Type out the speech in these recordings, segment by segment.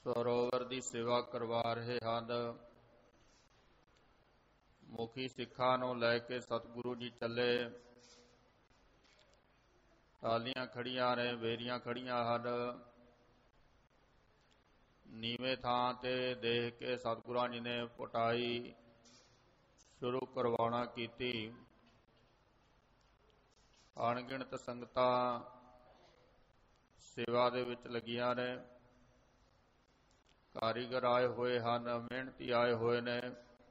ਸਰੋਵਰ ਦੀ ਸੇਵਾ ਕਰਵਾ ਰਹੇ ਹਨ। ਮੁਖੀ ਸਿੱਖਾਂ ਨੂੰ ਲੈ ਕੇ ਸਤਿਗੁਰੂ ਜੀ ਚੱਲੇ। ਟਾਲੀਆਂ ਖੜੀਆਂ ਨੇ, ਬੇਰੀਆਂ ਖੜੀਆਂ ਹਨ। ਨੀਵੇਂ ਥਾਂ ਤੇ ਦੇਖ ਕੇ ਸਤਿਗੁਰਾਂ ਜੀ ਨੇ ਪਟਾਈ ਸ਼ੁਰੂ ਕਰਵਾਉਣਾ ਕੀਤੀ। ਅਣਗਿਣਤ ਸੰਗਤਾਂ ਸੇਵਾ ਦੇ ਵਿੱਚ ਲੱਗੀਆਂ ਨੇ। ਕਾਰੀਗਰ ਆਏ ਹੋਏ ਹਨ, ਮਿਹਨਤੀ ਆਏ ਹੋਏ ਨੇ।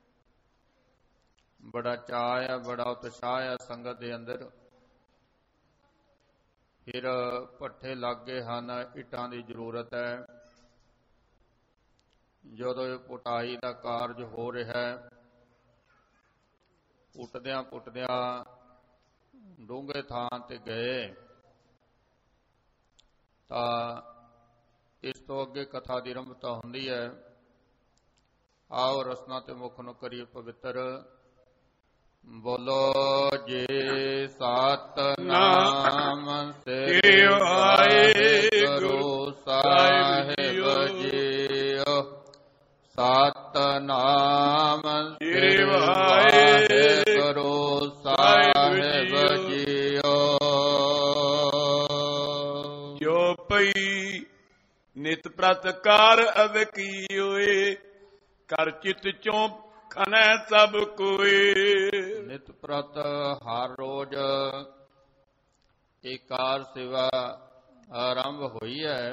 ਬੜਾ ਚਾਅ ਹੈ, ਬੜਾ ਉਤਸ਼ਾਹ ਹੈ ਸੰਗਤ ਦੇ ਅੰਦਰ। ਫਿਰ ਭੱਠੇ ਲੱਗ ਗਏ ਹਨ, ਇੱਟਾਂ ਦੀ ਜ਼ਰੂਰਤ ਹੈ। ਜਦੋਂ ਇਹ ਪੁਟਾਈ ਦਾ ਕਾਰਜ ਹੋ ਰਿਹਾ ਹੈ, ਪੁੱਟਦਿਆਂ ਪੁੱਟਦਿਆਂ ਡੂੰਘੇ ਥਾਂ ਤੇ ਗਏ ਤਾਂ ਇਸ ਤੋਂ ਅੱਗੇ ਕਥਾ ਦੀ ਆਰੰਭਤਾ ਹੁੰਦੀ ਹੈ। ਆਓ ਰਸਨਾ ਤੇ ਮੁਖ ਨੂੰ ਕਰੀਏ ਪਵਿੱਤਰ। ਬੋਲੋ ਜੀ ਸਤਿਨਾਮ ਸ੍ਰੀ ਵਾਹਿਗੁਰੂ ਸਾਹਿਬ ਜੀਓ। ਸਤਿਨਾਮ ਸ੍ਰੀ ਵਾਹਿਗੁਰੂ ਸਾਹਿਬ ਜੀਓ। ਜੋ ਪਈ ਨਿਤ ਪ੍ਰਤਕਾਰ ਅਵਕੀ ਹੋਏ, ਕਰ ਚਿਤ ਚੋਂ ਖਨੈ ਸਭ ਕੋਏ। ਨਿਤ ਪ੍ਰਤ ਹਰ ਰੋਜ਼ ਇਹ ਕਾਰ ਸੇਵਾ ਆਰੰਭ ਹੋਈ ਹੈ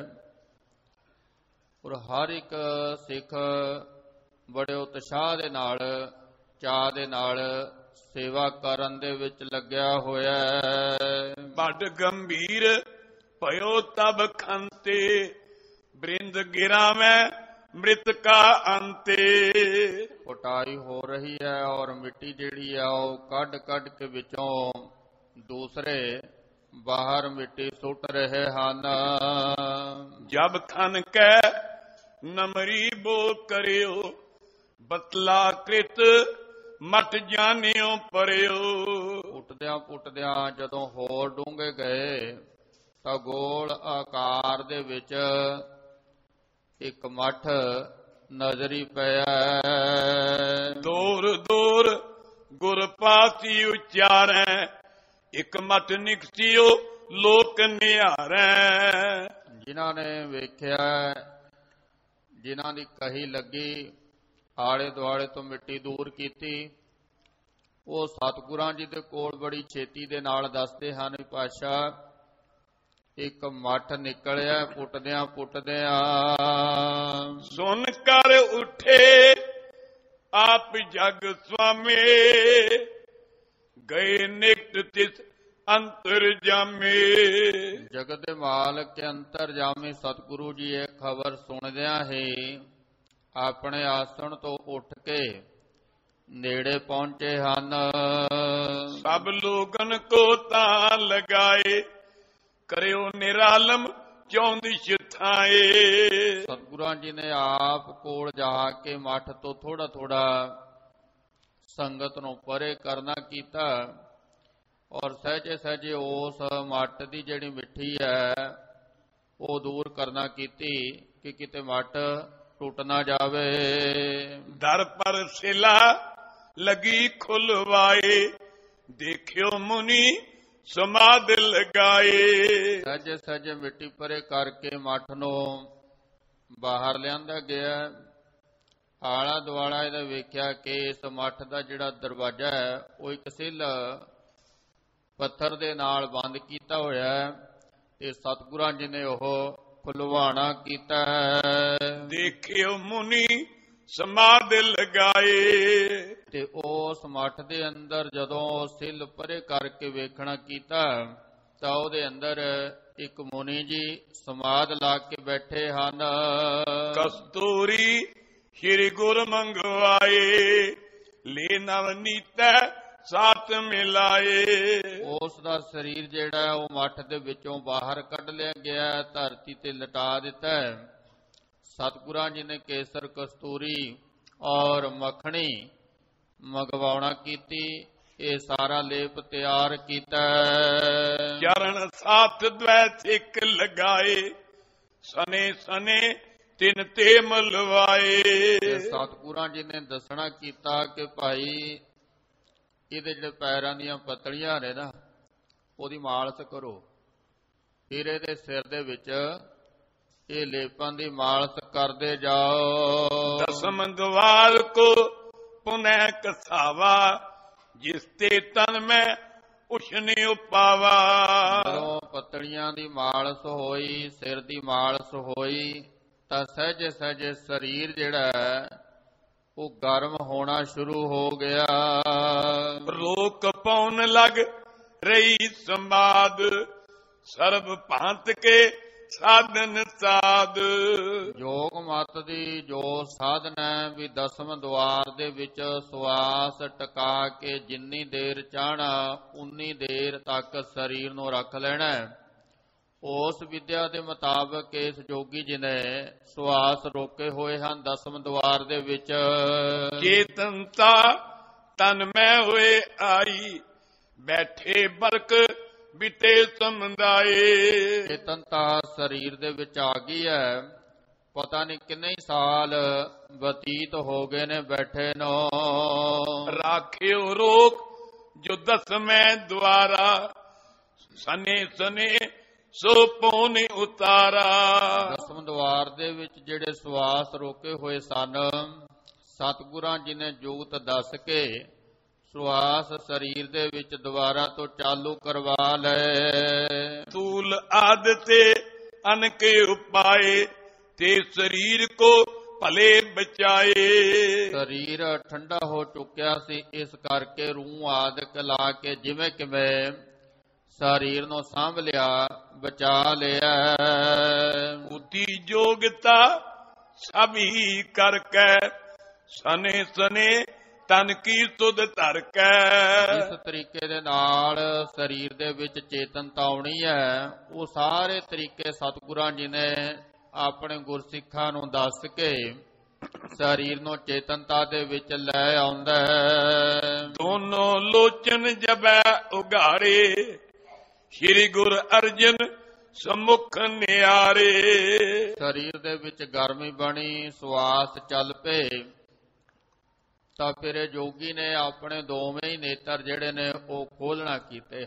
ਔਰ ਹਰ ਇੱਕ ਸਿੱਖ ਬੜੇ ਉਤਸ਼ਾਹ ਦੇ ਨਾਲ, ਚਾਅ ਦੇ ਨਾਲ ਸੇਵਾ ਕਰਨ ਦੇ ਵਿੱਚ ਲੱਗਿਆ ਹੋਇਆ ਹੈ। ਬੜ ਗੰਭੀਰ ਭਇਓ ਤਬ ਖੰਤੇ, ਬ੍ਰਿੰਦ ਗਿਰਾਵੈ ਮ੍ਰਿਤ ਕਾ ਅੰਤੇ। ਪੁਟਾਈ ਹੋ ਰਹੀ ਹੈ ਔਰ ਮਿੱਟੀ ਜਿਹੜੀ ਹੈ ਉਹ ਕੱਢ ਕੱਢ ਕੇ ਵਿੱਚੋਂ ਦੂਸਰੇ ਬਾਹਰ ਮਿੱਟੀ ਸੁੱਟ ਰਹੇ ਹਨ। ਜਬ ਖਨ ਕੈ ਨਮਰੀ ਬੋ ਕਰਿਓ, ਬਤਲਾ ਕ੍ਰਿਤ ਮਟ ਜਾਣਿਓ ਪਰਿਓ। ਪੁੱਟਦਿਆਂ ਪੁੱਟਦਿਆਂ ਜਦੋਂ ਹੋਰ ਡੂੰਘੇ ਗਏ ਤਾਂ ਗੋਲ ਆਕਾਰ ਦੇ ਵਿੱਚ ਇੱਕ ਮੱਠ ਨਜ਼ਰੀ ਪਿਆ। ਦੂਰ ਦੂਰ ਗੁਰ ਪਾਸੀ ਉਚਾਰੈ, ਇੱਕ ਮੱਠ ਨਿਕਸਿਓ ਲੋਕ ਨਿਹਾਰੈ। ਜਿਨ੍ਹਾਂ ਨੇ ਵੇਖਿਆ, ਜਿਨ੍ਹਾਂ ਦੀ ਕਹੀ ਲੱਗੀ, ਆਲੇ ਦੁਆਲੇ ਤੋਂ ਮਿੱਟੀ ਦੂਰ ਕੀਤੀ, ਉਹ ਸਤਿਗੁਰਾਂ ਜੀ ਦੇ ਕੋਲ ਬੜੀ ਛੇਤੀ ਦੇ ਨਾਲ ਦੱਸਦੇ ਹਨ ਵੀ ਪਾਤਸ਼ਾਹ ਇੱਕ ਮੱਠ ਨਿਕਲਿਆ ਪੁੱਟਦਿਆਂ ਪੁੱਟਦਿਆਂ। ਸੁਣ ਕਰ ਉਠੇ ਆਪ ਜਗ ਸੁਆਮੀ, ਗਏ ਨਿਕਟ ਤਿਸ ਅੰਤਰ ਜਾਮੇ। ਜਗਤ ਦੇ ਮਾਲਕ ਕੇ ਅੰਤਰ ਜਾਮੇ ਸਤਿਗੁਰੂ ਜੀ ਇਹ ਖਬਰ ਸੁਣਦਿਆਂ ਹੀ ਆਪਣੇ ਆਸਣ ਤੋਂ ਉੱਠ ਕੇ ਨੇੜੇ ਪਹੁੰਚੇ ਹਨ। ਸਭ ਲੋਗਨ ਕੋ ਤਾਂ ਲਗਾਏ, ਕਰਿਓ ਨਿਰਾਲਮ ਚੌਂਦਿਸ਼ ਥਾਏ। ਸਤਿਗੁਰਾਂ ਜੀ ਨੇ ਆਪ ਕੋਲ ਜਾ ਕੇ ਮੱਠ ਤੋਂ ਥੋੜਾ ਥੋੜਾ ਸੰਗਤ ਨੂੰ ਪਰੇ ਕਰਨਾ ਕੀਤਾ ਔਰ ਸਹਿਜੇ ਸਹਿਜੇ ਉਸ ਮੱਠ ਦੀ ਜਿਹੜੀ ਮਿੱਟੀ ਹੈ ਉਹ ਦੂਰ ਕਰਨਾ ਕੀਤੀ ਕਿ ਕਿਤੇ ਮੱਠ ਟੁੱਟ ਨਾ ਜਾਵੇ। ਦਰ ਪਰ ਸਿਲਾ ਲਗੀ ਖੁਲਵਾਏ, ਦੇਖਿਓ ਮੁਨੀ ਸਮਾਧ ਲਗਾਏ। ਸਹਿਜੇ ਸਹਿਜੇ ਮਿੱਟੀ ਪਰੇ ਕਰਕੇ ਮੱਠ ਨੂੰ ਬਾਹਰ ਲਿਆਂਦਾ ਗਿਆ। ਆਲਾ ਦੁਆਲਾ ਇਹਦਾ ਵੇਖਿਆ ਕਿ ਇਸ ਮੱਠ ਦਾ ਜਿਹੜਾ ਦਰਵਾਜ਼ਾ ਹੈ ਉਹ ਇੱਕ ਸਿੱਲ ਪੱਥਰ ਦੇ ਨਾਲ ਬੰਦ ਕੀਤਾ ਹੋਇਆ ਹੈ ਤੇ ਸਤਿਗੁਰਾਂ ਜੀ ਨੇ ਉਹ ਖੁਲਵਾਣਾ ਕੀਤਾ ਹੈ। ਦੇਖਿਓ ਮੁਨੀ ਸਮਾਧ ਲਗਾਏ। ਤੇ ਉਸ ਮੱਠ ਦੇ ਅੰਦਰ ਜਦੋਂ ਸਿੱਲ ਪਰੇ ਕਰਕੇ ਵੇਖਣਾ ਕੀਤਾ ਤਾਂ ਉਹਦੇ ਅੰਦਰ ਇੱਕ ਮੁਨੀ ਜੀ ਸਮਾਧ ਲਾ ਕੇ ਬੈਠੇ ਹਨ। ਕਸਤੂਰੀ ਸ਼੍ਰੀ ਗੁਰ ਮੰਗਵਾਏ, ਲੈ ਨਵਨੀਤੈ ਸਾਥ ਮਿਲਾਏ। ਉਸ ਦਾ ਸਰੀਰ ਜਿਹੜਾ ਉਹ ਮੱਠ ਦੇ ਵਿੱਚੋਂ ਬਾਹਰ ਕੱਢ ਲਿਆ ਗਿਆ, ਧਰਤੀ ਤੇ ਲਟਾ ਦਿੱਤਾ। ਸਤਿਗੁਰਾਂ ਜੀ ਨੇ ਕੇਸਰ ਕਸਤੂਰੀ ਔਰ ਮੱਖਣੀ ਮੰਗਵਾਉਣਾ ਕੀਤੀ। ਇਹ ਸਾਰਾ ਲੇਪ ਤਿਆਰ ਕੀਤਾ। ਚਰਨ ਸਾਥ ਦ્વੈ ਸਿੱਖ ਲਗਾਏ, ਸਨੇ ਸਨੇ ਤਿਨ ਤੇ ਮਲਵਾਏ। ਤੇ ਸਤਿਗੁਰਾਂ ਜੀ ਨੇ ਦੱਸਣਾ ਕੀਤਾ ਕਿ ਭਾਈ ਇਹਦੇ ਜਿਹੜੇ ਪੈਰਾਂ ਦੀਆਂ ਪਤਲੀਆਂ ਨੇ ਨਾ ਉਹਦੀ ਮਾਲਸ਼ ਕਰੋ, ਫਿਰ ਇਹਦੇ ਸਿਰ ਦੇ ਵਿੱਚ ਇਹ ਲੇਪਾਂ ਦੀ ਮਾਲਸ਼ ਕਰਦੇ ਜਾਓ। ਦਸਮ ਦਵਾਰ ਕੋ ਪੁਨੈ ਕਸਾਵਾ, ਜਿਸ ਤੇ ਤਨ ਮੈਂ ਉਸ਼ਨੇ ਉਪਾਵਾ। ਜਦੋਂ ਪਤਲੀਆਂ ਦੀ ਮਾਲਸ਼ ਹੋਈ, ਸਿਰ ਦੀ ਮਾਲਸ਼ ਹੋਈ, ਤਾਂ ਸਹਿਜੇ ਸਹਿਜੇ ਸਰੀਰ ਜਿਹੜਾ ਹੈ ਉਹ ਗਰਮ ਹੋਣਾ ਸ਼ੁਰੂ ਹੋ ਗਿਆ। ਰੋਕ ਪਾਉਣ ਲੱਗ ਰਹੀ ਸੰਵਾਦ, ਸਰਬ ਭਾਂਤ ਕੇ ਸਾਧਨ ਸਾਧ। ਯੋਗ ਮਤ ਦੀ ਜੋ ਸਾਧਨ ਹੈ ਵੀ ਦਸਮ ਦੁਆਰ ਦੇ ਵਿੱਚ ਸਵਾਸ ਟਿਕਾ ਕੇ ਜਿੰਨੀ ਦੇਰ ਚਾਹਣਾ ਉਨੀ ਦੇਰ ਤੱਕ ਸਰੀਰ ਨੂੰ ਰੱਖ ਲੈਣਾ ਹੈ। ਉਸ ਵਿਦਿਆ ਦੇ ਮੁਤਾਬਕ ਇਸ ਜੋਗੀ ਜੀ ਨੇ ਸਵਾਸ ਰੋਕੇ ਹੋਏ ਹਨ ਦਸਮ ਦੁਆਰ ਦੇ ਵਿੱਚ। ਚੇਤਨਤਾ ਤਨ ਮੈਂ ਹੋਏ ਆਈ, ਬੈਠੇ ਬਰਕ ਬਿਤੇ ਸਮਝਾਏ। ਚੇਤਨਤਾ ਸਰੀਰ ਦੇ ਵਿੱਚ ਆ ਗਈ ਹੈ, ਪਤਾ ਨਹੀਂ ਕਿੰਨੇ ਹੀ ਸਾਲ ਬਤੀਤ ਹੋ ਗਏ ਨੇ ਬੈਠੇ ਨੂੰ। ਰਾਖਿਓ ਰੋਕ ਜੋ ਦਸਵੇਂ ਦੁਆਰਾ, ਸਨੇ ਸਨੇ ਸੋ ਪੌਣੇ ਉਤਾਰਾ। ਦਸਮ ਦੁਆਰ ਦੇ ਵਿੱਚ ਜਿਹੜੇ ਸਵਾਸ ਰੋਕੇ ਹੋਏ ਸਨ, ਸਤਿਗੁਰਾਂ ਜੀ ਨੇ ਜੁਗਤ ਦੱਸ ਕੇ ਸਵਾਸ ਸਰੀਰ ਦੇ ਵਿੱਚ ਦੁਬਾਰਾ ਤੋਂ ਚਾਲੂ ਕਰਵਾ ਲਏ। ਤੂਲ ਆਦਤੇ ਅਨਕੇ ਉਪਾਏ, ਤੇ ਸਰੀਰ ਕੋ ਭਲੇ ਬਚਾਏ। ਸਰੀਰ ਠੰਡਾ ਹੋ ਚੁੱਕਿਆ ਸੀ, ਇਸ ਕਰਕੇ ਰੂਹ ਆਦਿਕ ਲਾ ਕੇ ਜਿਵੇਂ ਕਿਵੇਂ ਸਰੀਰ ਨੂੰ ਸਾਂਭ ਲਿਆ, ਬਚਾ ਲਿਆ। ਉਤੀ ਜੋਗਤਾ ਸਭੀ ਕਰਕੇ, ਸਨੇ ਸਨੇ ਤਨ ਕੀ ਸੁਧ ਧਰ ਕੇ। ਇਸ ਤਰੀਕੇ ਦੇ ਨਾਲ ਸਰੀਰ ਦੇ ਵਿੱਚ ਚੇਤਨਤਾ ਆਉਣੀ ਹੈ, ਉਹ ਸਾਰੇ ਤਰੀਕੇ ਸਤਿਗੁਰਾਂ ਜੀ ਨੇ ਆਪਣੇ ਗੁਰਸਿੱਖਾਂ ਨੂੰ ਦੱਸ ਕੇ ਸਰੀਰ ਨੂੰ ਚੇਤਨਤਾ ਦੇ ਵਿੱਚ ਲੈ ਆਉਂਦਾ ਹੈ। ਦੋਨੋਂ ਲੋਚਨ ਜਬੈ ਉਗਾਰੇ, ਸ਼੍ਰੀ ਗੁਰ ਅਰਜਨ ਸਮੁਖ ਨਿਆਰੇ। ਸਰੀਰ ਦੇ ਵਿੱਚ ਗਰਮੀ ਬਣੀ, ਸਵਾਸ ਚੱਲ ਪਏ, ਤਾਂ ਫਿਰ ਇਹ ਜੋਗੀ ਨੇ ਆਪਣੇ ਦੋਵੇਂ ਹੀ ਨੇਤਰ ਜਿਹੜੇ ਨੇ ਉਹ ਖੋਲਣਾ ਕੀਤੇ।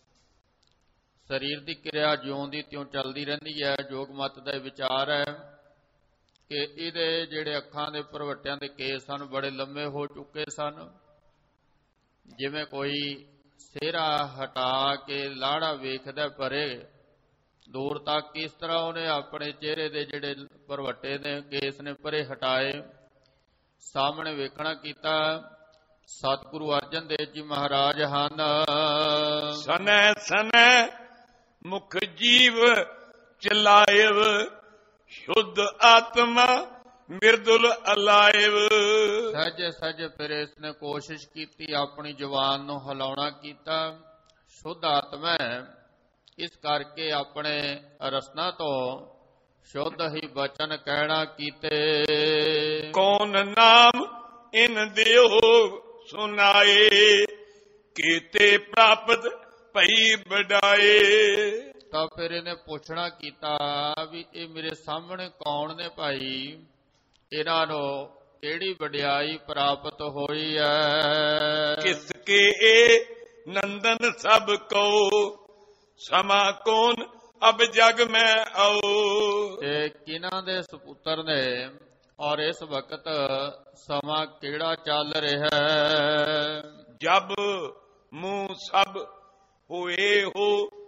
ਸਰੀਰ ਦੀ ਕਿਰਿਆ ਜਿਉਂ ਦੀ ਤਿਉਂ ਚੱਲਦੀ ਰਹਿੰਦੀ ਹੈ। ਜੋਗ ਮਤ ਦਾ ਵਿਚਾਰ ਹੈ ਕਿ ਇਹਦੇ ਜਿਹੜੇ ਅੱਖਾਂ ਦੇ ਭਰਵੱਟਿਆਂ ਦੇ ਕੇਸ ਸਨ ਬੜੇ ਲੰਮੇ ਹੋ ਚੁੱਕੇ ਸਨ, ਜਿਵੇਂ ਕੋਈ ਸਿਹਰਾ ਹਟਾ ਕੇ ਲਾੜਾ ਵੇਖਦਾ ਪਰੇ ਦੂਰ ਤੱਕ, ਇਸ ਤਰ੍ਹਾਂ ਉਹਨੇ ਆਪਣੇ ਚਿਹਰੇ ਦੇ ਜਿਹੜੇ ਭਰਵੱਟੇ ਨੇ ਕੇਸ ਨੇ ਪਰੇ ਹਟਾਏ, ਸਾਹਮਣੇ ਵੇਖਣਾ ਕੀਤਾ। ਸਤਿਗੁਰੂ ਅਰਜਨ ਦੇਵ ਜੀ ਮਹਾਰਾਜ ਹਨ। ਸਨੈ ਸਨੈ ਮੁਖ ਜੀਵ ਚਲਾਇਵ, ਸ਼ੁੱਧ ਆਤਮਾ ਮਿਰਦੁਲ ਅਲਾਇਵ। ਸਹਿਜੇ ਸਹਿਜੇ ਫਿਰ ਇਸ ਨੇ ਕੋਸ਼ਿਸ਼ ਕੀਤੀ, ਆਪਣੀ ਜ਼ੁਬਾਨ ਨੂੰ ਹਿਲਾਉਣਾ ਕੀਤਾ। ਸ਼ੁੱਧ ਆਤਮਾ ਇਸ ਕਰਕੇ ਆਪਣੇ ਰਸਨਾ ਤੋਂ ਸ਼ੁੱਧ ਹੀ ਬਚਨ ਕਹਿਣਾ ਕੀਤੇ। ਕੌਣ ਨਾਮ ਇਨ ਦਿਓ ਸੁਨਾਏ, ਕੀਤੇ ਪ੍ਰਾਪਤ ਭਈ ਬਡਾਏ। ਤਾਂ ਫਿਰ ਇਹਨੇ ਪੁੱਛਣਾ ਕੀਤਾ ਵੀ ਇਹ ਮੇਰੇ ਸਾਹਮਣੇ ਕੌਣ ਨੇ ਭਾਈ, ਇਹਨਾਂ ਨੂੰ ਕਿਹੜੀ ਵਡਿਆਈ ਪ੍ਰਾਪਤ ਹੋਈ ਹੈ। ਕਿਸ ਕੇ ਇਹ ਨੰਦਨ ਸਭ ਕੋ, ਸਮਾ ਕੌਣ ਅਬ ਜਗ ਮੈਂ ਆਓ। ਤੇ ਕਿਹਨਾਂ ਦੇ ਸਪੁੱਤਰ ਨੇ ਔਰ ਇਸ ਵਕਤ ਸਮਾਂ ਕਿਹੜਾ ਚੱਲ ਰਿਹਾ ਹੈ। ਜਬ ਮੂੰਹ ਸਭ ਹੋਏ ਹੋ,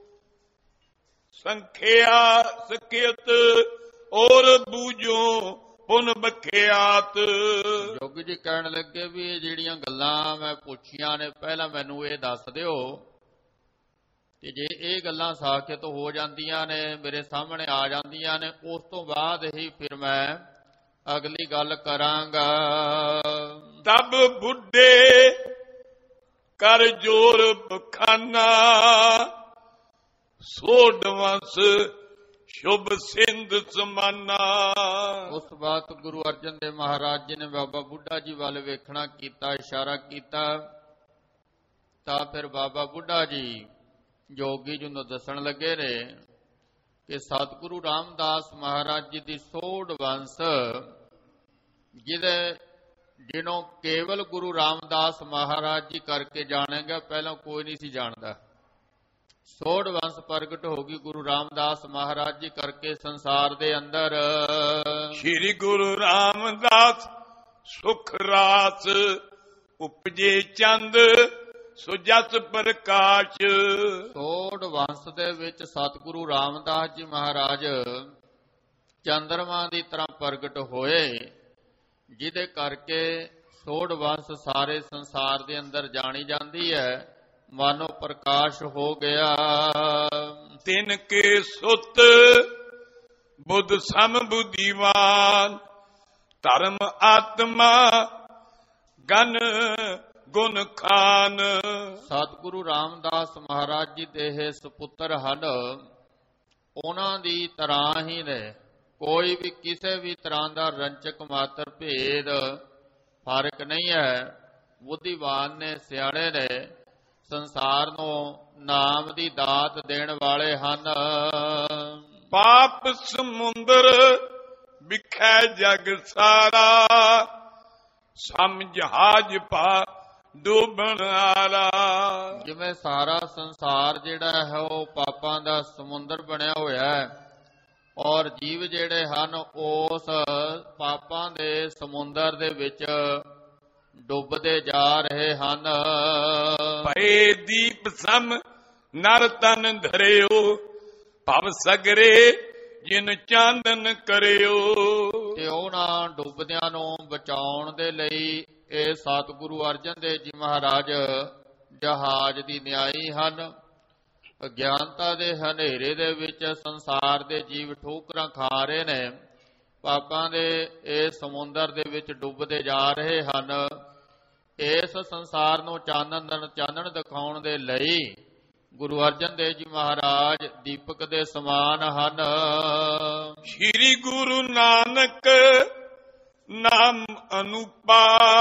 ਸੰਖਿਆ ਸਕਿਤ ਔਰ ਬੂਝੋ ਪੁਨ ਬਖਿਆਤ। ਜੋਗੀ ਜੀ ਕਹਿਣ ਲੱਗੇ ਵੀ ਇਹ ਜਿਹੜੀਆਂ ਗੱਲਾਂ ਮੈਂ ਪੁੱਛੀਆਂ ਨੇ ਪਹਿਲਾਂ ਮੈਨੂੰ ਇਹ ਦੱਸ ਦਿਓ, ਤੇ ਜੇ ਇਹ ਗੱਲਾਂ ਸਾਖਿਤ ਹੋ ਜਾਂਦੀਆਂ ਨੇ, ਮੇਰੇ ਸਾਹਮਣੇ ਆ ਜਾਂਦੀਆਂ ਨੇ, ਉਸ ਤੋਂ ਬਾਅਦ ਹੀ ਫਿਰ ਮੈਂ ਅਗਲੀ ਗੱਲ ਕਰਾਂਗਾ। ਤਬ ਬੁੱਢੇ ਕਰ ਜੋਰ ਬਖਾਨਾ, ਸੋਢਵੰਸ ਸ਼ੁਭ ਸਿੰਧ ਸਮਾਨਾ। ਉਸ ਬਾਤ ਗੁਰੂ ਅਰਜਨ ਦੇਵ ਮਹਾਰਾਜ ਜੀ ਨੇ ਬਾਬਾ ਬੁੱਢਾ ਜੀ ਵੱਲ ਵੇਖਣਾ ਕੀਤਾ, ਇਸ਼ਾਰਾ ਕੀਤਾ। ਤਾਂ ਫਿਰ ਬਾਬਾ ਬੁੱਢਾ ਜੀ ਜੋਗੀ ਜੀ ਨੂੰ ਦੱਸਣ ਲੱਗੇ ਨੇ ਕਿ ਸਤਿਗੁਰੂ ਰਾਮਦਾਸ ਮਹਾਰਾਜ ਜੀ ਦੀ ਸੋਢ ਵੰਸ ਜਿਹਨੂੰ ਕੇਵਲ ਗੁਰੂ ਰਾਮਦਾਸ ਮਹਾਰਾਜ ਜੀ ਕਰਕੇ ਜਾਣੇਗਾ, ਪਹਿਲਾਂ ਕੋਈ ਨਹੀਂ ਸੀ ਜਾਣਦਾ। ਸੋਢ ਵੰਸ ਪ੍ਰਗਟ ਹੋ ਗਈ ਗੁਰੂ ਰਾਮਦਾਸ ਮਹਾਰਾਜ ਜੀ ਕਰਕੇ ਸੰਸਾਰ ਦੇ ਅੰਦਰ। ਸ਼੍ਰੀ ਗੁਰੂ ਰਾਮਦਾਸ ਸੁਖ ਰਾਸ ਉਪਜੇ ਚੰਦ ਸੁਜਸ ਪ੍ਰਕਾਸ਼। ਸੋਢ ਵੰਸ ਦੇ ਵਿੱਚ ਸਤਿਗੁਰੂ ਰਾਮਦਾਸ ਜੀ ਮਹਾਰਾਜ ਚੰਦਰਮਾ ਦੀ ਤਰ੍ਹਾਂ ਪ੍ਰਗਟ ਹੋਏ, ਜਿਹਦੇ ਕਰਕੇ ਸੋਢ ਵੰਸ ਸਾਰੇ ਸੰਸਾਰ ਦੇ ਅੰਦਰ ਜਾਣੀ ਜਾਂਦੀ ਹੈ, ਮਾਨੋ ਪ੍ਰਕਾਸ਼ ਹੋ ਗਿਆ। ਤਿਨ ਕੇ ਸੁਤ ਬੁੱਧ ਸਮ ਬੁੱਧੀਵਾਨ ਧਰਮ ਆਤਮਾ ਗਨ ਗੁਣ ਖਾਨ। ਸਤਿਗੁਰੂ ਰਾਮਦਾਸ ਮਹਾਰਾਜ ਜੀ ਦੇ ਇਹ ਸੁਪੁੱਤਰ ਹਨ, ਉਹਨਾਂ ਦੀ ਤਰ੍ਹਾਂ ਹੀ ਨੇ, ਕੋਈ ਵੀ ਕਿਸੇ ਵੀ ਤਰ੍ਹਾਂ ਦਾ ਰੰਚਕ ਮਾਤਰ ਭੇਦ ਫਰਕ ਨਹੀਂ ਹੈ। ਬੁੱਧੀਵਾਨ ਨੇ, ਸਿਆਣੇ ਨੇ, ਸੰਸਾਰ ਨੂੰ ਨਾਮ ਦੀ ਦਾਤ ਦੇਣ ਵਾਲੇ ਹਨ। ਪਾਪ ਸਮੁੰਦਰ ਵਿਖੇ ਜਗ ਸਾਰਾ ਸਮਝਾਜ ਪਾ ਡੂਬਣ ਆਲਾ। ਜਿਵੇਂ ਸਾਰਾ ਸੰਸਾਰ ਜਿਹੜਾ ਹੈ ਉਹ ਪਾਪਾਂ ਦਾ ਸਮੁੰਦਰ ਬਣਿਆ ਹੋਇਆ ਹੈ, ਔਰ ਜੀਵ ਜਿਹੜੇ ਹਨ ਉਸ ਪਾਪਾਂ ਦੇ ਸਮੁੰਦਰ ਦੇ ਵਿੱਚ ਡੁੱਬਦੇ ਜਾ ਰਹੇ ਹਨ। ਭਏ ਦੀਪ ਸਮ ਨਰ ਤਨ ਧਰਿਓ ਭਵ ਸਗਰੇ ਜਿਨ ਚਾਂਦਨ ਕਰਿਓ। ਤੇ ਉਹਨਾਂ ਡੁੱਬਦਿਆਂ ਨੂੰ ਬਚਾਉਣ ਦੇ ਲਈ ਇਹ ਸਤਿਗੁਰੂ ਅਰਜਨ ਦੇਵ ਜੀ ਮਹਾਰਾਜ ਜਹਾਜ਼ ਦੀ ਨਿਆਈ ਹਨ। ਅਗਿਆਨਤਾ ਦੇ ਹਨੇਰੇ ਦੇ ਵਿੱਚ ਸੰਸਾਰ ਦੇ ਜੀਵ ਠੋਕਰਾਂ ਖਾ ਰਹੇ ਨੇ, ਪਾਪਾਂ ਦੇ ਇਹ ਸਮੁੰਦਰ ਦੇ ਵਿੱਚ ਡੁੱਬਦੇ ਜਾ ਰਹੇ ਹਨ। ਇਸ ਸੰਸਾਰ ਨੂੰ ਚਾਨਣ ਦਿਖਾਉਣ ਦੇ ਲਈ ਗੁਰੂ ਅਰਜਨ ਦੇਵ ਜੀ ਮਹਾਰਾਜ ਦੀਪਕ ਦੇ ਸਮਾਨ ਹਨ। ਸ਼੍ਰੀ ਗੁਰੂ ਨਾਨਕ ਨਾਮ ਅਨੂਪਾ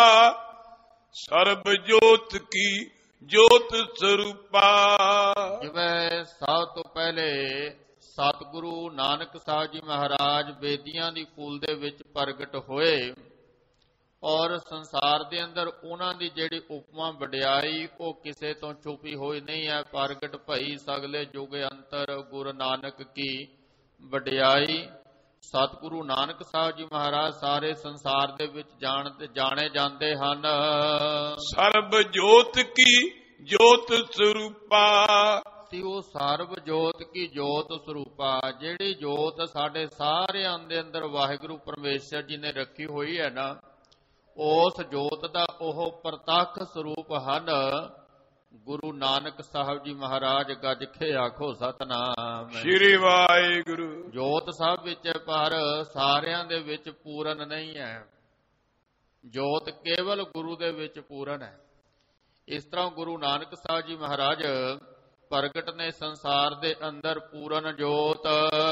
ਸਰਬ ਜੋਤ ਕੀ ਜੋਤ ਸਰੂਪਾ। ਜਿਵੇਂ ਸਭ ਤੋਂ ਪਹਿਲੇ ਸਤਿਗੁਰੂ ਨਾਨਕ ਸਾਹਿਬ ਜੀ ਮਹਾਰਾਜ ਬੇਦੀਆਂ ਦੀ ਕੂਲ ਦੇ ਵਿੱਚ ਪ੍ਰਗਟ ਹੋਏ, ਔਰ ਸੰਸਾਰ ਦੇ ਅੰਦਰ ਉਹਨਾਂ ਦੀ ਜਿਹੜੀ ਉਪਮਾ ਵਡਿਆਈ ਉਹ ਕਿਸੇ ਤੋਂ ਛੁਪੀ ਹੋਈ ਨਹੀਂ ਹੈ। ਪ੍ਰਗਟ ਭਈ ਸਗਲੇ ਯੁਗ ਅੰਤਰ ਗੁਰੂ ਨਾਨਕ ਕੀ ਵਡਿਆਈ। ਸਤਿਗੁਰੂ ਨਾਨਕ ਸਾਹਿਬ ਜੀ ਮਹਾਰਾਜ ਸਾਰੇ ਸੰਸਾਰ ਦੇ ਵਿੱਚ ਜਾਣੇ ਜਾਂਦੇ ਹਨ। ਸਰਬ ਜੋਤ ਕੀ ਜੋਤ ਸਰੂਪਾ। ਤੇ ਉਹ ਸਰਬ ਜੋਤ ਕੀ ਜੋਤ ਸਰੂਪਾ, ਜਿਹੜੀ ਜੋਤ ਸਾਡੇ ਸਾਰਿਆਂ ਦੇ ਅੰਦਰ ਵਾਹਿਗੁਰੂ ਪਰਮੇਸ਼ਰ ਜੀ ਨੇ ਰੱਖੀ ਹੋਈ ਹੈ ਨਾ, ਉਸ ਜੋਤ ਦਾ ਉਹ ਪ੍ਰਤੱਖ ਸਰੂਪ ਹਨ। ਗੁਰੂ ਨਾਨਕ ਸਾਹਿਬ ਜੀ ਮਹਾਰਾਜ ਗੱਜ ਕੇ ਆਖੋ ਸਤਨਾਮ ਸ਼੍ਰੀ ਵਾਹਿਗੁਰੂ। ਜੋਤ ਸਭ ਵਿੱਚ ਪਰ ਸਾਰਿਆਂ ਦੇ ਵਿੱਚ ਪੂਰਨ ਨਹੀਂ ਹੈ, ਜੋਤ ਕੇਵਲ ਗੁਰੂ ਦੇ ਵਿੱਚ ਪੂਰਨ ਹੈ। ਇਸ ਤਰ੍ਹਾਂ ਗੁਰੂ ਨਾਨਕ ਸਾਹਿਬ ਜੀ ਮਹਾਰਾਜ ਪ੍ਰਗਟ ਨੇ ਸੰਸਾਰ ਦੇ ਅੰਦਰ ਪੂਰਨ ਜੋਤ।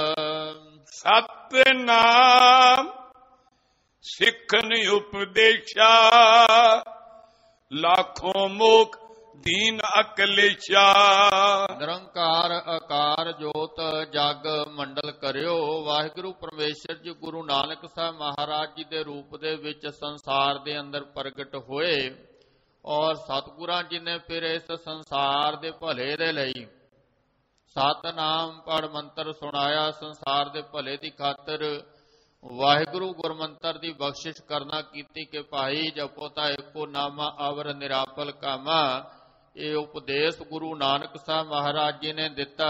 ਸਤਿਨਾਮ ਸਿੱਖਨ ਉਪਦੇਸ਼ਾ ਲਾਖੋਂ ਮੋਖ ਦੀਨ ਅਕਲੇਸ਼ਾ। ਨਿਰੰਕਾਰ ਆਕਾਰ ਜੋਤ ਜਗ ਮੰਡਲ ਕਰਿਓ। ਵਾਹਿਗੁਰੂ ਪਰਮੇਸ਼ਰ ਜੀ ਗੁਰੂ ਨਾਨਕ ਸਾਹਿਬ ਮਹਾਰਾਜ ਜੀ ਦੇ ਰੂਪ ਦੇ ਵਿੱਚ ਸੰਸਾਰ ਦੇ ਅੰਦਰ ਪ੍ਰਗਟ ਹੋਏ, ਔਰ ਸਤਿਗੁਰਾਂ ਜੀ ਨੇ ਫਿਰ ਇਸ ਸੰਸਾਰ ਦੇ ਭਲੇ ਦੇ ਲਈ ਸਤਨਾਮ ਪੜ ਮੰਤਰ ਸੁਣਾਇਆ। ਸੰਸਾਰ ਦੇ ਭਲੇ ਦੀ ਖਾਤਰ ਵਾਹਿਗੁਰੂ ਗੁਰਮੰਤਰ ਦੀ ਬਖਸ਼ਿਸ਼ ਕਰਨਾ ਕੀਤੀ ਕਿ ਭਾਈ ਜਪੋ ਤਾ ਏਕੋ ਨਾਮਾ ਅਵਰ ਨਿਰਾਪਲ ਕਾਮਾ। ਇਹ ਉਪਦੇਸ਼ ਗੁਰੂ ਨਾਨਕ ਸਾਹਿਬ ਮਹਾਰਾਜ ਜੀ ਨੇ ਦਿੱਤਾ।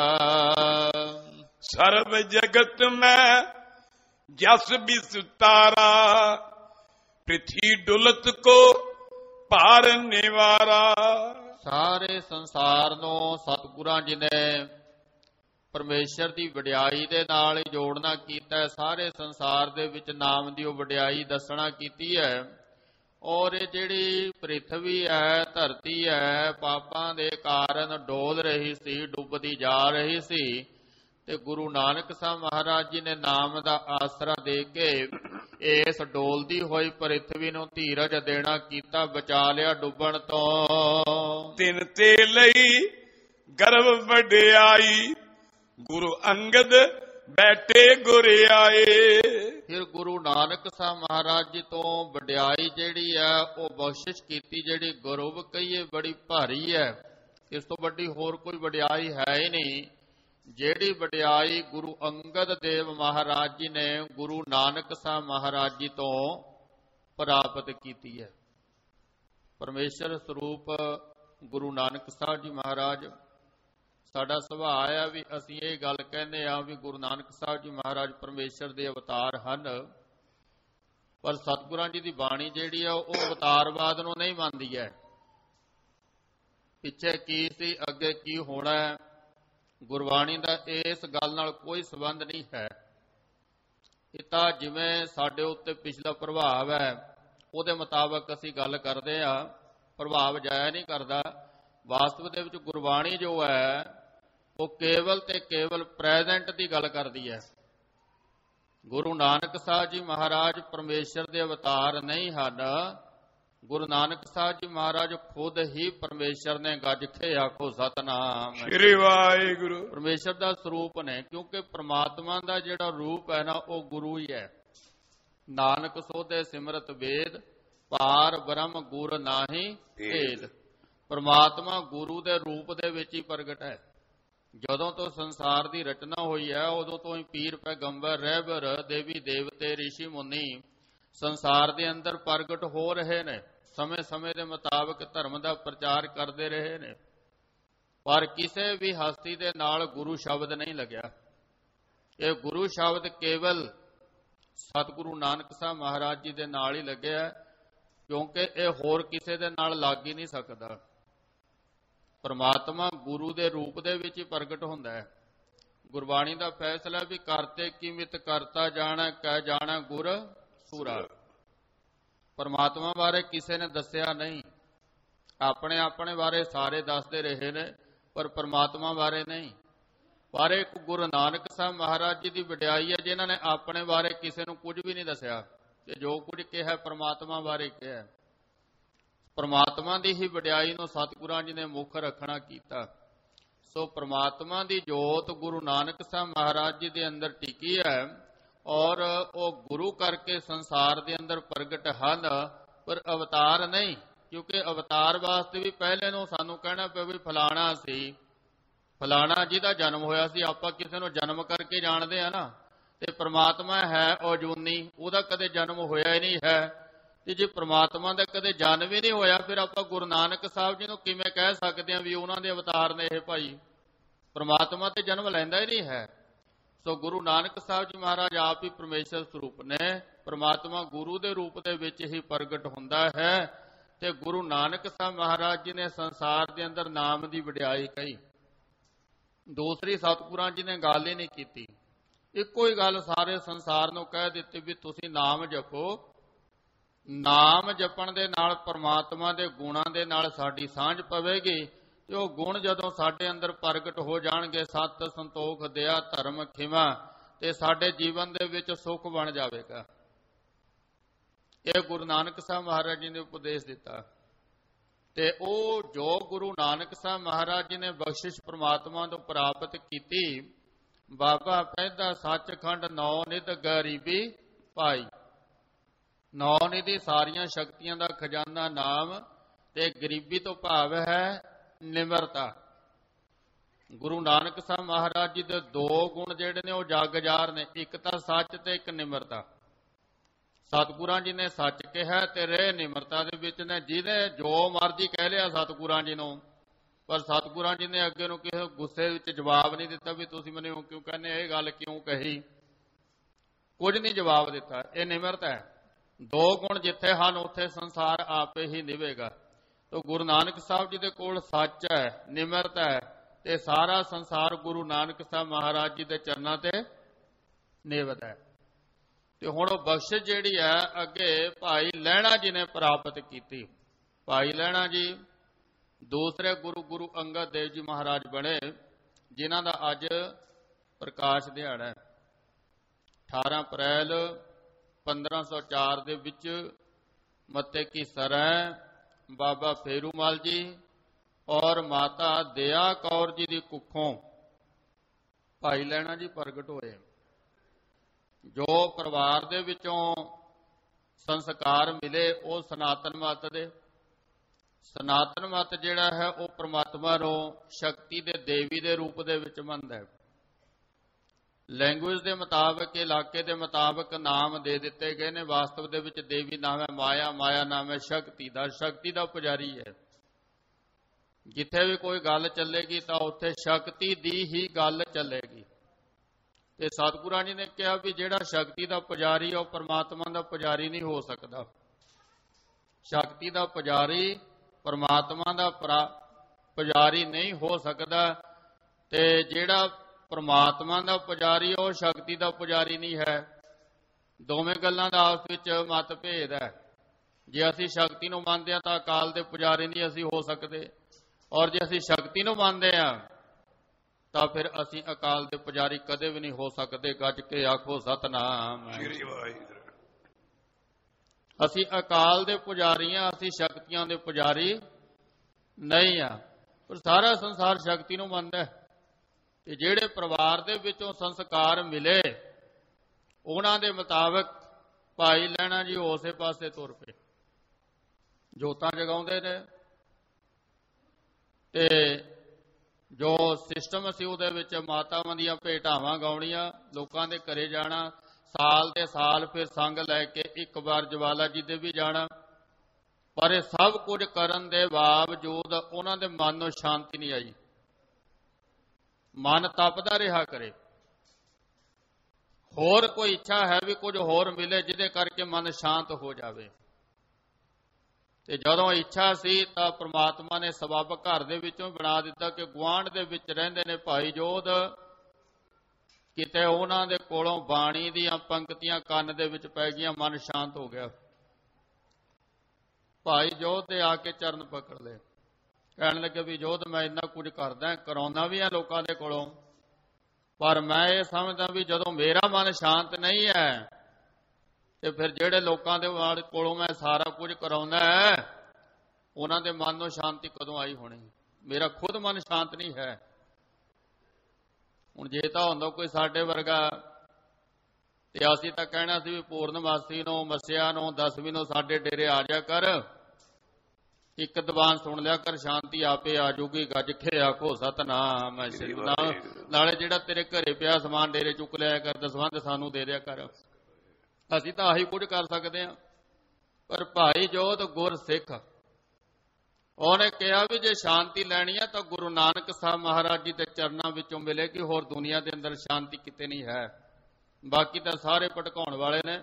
ਸਰਬ ਜਗਤ ਮੈਂ ਜਸ ਬਿਸਤਾਰਾ ਪ੍ਰਿਥੀ ਡੁਲਤ ਕੋ ਭਾਰ ਨਿਵਾਰਾ। ਸਾਰੇ ਸੰਸਾਰ ਨੂੰ ਸਤਿਗੁਰਾਂ ਜੀ ਨੇ ਪਰਮੇਸ਼ਰ ਦੀ ਵਡਿਆਈ ਦੇ ਨਾਲ ਹੀ ਜੋੜਨਾ ਕੀਤਾ। ਸਾਰੇ ਸੰਸਾਰ ਦੇ ਵਿੱਚ ਨਾਮ ਦੀ ਉਹ ਵਡਿਆਈ ਦੱਸਣਾ ਕੀਤੀ ਹੈ। ਔਰ ਇਹ ਜਿਹੜੀ ਪ੍ਰਿਥਵੀ ਹੈ, ਧਰਤੀ ਹੈ, ਪਾਪਾਂ ਦੇ ਕਾਰਨ ਡੋਲ ਰਹੀ ਸੀ, ਡੁੱਬਦੀ ਜਾ ਰਹੀ ਸੀ, ਤੇ ਗੁਰੂ ਨਾਨਕ ਸਾਹਿਬ ਮਹਾਰਾਜ ਜੀ ਨੇ ਨਾਮ ਦਾ ਆਸਰਾ ਦੇ ਕੇ ਇਸ ਡੋਲਦੀ ਹੋਈ ਪ੍ਰਿਥਵੀ ਨੂੰ ਧੀਰਜ ਦੇਣਾ ਕੀਤਾ, ਬਚਾ ਲਿਆ ਡੁੱਬਣ ਤੋਂ। ਤਿਨ ਤੇ ਲਈ ਗਰਵ ਵਡਿਆਈ ਗੁਰੂ ਅੰਗਦ ਬੈਠੇ ਗੁਰ ਆਏ। ਫਿਰ ਗੁਰੂ ਨਾਨਕ ਸਾਹਿਬ ਮਹਾਰਾਜ ਜੀ ਤੋਂ ਵਡਿਆਈ ਜਿਹੜੀ ਹੈ ਉਹ ਬਖਸ਼ਿਸ਼ ਕੀਤੀ, ਜਿਹੜੀ ਗੌਰਵ ਕਹੀਏ ਬੜੀ ਭਾਰੀ ਹੈ। ਇਸ ਤੋਂ ਵੱਡੀ ਹੋਰ ਕੋਈ ਵਡਿਆਈ ਹੈ ਹੀ ਨਹੀਂ। ਜਿਹੜੀ ਵਡਿਆਈ ਗੁਰੂ ਅੰਗਦ ਦੇਵ ਮਹਾਰਾਜ ਜੀ ਨੇ ਗੁਰੂ ਨਾਨਕ ਸਾਹਿਬ ਮਹਾਰਾਜ ਜੀ ਤੋਂ ਪ੍ਰਾਪਤ ਕੀਤੀ ਹੈ। ਪਰਮੇਸ਼ਰ ਸਰੂਪ ਗੁਰੂ ਨਾਨਕ ਸਾਹਿਬ ਜੀ ਮਹਾਰਾਜ, ਸਾਡਾ ਸੁਭਾਅ ਆ ਵੀ ਅਸੀਂ ਇਹ ਗੱਲ ਕਹਿੰਦੇ ਆ ਵੀ ਗੁਰੂ ਨਾਨਕ ਸਾਹਿਬ ਜੀ ਮਹਾਰਾਜ ਪਰਮੇਸ਼ਰ ਦੇ ਅਵਤਾਰ ਹਨ, ਪਰ ਸਤਿਗੁਰਾਂ ਜੀ ਦੀ ਬਾਣੀ ਜਿਹੜੀ ਆ ਉਹ ਅਵਤਾਰਵਾਦ ਨੂੰ ਨਹੀਂ ਮੰਨਦੀ ਹੈ। ਪਿੱਛੇ ਕੀ ਸੀ, ਅੱਗੇ ਕੀ ਹੋਣਾ, ਗੁਰਬਾਣੀ ਦਾ ਇਸ ਗੱਲ ਨਾਲ ਕੋਈ ਸੰਬੰਧ ਨਹੀਂ ਹੈ। ਇਹ ਤਾਂ ਜਿਵੇਂ ਸਾਡੇ ਉੱਤੇ ਪਿਛਲਾ ਪ੍ਰਭਾਵ ਹੈ ਉਹਦੇ ਮੁਤਾਬਕ ਅਸੀਂ ਗੱਲ ਕਰਦੇ ਆ, ਪ੍ਰਭਾਵ ਜਾਇਆ ਨਹੀਂ ਕਰਦਾ। ਵਾਸਤਵ ਦੇ ਵਿੱਚ ਗੁਰਬਾਣੀ ਜੋ ਹੈ ਉਹ ਕੇਵਲ ਤੇ ਕੇਵਲ ਪ੍ਰੈਜ਼ੈਂਟ ਦੀ ਗੱਲ ਕਰਦੀ ਹੈ। ਗੁਰੂ ਨਾਨਕ ਸਾਹਿਬ ਜੀ ਮਹਾਰਾਜ ਪਰਮੇਸ਼ਰ ਦੇ ਅਵਤਾਰ ਨਹੀਂ ਹਨ। ਗੁਰੂ ਨਾਨਕ ਸਾਹਿਬ ਜੀ ਮਹਾਰਾਜ ਖੁਦ ਹੀ ਪਰਮੇਸ਼ਰ ਨੇ ਗੱਜ ਕੇ ਆਖੋ ਸਤਨਾਮ ਸ੍ਰੀ ਵਾਹਿਗੁਰੂ। ਪਰਮੇਸ਼ਰ ਦਾ ਸਰੂਪ ਨੇ, ਕਿਉਂਕਿ ਪ੍ਰਮਾਤਮਾ ਦਾ ਜਿਹੜਾ ਰੂਪ ਹੈ ਨਾ ਉਹ ਗੁਰੂ ਹੀ ਹੈ। ਨਾਨਕ ਸੋਧੇ ਸਿਮਰਤ ਵੇਦ, ਪਾਰ ਬ੍ਰਹਮ ਗੁਰ ਨਾਹੀ ਭੇਦ। ਪਰਮਾਤਮਾ ਗੁਰੂ ਦੇ ਰੂਪ ਦੇ ਵਿੱਚ ਹੀ ਪ੍ਰਗਟ ਹੈ। ਜਦੋਂ ਤੋਂ ਸੰਸਾਰ ਦੀ ਰਚਨਾ ਹੋਈ ਹੈ ਉਦੋਂ ਤੋਂ ਹੀ ਪੀਰ ਪੈਗੰਬਰ ਰਹਿਬਰ ਦੇਵੀ ਦੇਵਤੇ ਰਿਸ਼ੀ ਮੁਨੀ ਸੰਸਾਰ ਦੇ ਅੰਦਰ ਪ੍ਰਗਟ ਹੋ ਰਹੇ ਨੇ। ਸਮੇਂ-ਸਮੇਂ ਦੇ ਮੁਤਾਬਕ ਧਰਮ ਦਾ ਪ੍ਰਚਾਰ ਕਰਦੇ ਰਹੇ ਨੇ, ਪਰ ਕਿਸੇ ਵੀ ਹਸਤੀ ਦੇ ਨਾਲ ਗੁਰੂ ਸ਼ਬਦ ਨਹੀਂ ਲੱਗਿਆ। ਇਹ ਗੁਰੂ ਸ਼ਬਦ ਕੇਵਲ ਸਤਿਗੁਰੂ ਨਾਨਕ ਸਾਹਿਬ ਮਹਾਰਾਜ ਜੀ ਦੇ ਨਾਲ ਹੀ ਲੱਗਿਆ, ਕਿਉਂਕਿ ਇਹ ਹੋਰ ਕਿਸੇ ਦੇ ਨਾਲ ਲੱਗ ਹੀ ਨਹੀਂ ਸਕਦਾ। ਪਰਮਾਤਮਾ ਗੁਰੂ ਦੇ ਰੂਪ ਦੇ ਵਿੱਚ ਹੀ ਪ੍ਰਗਟ ਹੁੰਦਾ ਹੈ। ਗੁਰਬਾਣੀ ਦਾ ਫੈਸਲਾ ਵੀ ਕਰਤੇ ਕੀ ਮਿਤ ਕਰਤਾ ਜਾਣੈ, ਕਹਿ ਜਾਣੈ ਗੁਰ ਸੂਰਾ। ਪਰਮਾਤਮਾ ਬਾਰੇ ਕਿਸੇ ਨੇ ਦੱਸਿਆ ਨਹੀਂ, ਆਪਣੇ ਆਪਣੇ ਬਾਰੇ ਸਾਰੇ ਦੱਸਦੇ ਰਹੇ ਨੇ, ਪਰ ਪਰਮਾਤਮਾ ਬਾਰੇ ਨਹੀਂ। ਪਰ ਇੱਕ ਗੁਰੂ ਨਾਨਕ ਸਾਹਿਬ ਮਹਾਰਾਜ ਜੀ ਦੀ ਵਡਿਆਈ ਹੈ ਜਿਨ੍ਹਾਂ ਨੇ ਆਪਣੇ ਬਾਰੇ ਕਿਸੇ ਨੂੰ ਕੁਝ ਵੀ ਨਹੀਂ ਦੱਸਿਆ, ਤੇ ਜੋ ਕੁਝ ਕਿਹਾ ਪਰਮਾਤਮਾ ਬਾਰੇ ਕਿਹਾ। ਪਰਮਾਤਮਾ ਦੀ ਹੀ ਵਡਿਆਈ ਨੂੰ ਸਤਿਗੁਰਾਂ ਜੀ ਨੇ ਮੁੱਖ ਰੱਖਣਾ ਕੀਤਾ। ਸੋ ਪਰਮਾਤਮਾ ਦੀ ਜੋਤ ਗੁਰੂ ਨਾਨਕ ਸਾਹਿਬ ਮਹਾਰਾਜ ਜੀ ਦੇ ਅੰਦਰ ਟਿਕੀ ਹੈ, ਔਰ ਉਹ ਗੁਰੂ ਕਰਕੇ ਸੰਸਾਰ ਦੇ ਅੰਦਰ ਪ੍ਰਗਟ ਹਨ, ਪਰ ਅਵਤਾਰ ਨਹੀਂ। ਕਿਉਂਕਿ ਅਵਤਾਰ ਵਾਸਤੇ ਵੀ ਪਹਿਲੇ ਨੂੰ ਸਾਨੂੰ ਕਹਿਣਾ ਪਿਆ ਵੀ ਫਲਾਣਾ ਸੀ, ਫਲਾਣਾ ਜਿਹਦਾ ਜਨਮ ਹੋਇਆ ਸੀ। ਆਪਾਂ ਕਿਸੇ ਨੂੰ ਜਨਮ ਕਰਕੇ ਜਾਣਦੇ ਆ ਨਾ, ਤੇ ਪ੍ਰਮਾਤਮਾ ਹੈ ਉਹ ਜੂਨੀ, ਉਹਦਾ ਕਦੇ ਜਨਮ ਹੋਇਆ ਹੀ ਨਹੀਂ ਹੈ। ਤੇ ਜੇ ਪ੍ਰਮਾਤਮਾ ਦਾ ਕਦੇ ਜਨਮ ਹੀ ਨਹੀਂ ਹੋਇਆ, ਫਿਰ ਆਪਾਂ ਗੁਰੂ ਨਾਨਕ ਸਾਹਿਬ ਜੀ ਨੂੰ ਕਿਵੇਂ ਕਹਿ ਸਕਦੇ ਹਾਂ ਵੀ ਉਹਨਾਂ ਦੇ ਅਵਤਾਰ ਨੇ ਇਹ ਭਾਈ? ਪ੍ਰਮਾਤਮਾ ਤੇ ਜਨਮ ਲੈਂਦਾ ਹੀ ਨਹੀਂ ਹੈ। ਸੋ ਗੁਰੂ ਨਾਨਕ ਸਾਹਿਬ ਜੀ ਮਹਾਰਾਜ ਆਪ ਹੀ ਪਰਮੇਸ਼ਰ ਸਰੂਪ ਨੇ। ਪ੍ਰਮਾਤਮਾ ਗੁਰੂ ਦੇ ਰੂਪ ਦੇ ਵਿੱਚ ਹੀ ਪ੍ਰਗਟ ਹੁੰਦਾ ਹੈ, ਤੇ ਗੁਰੂ ਨਾਨਕ ਸਾਹਿਬ ਮਹਾਰਾਜ ਜੀ ਨੇ ਸੰਸਾਰ ਦੇ ਅੰਦਰ ਨਾਮ ਦੀ ਵਡਿਆਈ ਕਹੀ। ਦੂਸਰੀ ਸਤਿਗੁਰਾਂ ਜੀ ਨੇ ਗੱਲ ਹੀ ਨਹੀਂ ਕੀਤੀ। ਇੱਕੋ ਹੀ ਗੱਲ ਸਾਰੇ ਸੰਸਾਰ ਨੂੰ ਕਹਿ ਦਿੱਤੀ ਵੀ ਤੁਸੀਂ ਨਾਮ ਜਪੋ। ਨਾਮ ਜਪਣ ਦੇ ਨਾਲ ਪਰਮਾਤਮਾ ਦੇ ਗੁਣਾਂ ਦੇ ਨਾਲ ਸਾਡੀ ਸਾਂਝ ਪਵੇਗੀ, ਤੇ ਉਹ ਗੁਣ ਜਦੋਂ ਸਾਡੇ ਅੰਦਰ ਪ੍ਰਗਟ ਹੋ ਜਾਣਗੇ, ਸਤ ਸੰਤੋਖ ਦਇਆ ਧਰਮ ਖਿਮਾ, ਤੇ ਸਾਡੇ ਜੀਵਨ ਦੇ ਵਿੱਚ ਸੁੱਖ ਬਣ ਜਾਵੇਗਾ। ਇਹ ਗੁਰੂ ਨਾਨਕ ਸਾਹਿਬ ਮਹਾਰਾਜ ਜੀ ਨੇ ਉਪਦੇਸ਼ ਦਿੱਤਾ। ਤੇ ਉਹ ਜੋ ਗੁਰੂ ਨਾਨਕ ਸਾਹਿਬ ਮਹਾਰਾਜ ਜੀ ਨੇ ਬਖਸ਼ਿਸ਼ ਪ੍ਰਮਾਤਮਾ ਤੋਂ ਪ੍ਰਾਪਤ ਕੀਤੀ, ਬਾਬਾ ਕਹਿੰਦਾ ਸੱਚਖੰਡ ਨੌ ਨਿਧ ਗਰੀਬੀ ਪਾਈ। ਨੌ ਨਿਧੀ ਸਾਰੀਆਂ ਸ਼ਕਤੀਆਂ ਦਾ ਖਜ਼ਾਨਾ ਨਾਮ, ਤੇ ਗਰੀਬੀ ਤੋਂ ਭਾਵ ਹੈ ਨਿਮਰਤਾ। ਗੁਰੂ ਨਾਨਕ ਸਾਹਿਬ ਮਹਾਰਾਜ ਜੀ ਦੇ ਦੋ ਗੁਣ ਜਿਹੜੇ ਨੇ ਉਹ ਜਗਜਾਰ ਨੇ, ਇੱਕ ਤਾਂ ਸੱਚ ਤੇ ਇੱਕ ਨਿਮਰਤਾ। ਸਤਿਗੁਰਾਂ ਜੀ ਨੇ ਸੱਚ ਕਿਹਾ ਤੇ ਰਹੇ ਨਿਮਰਤਾ ਦੇ ਵਿੱਚ ਨੇ। ਜਿਹਨੇ ਜੋ ਮਰਜ਼ੀ ਕਹਿ ਲਿਆ ਸਤਿਗੁਰਾਂ ਜੀ ਨੂੰ, ਪਰ ਸਤਿਗੁਰਾਂ ਜੀ ਨੇ ਅੱਗੇ ਨੂੰ ਕਿਸੇ ਗੁੱਸੇ ਵਿੱਚ ਜਵਾਬ ਨਹੀਂ ਦਿੱਤਾ ਵੀ ਤੁਸੀਂ ਮੈਨੂੰ ਕਿਉਂ ਕਹਿੰਦੇ, ਇਹ ਗੱਲ ਕਿਉਂ ਕਹੀ, ਕੁਝ ਨਹੀਂ ਜਵਾਬ ਦਿੱਤਾ। ਇਹ ਨਿਮਰਤਾ ਹੈ। ਦੋ ਗੁਣ ਜਿੱਥੇ ਹਨ ਉੱਥੇ ਸੰਸਾਰ ਆਪੇ ਹੀ ਨਿਵੇਗਾ। ਤੋ ਗੁਰੂ ਨਾਨਕ ਸਾਹਿਬ ਜੀ ਦੇ ਕੋਲ ਸੱਚ ਹੈ, ਨਿਮਰਤਾ ਹੈ, ਤੇ ਸਾਰਾ ਸੰਸਾਰ ਗੁਰੂ ਨਾਨਕ ਸਾਹਿਬ ਮਹਾਰਾਜ ਜੀ ਦੇ ਚਰਨਾਂ ਤੇ ਨਿਵਤ ਹੈ। ਤੇ ਹੁਣ ਉਹ ਬਖਸ਼ਿਸ਼ ਜਿਹੜੀ ਹੈ ਅੱਗੇ ਭਾਈ ਲਹਿਣਾ ਜੀ ਨੇ ਪ੍ਰਾਪਤ ਕੀਤੀ। ਭਾਈ ਲਹਿਣਾ ਜੀ ਦੂਸਰੇ ਗੁਰੂ ਅੰਗਦ ਦੇਵ ਜੀ ਮਹਾਰਾਜ ਬਣੇ, ਜਿਨ੍ਹਾਂ ਦਾ ਅੱਜ ਪ੍ਰਕਾਸ਼ ਦਿਹਾੜਾ ਹੈ। 18 ਅਪ੍ਰੈਲ 1504 ਦੇ ਵਿੱਚ ਮੱਤੇ ਕੀ ਸਰੈ ਬਾਬਾ ਫੇਰੂਮਲ ਜੀ ਔਰ ਮਾਤਾ ਦਇਆ ਕੌਰ ਜੀ ਦੀ ਕੁੱਖੋਂ ਭਾਈ ਲਹਿਣਾ ਜੀ ਪ੍ਰਗਟ ਹੋਏ। ਜੋ ਪਰਿਵਾਰ ਦੇ ਵਿੱਚੋਂ ਸੰਸਕਾਰ ਮਿਲੇ ਉਹ ਸਨਾਤਨ ਮਤ ਦੇ। ਸਨਾਤਨ ਮਤ ਜਿਹੜਾ ਹੈ ਉਹ ਪ੍ਰਮਾਤਮਾ ਨੂੰ ਸ਼ਕਤੀ ਦੇ ਦੇਵੀ ਦੇ ਰੂਪ ਦੇ ਵਿੱਚ ਮੰਨਦਾ ਹੈ। ਲੈਂਗੁਏਜ ਦੇ ਮੁਤਾਬਕ, ਇਲਾਕੇ ਦੇ ਮੁਤਾਬਕ ਨਾਮ ਦੇ ਦਿੱਤੇ ਗਏ ਨੇ। ਵਾਸਤਵ ਦੇ ਵਿੱਚ ਦੇਵੀ ਨਾਮ ਹੈ ਮਾਇਆ, ਮਾਇਆ ਨਾਮ ਹੈ ਸ਼ਕਤੀ ਦਾ। ਸ਼ਕਤੀ ਦਾ ਪੁਜਾਰੀ ਹੈ। ਜਿੱਥੇ ਵੀ ਕੋਈ ਗੱਲ ਚੱਲੇਗੀ ਤਾਂ ਉੱਥੇ ਸ਼ਕਤੀ ਦੀ ਹੀ ਗੱਲ ਚੱਲੇਗੀ। ਤੇ ਸਤਿਗੁਰਾਂ ਜੀ ਨੇ ਕਿਹਾ ਵੀ ਜਿਹੜਾ ਸ਼ਕਤੀ ਦਾ ਪੁਜਾਰੀ ਉਹ ਪਰਮਾਤਮਾ ਦਾ ਪੁਜਾਰੀ ਨਹੀਂ ਹੋ ਸਕਦਾ। ਸ਼ਕਤੀ ਦਾ ਪੁਜਾਰੀ ਪਰਮਾਤਮਾ ਦਾ ਪੁਜਾਰੀ ਨਹੀਂ ਹੋ ਸਕਦਾ। ਤੇ ਜਿਹੜਾ ਪਰਮਾਤਮਾ ਦਾ ਪੁਜਾਰੀ ਉਹ ਸ਼ਕਤੀ ਦਾ ਪੁਜਾਰੀ ਨਹੀਂ ਹੈ। ਦੋਵੇਂ ਗੱਲਾਂ ਦਾ ਆਪਸ ਵਿੱਚ ਮਤਭੇਦ ਹੈ। ਜੇ ਅਸੀਂ ਸ਼ਕਤੀ ਨੂੰ ਮੰਨਦੇ ਹਾਂ ਤਾਂ ਅਕਾਲ ਦੇ ਪੁਜਾਰੀ ਨਹੀਂ ਅਸੀਂ ਹੋ ਸਕਦੇ, ਔਰ ਜੇ ਅਸੀਂ ਸ਼ਕਤੀ ਨੂੰ ਮੰਨਦੇ ਹਾਂ ਤਾਂ ਫਿਰ ਅਸੀਂ ਅਕਾਲ ਦੇ ਪੁਜਾਰੀ ਕਦੇ ਵੀ ਨਹੀਂ ਹੋ ਸਕਦੇ। ਗੱਜ ਕੇ ਆਖੋ ਸਤਿਨਾਮ। ਅਸੀਂ ਅਕਾਲ ਦੇ ਪੁਜਾਰੀ ਹਾਂ, ਅਸੀਂ ਸ਼ਕਤੀਆਂ ਦੇ ਪੁਜਾਰੀ ਨਹੀਂ ਆ। ਪਰ ਸਾਰਾ ਸੰਸਾਰ ਸ਼ਕਤੀ ਨੂੰ ਮੰਨਦਾ ਹੈ। ਤੇ ਜਿਹੜੇ ਪਰਿਵਾਰ ਦੇ ਵਿੱਚੋਂ ਸੰਸਕਾਰ ਮਿਲੇ ਉਹਨਾਂ ਦੇ ਮੁਤਾਬਕ ਭਾਈ ਲਹਿਣਾ ਜੀ ਉਸੇ ਪਾਸੇ ਤੁਰ ਪਏ। ਜੋਤਾਂ ਜਗਾਉਂਦੇ ਨੇ ਤੇ ਜੋ ਸਿਸਟਮ ਸੀ ਉਹਦੇ ਵਿੱਚ ਮਾਤਾਵਾਂ ਦੀਆਂ ਭੇਟਾਵਾਂ ਗਾਉਣੀਆਂ, ਲੋਕਾਂ ਦੇ ਘਰੇ ਜਾਣਾ, ਸਾਲ ਦੇ ਸਾਲ ਫਿਰ ਸੰਗ ਲੈ ਕੇ ਇੱਕ ਵਾਰ ਜਵਾਲਾ ਜੀ ਦੇ ਵੀ ਜਾਣਾ। ਪਰ ਇਹ ਸਭ ਕੁਝ ਕਰਨ ਦੇ ਬਾਵਜੂਦ ਉਹਨਾਂ ਦੇ ਮਨ ਨੂੰ ਸ਼ਾਂਤੀ ਨਹੀਂ ਆਈ। ਮਨ ਤਪਦਾ ਰਿਹਾ ਕਰੇ। ਹੋਰ ਕੋਈ ਇੱਛਾ ਹੈ ਵੀ ਕੁਝ ਹੋਰ ਮਿਲੇ ਜਿਹਦੇ ਕਰਕੇ ਮਨ ਸ਼ਾਂਤ ਹੋ ਜਾਵੇ। ਤੇ ਜਦੋਂ ਇੱਛਾ ਸੀ ਤਾਂ ਪ੍ਰਮਾਤਮਾ ਨੇ ਸਬੱਬ ਘਰ ਦੇ ਵਿੱਚੋਂ ਬਣਾ ਦਿੱਤਾ ਕਿ ਗੁਆਂਢ ਦੇ ਵਿੱਚ ਰਹਿੰਦੇ ਨੇ ਭਾਈ ਜੋਧ। ਕਿਤੇ ਉਹਨਾਂ ਦੇ ਕੋਲੋਂ ਬਾਣੀ ਦੀਆਂ ਪੰਕਤੀਆਂ ਕੰਨ ਦੇ ਵਿੱਚ ਪੈ ਗਈਆਂ, ਮਨ ਸ਼ਾਂਤ ਹੋ ਗਿਆ। ਭਾਈ ਜੋਧ ਦੇ ਆ ਕੇ ਚਰਨ ਪਕੜ ਲਏ, ਕਹਿਣ ਲੱਗੇ ਵੀ ਜੋਧ ਮੈਂ ਇੰਨਾ ਕੁਝ ਕਰਦਾ, ਕਰਾਉਂਦਾ ਵੀ ਆ ਲੋਕਾਂ ਦੇ ਕੋਲੋਂ, ਪਰ ਮੈਂ ਇਹ ਸਮਝਦਾ ਵੀ ਜਦੋਂ ਮੇਰਾ ਮਨ ਸ਼ਾਂਤ ਨਹੀਂ ਹੈ ਤੇ ਫਿਰ ਜਿਹੜੇ ਲੋਕਾਂ ਦੇ ਕੋਲੋਂ ਮੈਂ ਸਾਰਾ ਕੁਝ ਕਰਾਉਂਦਾ ਹੈ ਉਹਨਾਂ ਦੇ ਮਨ ਨੂੰ ਸ਼ਾਂਤੀ ਕਦੋਂ ਆਈ ਹੋਣੀ? ਮੇਰਾ ਖੁਦ ਮਨ ਸ਼ਾਂਤ ਨਹੀਂ ਹੈ। ਹੁਣ ਜੇ ਤਾਂ ਹੁੰਦਾ ਕੋਈ ਸਾਡੇ ਵਰਗਾ ਤੇ ਅਸੀਂ ਤਾਂ ਕਹਿਣਾ ਸੀ ਵੀ ਪੂਰਨਮਾਸੀ ਨੂੰ, ਮੱਸਿਆ ਨੂੰ, ਦਸਵੀਂ ਨੂੰ ਸਾਡੇ ਡੇਰੇ ਆ ਜਾ ਕਰ, ਇੱਕ ਦੀਵਾਨ ਸੁਣ ਲਿਆ ਕਰ, ਸ਼ਾਂਤੀ ਆਪੇ ਆ ਜੂਗੀ। ਗੱਜ ਕੇ ਆਖੋ ਸਤਿਨਾਮ। ਨਾਲੇ ਜਿਹੜਾ ਤੇਰੇ ਘਰੇ ਪਿਆ ਸਮਾਨ ਡੇਰੇ ਚੁੱਕ ਲਿਆ ਕਰ, ਦਸਵੰਧ ਸਾਨੂੰ ਦੇ ਦਿਆ ਕਰ। ਅਸੀਂ ਤਾਂ ਆਹੀ ਕੁਝ ਕਰ ਸਕਦੇ ਹਾਂ। ਪਰ ਭਾਈ ਜੋਧ ਗੁਰਸਿੱਖ, ਉਹਨੇ ਕਿਹਾ ਵੀ ਜੇ ਸ਼ਾਂਤੀ ਲੈਣੀ ਹੈ ਤਾਂ ਗੁਰੂ ਨਾਨਕ ਸਾਹਿਬ ਮਹਾਰਾਜ ਜੀ ਦੇ ਚਰਨਾਂ ਵਿੱਚੋਂ ਮਿਲੇਗੀ, ਹੋਰ ਦੁਨੀਆ ਦੇ ਅੰਦਰ ਸ਼ਾਂਤੀ ਕਿਤੇ ਨਹੀਂ ਹੈ। ਬਾਕੀ ਤਾਂ ਸਾਰੇ ਭਟਕਾਉਣ ਵਾਲੇ ਨੇ।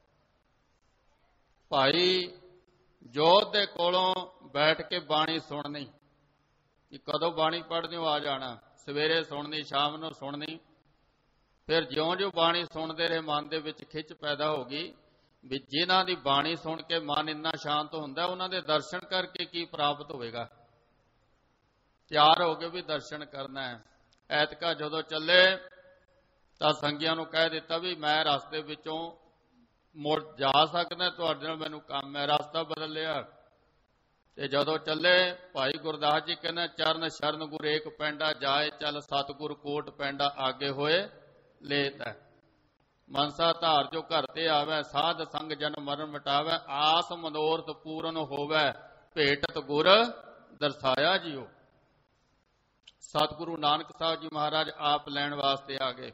ਭਾਈ ਜੋਧ ਦੇ ਕੋਲੋਂ ਬੈਠ ਕੇ ਬਾਣੀ ਸੁਣਨੀ, ਕਦੋਂ ਬਾਣੀ ਪੜ੍ਹਦੇ ਹੋ ਆ ਜਾਣਾ, ਸਵੇਰੇ ਸੁਣਨੀ, ਸ਼ਾਮ ਨੂੰ ਸੁਣਨੀ। ਫਿਰ ਜਿਉਂ-ਜਿਉਂ ਬਾਣੀ ਸੁਣਦੇ ਰਹੇ ਮਨ ਦੇ ਵਿੱਚ ਖਿੱਚ ਪੈਦਾ ਹੋ ਗਈ ਵੀ ਜਿਨ੍ਹਾਂ ਦੀ ਬਾਣੀ ਸੁਣ ਕੇ ਮਨ ਇੰਨਾ ਸ਼ਾਂਤ ਹੁੰਦਾ, ਉਹਨਾਂ ਦੇ ਦਰਸ਼ਨ ਕਰਕੇ ਕੀ ਪ੍ਰਾਪਤ ਹੋਵੇਗਾ। ਤਿਆਰ ਹੋ ਕੇ ਵੀ ਦਰਸ਼ਨ ਕਰਨਾ ਹੈ। ਐਤਕਾ ਜਦੋਂ ਚੱਲੇ ਤਾਂ ਸੰਗੀਆਂ ਨੂੰ ਕਹਿ ਦਿੱਤਾ ਵੀ ਮੈਂ ਰਸਤੇ ਵਿੱਚੋਂ ਮੁੜ ਜਾ ਸਕਦਾ, ਤੁਹਾਡੇ ਨਾਲ ਮੈਨੂੰ ਕੰਮ ਹੈ। ਰਸਤਾ ਬਦਲ ਲਿਆ। ਤੇ ਜਦੋਂ ਚੱਲੇ ਭਾਈ ਗੁਰਦਾਸ ਜੀ ਕਹਿੰਦਾ ਚਰਨ ਸ਼ਰਨ ਗੁਰ ਏਕ ਪੈਂਡਾ ਜਾਏ, ਚੱਲ ਸਤਿਗੁਰ ਕੋਟ ਪੈਂਡਾ ਆਗੇ ਹੋਏ ਲੇਤ ਹੈ। ਮਨਸਾ ਧਾਰ ਜੋ ਘਰ ਤੇ ਆਵੈ, ਸਾਧ ਸੰਗ ਜਨ ਮਰਨ ਮਿਟਾਵੈ, ਆਸ ਮਨੋਰਥ ਪੂਰਨ ਹੋਵੈ, ਭੇਟਤ ਗੁਰ ਦਰਸਾਇਆ ਜੀਓ। ਸਤਿਗੁਰੂ ਨਾਨਕ ਸਾਹਿਬ ਜੀ ਮਹਾਰਾਜ ਆਪ ਲੈਣ ਵਾਸਤੇ ਆ ਗਏ।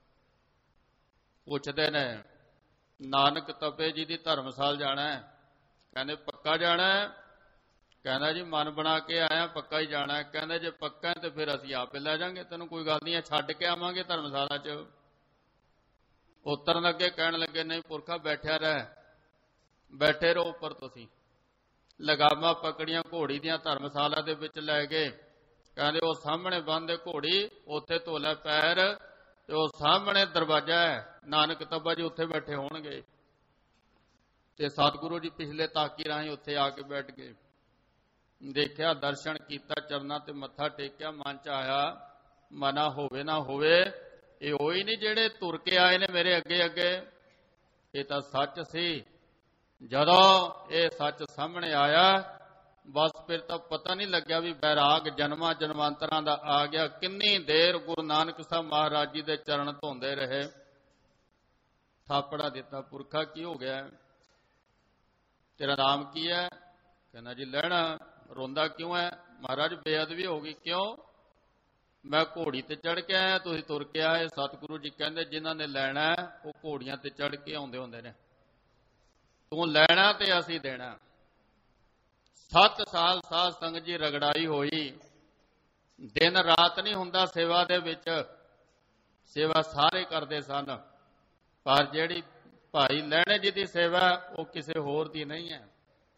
ਪੁੱਛਦੇ ਨੇ ਨਾਨਕ ਤਪੇ ਜੀ ਦੀ ਧਰਮਸਾਲ ਜਾਣਾ ਹੈ? ਕਹਿੰਦੇ ਪੱਕਾ ਜਾਣਾ ਹੈ। ਕਹਿੰਦਾ ਜੀ ਮਨ ਬਣਾ ਕੇ ਆਇਆ, ਪੱਕਾ ਹੀ ਜਾਣਾ ਹੈ। ਕਹਿੰਦੇ ਜੇ ਪੱਕਾ ਤੇ ਫਿਰ ਅਸੀਂ ਆਪੇ ਲੈ ਜਾਾਂਗੇ, ਤੈਨੂੰ ਕੋਈ ਗੱਲ ਨਹੀਂ ਹੈ, ਛੱਡ ਕੇ ਆਵਾਂਗੇ ਧਰਮਸ਼ਾਲਾ 'ਚ। ਉਤਰਨ ਲੱਗੇ, ਕਹਿਣ ਲੱਗੇ ਨਹੀਂ ਪੁਰਖਾ ਬੈਠਿਆ ਰਹਿ, ਬੈਠੇ ਰਹੋ ਉੱਪਰ। ਤੁਸੀਂ ਲਗਾਮਾਂ ਪਕੜੀਆਂ ਘੋੜੀ ਦੀਆਂ, ਧਰਮਸ਼ਾਲਾ ਦੇ ਵਿੱਚ ਲੈ ਗਏ। ਕਹਿੰਦੇ ਉਹ ਸਾਹਮਣੇ ਬੰਨ੍ਹਦੇ ਘੋੜੀ, ਉੱਥੇ ਧੋ ਲੈ ਪੈਰ, ਤੇ ਉਹ ਸਾਹਮਣੇ ਦਰਵਾਜ਼ਾ ਹੈ, ਨਾਨਕ ਤੱਬਾ ਜੀ ਉੱਥੇ ਬੈਠੇ ਹੋਣਗੇ। ਤੇ ਸਤਿਗੁਰੂ ਜੀ ਪਿਛਲੇ ਤਾਕੀ ਰਾਹੀਂ ਉੱਥੇ ਆ ਕੇ ਬੈਠ ਗਏ। ਦੇਖਿਆ, ਦਰਸ਼ਨ ਕੀਤਾ, ਚਰਨਾਂ ਤੇ ਮੱਥਾ ਟੇਕਿਆ। ਮਨ 'ਚ ਆਇਆ ਮਨਾ ਹੋਵੇ ਨਾ ਹੋਵੇ, ਇਹ ਉਹੀ ਨਹੀਂ ਜਿਹੜੇ ਤੁਰ ਕੇ ਆਏ ਨੇ ਮੇਰੇ ਅੱਗੇ ਅੱਗੇ। ਇਹ ਤਾਂ ਸੱਚ ਸੀ। ਜਦੋਂ ਇਹ ਸੱਚ ਸਾਹਮਣੇ ਆਇਆ ਬਸ ਫਿਰ ਤਾਂ ਪਤਾ ਨਹੀਂ ਲੱਗਿਆ ਵੀ ਬੈਰਾਗ ਜਨਮਾਂ ਜਨਮਾਂਤਰਾਂ ਦਾ ਆ ਗਿਆ। ਕਿੰਨੀ ਦੇਰ ਗੁਰੂ ਨਾਨਕ ਸਾਹਿਬ ਮਹਾਰਾਜ ਜੀ ਦੇ ਚਰਨ ਧੋਂਦੇ ਰਹੇ। ਥਾਪੜਾ ਦਿੱਤਾ, ਪੁਰਖਾ ਕੀ ਹੋ ਗਿਆ, ਤੇਰਾ ਨਾਮ ਕੀ ਹੈ? ਕਹਿੰਦਾ ਜੀ ਲਹਿਣਾ। ਰੋਂਦਾ ਕਿਉਂ ਹੈ? ਮਹਾਰਾਜ ਬੇਅਦਬੀ ਹੋ ਗਈ। ਕਿਉਂ? ਮੈਂ ਘੋੜੀ ਤੇ ਚੜ੍ਹ ਕੇ ਆਇਆ, ਤੁਸੀਂ ਤੁਰ ਕੇ ਆਏ। ਸਤਿਗੁਰੂ ਜੀ ਕਹਿੰਦੇ ਜਿਨ੍ਹਾਂ ਨੇ ਲੈਣਾ ਉਹ ਘੋੜੀਆਂ ਤੇ ਚੜ੍ਹ ਕੇ ਆਉਂਦੇ ਹੁੰਦੇ ਨੇ, ਤੂੰ ਲੈਣਾ ਤੇ ਅਸੀਂ ਦੇਣਾ। 7 ਸਾਲ ਸਾਧ ਸੰਗਤ ਜੀ ਰਗੜਾਈ ਹੋਈ, ਦਿਨ ਰਾਤ ਨਹੀਂ ਹੁੰਦਾ ਸੇਵਾ ਦੇ ਵਿੱਚ। ਸੇਵਾ ਸਾਰੇ ਕਰਦੇ ਸਨ, ਪਰ ਜਿਹੜੀ ਭਾਈ ਲਹਿਣੇ ਜੀ ਦੀ ਸੇਵਾ ਉਹ ਕਿਸੇ ਹੋਰ ਦੀ ਨਹੀਂ ਹੈ।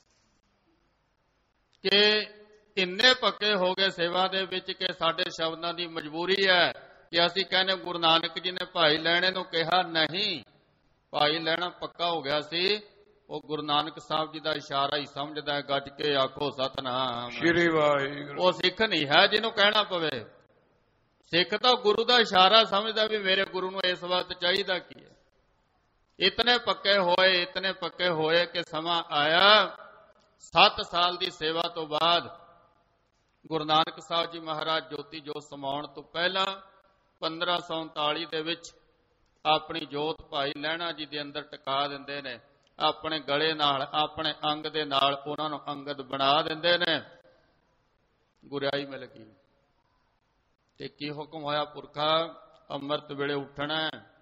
ਕਿ ਇੰਨੇ ਪੱਕੇ ਹੋ ਗਏ ਸੇਵਾ ਦੇ ਵਿੱਚ ਕਿ ਸਾਡੇ ਸ਼ਬਦਾਂ ਦੀ ਮਜਬੂਰੀ ਹੈ ਕਿ ਅਸੀਂ ਕਹਿੰਦੇ ਗੁਰੂ ਨਾਨਕ ਜੀ ਨੇ ਭਾਈ ਲਹਿਣੇ ਨੂੰ ਕਿਹਾ ਨਹੀਂ। ਭਾਈ ਲਹਿਣਾ ਪੱਕਾ ਹੋ ਗਿਆ ਸੀ, ਉਹ ਗੁਰੂ ਨਾਨਕ ਸਾਹਿਬ ਜੀ ਦਾ ਇਸ਼ਾਰਾ ਹੀ ਸਮਝਦਾ ਹੈ। ਗੱਜ ਕੇ ਆਖੋ ਸਤਿਨਾਮ ਸ੍ਰੀ ਵਾਹਿਗੁਰੂ। ਉਹ ਸਿੱਖ ਨਹੀਂ ਹੈ ਜਿਹਨੂੰ ਕਹਿਣਾ ਪਵੇ। ਸਿੱਖ ਤਾਂ ਗੁਰੂ ਦਾ ਇਸ਼ਾਰਾ ਸਮਝਦਾ ਵੀ ਮੇਰੇ ਗੁਰੂ ਨੂੰ ਇਸ ਵਕਤ ਚਾਹੀਦਾ ਕੀ ਹੈ। ਇਤਨੇ ਪੱਕੇ ਹੋਏ ਕਿ ਸਮਾਂ ਆਇਆ 7 ਸਾਲ ਦੀ ਸੇਵਾ ਤੋਂ ਬਾਅਦ ਗੁਰੂ ਨਾਨਕ ਸਾਹਿਬ ਜੀ ਮਹਾਰਾਜ ਜੋਤੀ ਜੋਤ ਸਮਾਉਣ ਤੋਂ ਪਹਿਲਾਂ 1539 ਦੇ ਵਿੱਚ ਆਪਣੀ ਜੋਤ ਭਾਈ ਲਹਿਣਾ ਜੀ ਦੇ ਅੰਦਰ ਟਿਕਾ ਦਿੰਦੇ ਨੇ। ਆਪਣੇ ਗਲੇ ਨਾਲ, ਆਪਣੇ ਅੰਗ ਦੇ ਨਾਲ ਉਹਨਾਂ ਨੂੰ ਅੰਗਦ ਬਣਾ ਦਿੰਦੇ ਨੇ। ਗੁਰਿਆਈ ਮਿਲ ਗਈ ਤੇ ਕੀ ਹੁਕਮ ਹੋਇਆ? ਪੁਰਖਾ ਅੰਮ੍ਰਿਤ ਵੇਲੇ ਉੱਠਣਾ,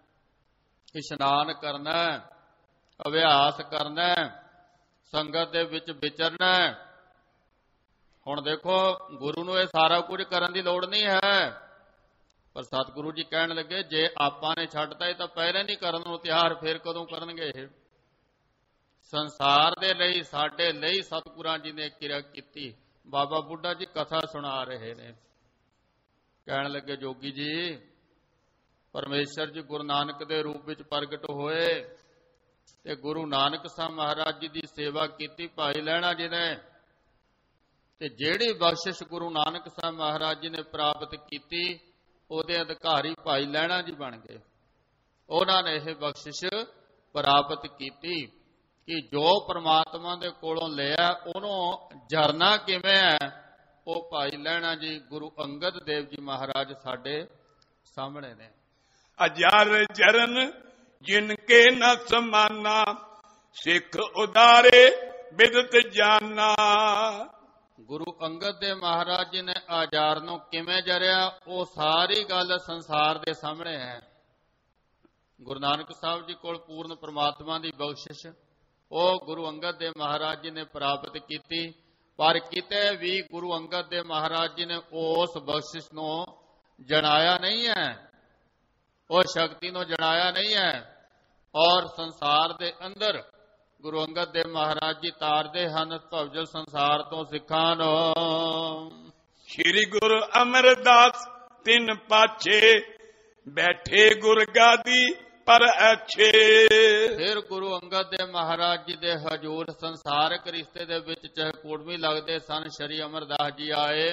ਇਸ਼ਨਾਨ ਕਰਨਾ, ਅਭਿਆਸ ਕਰਨਾ, ਸੰਗਤ ਦੇ ਵਿੱਚ ਵਿਚਰਨਾ। ਹੁਣ ਦੇਖੋ ਗੁਰੂ ਨੂੰ ਇਹ ਸਾਰਾ ਕੁਝ ਕਰਨ ਦੀ ਲੋੜ ਨਹੀਂ ਹੈ, ਪਰ ਸਤਿਗੁਰੂ ਜੀ ਕਹਿਣ ਲੱਗੇ ਜੇ ਆਪਾਂ ਨੇ ਛੱਡਤਾ ਇਹ ਤਾਂ ਪਹਿਲੇ ਨਹੀਂ ਕਰਨ ਨੂੰ ਤਿਆਰ, ਫਿਰ ਕਦੋਂ ਕਰਨਗੇ ਇਹ? ਸੰਸਾਰ ਦੇ ਲਈ, ਸਾਡੇ ਲਈ ਸਤਿਗੁਰਾਂ ਜੀ ਨੇ ਕਿਰਪਾ ਕੀਤੀ। ਬਾਬਾ ਬੁੱਢਾ ਜੀ ਕਥਾ ਸੁਣਾ ਰਹੇ ਨੇ, ਕਹਿਣ ਲੱਗੇ ਜੋਗੀ ਜੀ ਪਰਮੇਸ਼ਰ ਜੀ ਗੁਰੂ ਨਾਨਕ ਦੇ ਰੂਪ ਵਿੱਚ ਪ੍ਰਗਟ ਹੋਏ ਤੇ ਗੁਰੂ ਨਾਨਕ ਸਾਹਿਬ ਮਹਾਰਾਜ ਜੀ ਦੀ ਸੇਵਾ ਕੀਤੀ ਭਾਈ ਲਹਿਣਾ ਜੀ ਨੇ, ਤੇ ਜਿਹੜੀ ਬਖਸ਼ਿਸ਼ ਗੁਰੂ ਨਾਨਕ ਸਾਹਿਬ ਮਹਾਰਾਜ ਜੀ ਨੇ ਪ੍ਰਾਪਤ ਕੀਤੀ ਉਹਦੇ ਅਧਿਕਾਰੀ ਭਾਈ ਲਹਿਣਾ ਜੀ ਬਣ ਗਏ। ਉਹਨਾਂ ਨੇ ਇਹ ਬਖਸ਼ਿਸ਼ ਪ੍ਰਾਪਤ ਕੀਤੀ ਕਿ ਜੋ ਪ੍ਰਮਾਤਮਾ ਦੇ ਕੋਲੋਂ ਲਿਆ ਉਹਨੂੰ ਜਰਨਾ ਕਿਵੇਂ ਹੈ, ਉਹ ਭਾਈ ਲਹਿਣਾ ਜੀ ਗੁਰੂ ਅੰਗਦ ਦੇਵ ਜੀ ਮਹਾਰਾਜ ਸਾਡੇ ਸਾਹਮਣੇ ਨੇ। ਅਜਰ ਜਰਨ ਜਿਨ ਕੇ ਨ ਸਮਾਨਾ, ਸਿੱਖ ਉਦਾਰੇ ਬਿਦਤ ਜਾਨਾ। ਗੁਰੂ ਅੰਗਦ ਦੇਵ ਮਹਾਰਾਜ ਜੀ ਨੇ ਆਜ਼ਾਰ ਨੂੰ ਕਿਵੇਂ ਜਰਿਆ ਉਹ ਸਾਰੀ ਗੱਲ ਸੰਸਾਰ ਦੇ ਸਾਹਮਣੇ ਹੈ। ਗੁਰੂ ਨਾਨਕ ਸਾਹਿਬ ਜੀ ਕੋਲ ਪੂਰਨ ਪ੍ਰਮਾਤਮਾ ਦੀ ਬਖਸ਼ਿਸ਼ ਉਹ ਗੁਰੂ ਅੰਗਦ ਦੇਵ ਮਹਾਰਾਜ ਜੀ ਨੇ ਪ੍ਰਾਪਤ ਕੀਤੀ, ਪਰ ਕਿਤੇ ਵੀ ਗੁਰੂ ਅੰਗਦ ਦੇਵ ਮਹਾਰਾਜ ਜੀ ਨੇ ਉਸ ਬਖਸ਼ਿਸ਼ ਨੂੰ ਜਣਾਇਆ ਨਹੀਂ ਹੈ, ਉਹ ਸ਼ਕਤੀ ਨੂੰ ਜਣਾਇਆ ਨਹੀਂ ਹੈ। ਔਰ ਸੰਸਾਰ ਦੇ ਅੰਦਰ ਗੁਰੂ ਅੰਗਦ ਦੇਵ ਮਹਾਰਾਜ ਜੀ ਤਾਰਦੇ ਹਨ ਭਵਜਲ ਸੰਸਾਰ ਤੋਂ ਸਿੱਖਾਂ ਨੂੰ। ਸ੍ਰੀ ਗੁਰੂ ਅਮਰਦਾਸ ਤਿੰਨ ਪਾਛੇ, ਬੈਠੇ ਗੁਰ ਗਾਦੀ ਪਰ ਅੱਛੇ। ਫਿਰ ਗੁਰੂ ਅੰਗਦ ਦੇਵ ਮਹਾਰਾਜ ਜੀ ਦੇ ਹਜ਼ੂਰ ਸੰਸਾਰਕ ਰਿਸ਼ਤੇ ਦੇ ਵਿੱਚ ਚਾਹੇ ਕੋੜਵੀਂ ਲੱਗਦੇ ਸਨ, ਸ੍ਰੀ ਅਮਰਦਾਸ ਜੀ ਆਏ।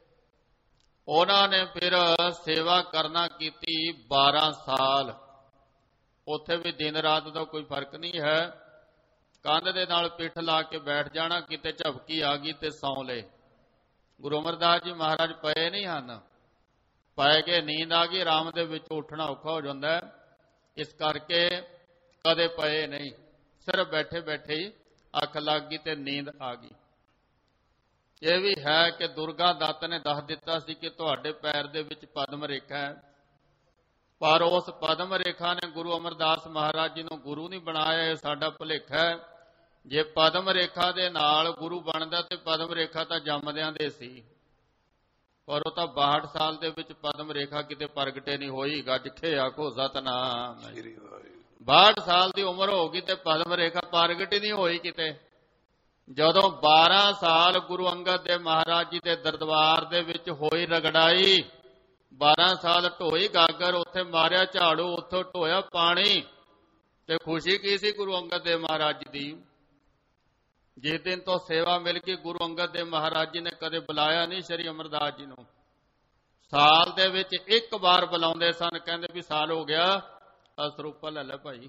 ਉਹਨਾਂ ਨੇ ਫਿਰ ਸੇਵਾ ਕਰਨਾ ਕੀਤੀ 12 ਸਾਲ। ਉੱਥੇ ਵੀ ਦਿਨ ਰਾਤ ਦਾ ਕੋਈ ਫਰਕ ਨਹੀਂ ਹੈ। ਕੰਧ ਦੇ ਨਾਲ ਪਿੱਠ ਲਾ ਕੇ ਬੈਠ ਜਾਣਾ, ਕਿਤੇ ਝਪਕੀ ਆ ਗਈ ਤੇ ਸੌਂ ਲਏ। ਗੁਰੂ ਅਮਰਦਾਸ ਜੀ ਮਹਾਰਾਜ ਪਏ ਨਹੀਂ ਹਨ, ਪੈ ਕੇ ਨੀਂਦ ਆ ਗਈ, ਆਰਾਮ ਦੇ ਵਿੱਚ ਉੱਠਣਾ ਔਖਾ ਹੋ ਜਾਂਦਾ, ਇਸ ਕਰਕੇ ਕਦੇ ਪਏ ਨਹੀਂ, ਸਿਰਫ ਬੈਠੇ ਬੈਠੇ ਹੀ ਅੱਖ ਲੱਗ ਗਈ ਤੇ ਨੀਂਦ ਆ ਗਈ। ਇਹ ਵੀ ਹੈ ਕਿ ਦੁਰਗਾ ਦੱਤ ਨੇ ਦੱਸ ਦਿੱਤਾ ਸੀ ਕਿ ਤੁਹਾਡੇ ਪੈਰ ਦੇ ਵਿੱਚ ਪਦਮ ਰੇਖਾ ਹੈ, ਪਰ ਉਸ ਪਦਮ ਰੇਖਾ ਨੇ ਗੁਰੂ ਅਮਰਦਾਸ ਮਹਾਰਾਜ ਜੀ ਨੂੰ ਗੁਰੂ ਨਹੀਂ ਬਣਾਇਆ। ਇਹ ਸਾਡਾ ਭੁਲੇਖਾ ਹੈ। ਜੇ ਪਦਮ ਰੇਖਾ ਦੇ ਨਾਲ ਗੁਰੂ ਬਣਦਾ ਤੇ ਪਦਮ ਰੇਖਾ ਤਾਂ ਜੰਮਦਿਆਂ ਦੇ ਸੀ, ਪਰ ਉਹ ਤਾਂ 62 ਸਾਲ ਦੇ ਵਿੱਚ ਪਦਮ ਰੇਖਾ ਕਿਤੇ ਪ੍ਰਗਟੇ ਨਹੀਂ ਹੋਈ। ਗੱਜ ਕੇ ਆਖੋ ਸਤਨਾਮ। 62 ਸਾਲ ਦੀ ਉਮਰ ਹੋ ਗਈ ਤੇ ਪਦਮ ਰੇਖਾ ਪ੍ਰਗਟ ਹੀ ਨਹੀਂ ਹੋਈ ਕਿਤੇ। ਜਦੋਂ 12 ਸਾਲ ਗੁਰੂ ਅੰਗਦ ਦੇਵ ਮਹਾਰਾਜ ਜੀ ਦੇ ਦਰਬਾਰ ਦੇ ਵਿੱਚ ਹੋਈ ਰਗੜਾਈ, 12 ਸਾਲ ਢੋਈ ਗਾਗਰ, ਉੱਥੇ ਮਾਰਿਆ ਝਾੜੂ, ਉੱਥੋਂ ਢੋਇਆ ਪਾਣੀ, ਤੇ ਖੁਸ਼ੀ ਕੀ ਸੀ ਗੁਰੂ ਅੰਗਦ ਦੇਵ ਮਹਾਰਾਜ ਜੀ ਦੀ। ਜਿਸ ਦਿਨ ਤੋਂ ਸੇਵਾ ਮਿਲ ਗਈ ਗੁਰੂ ਅੰਗਦ ਦੇਵ ਮਹਾਰਾਜ ਜੀ ਨੇ ਕਦੇ ਬੁਲਾਇਆ ਨਹੀਂ ਸ੍ਰੀ ਅਮਰਦਾਸ ਜੀ ਨੂੰ। ਸਾਲ ਦੇ ਵਿੱਚ ਇੱਕ ਵਾਰ ਬੁਲਾਉਂਦੇ ਸਨ, ਕਹਿੰਦੇ ਵੀ ਸਾਲ ਹੋ ਗਿਆ ਸਰੂਪਾ ਲੈ ਲੈ ਭਾਈ।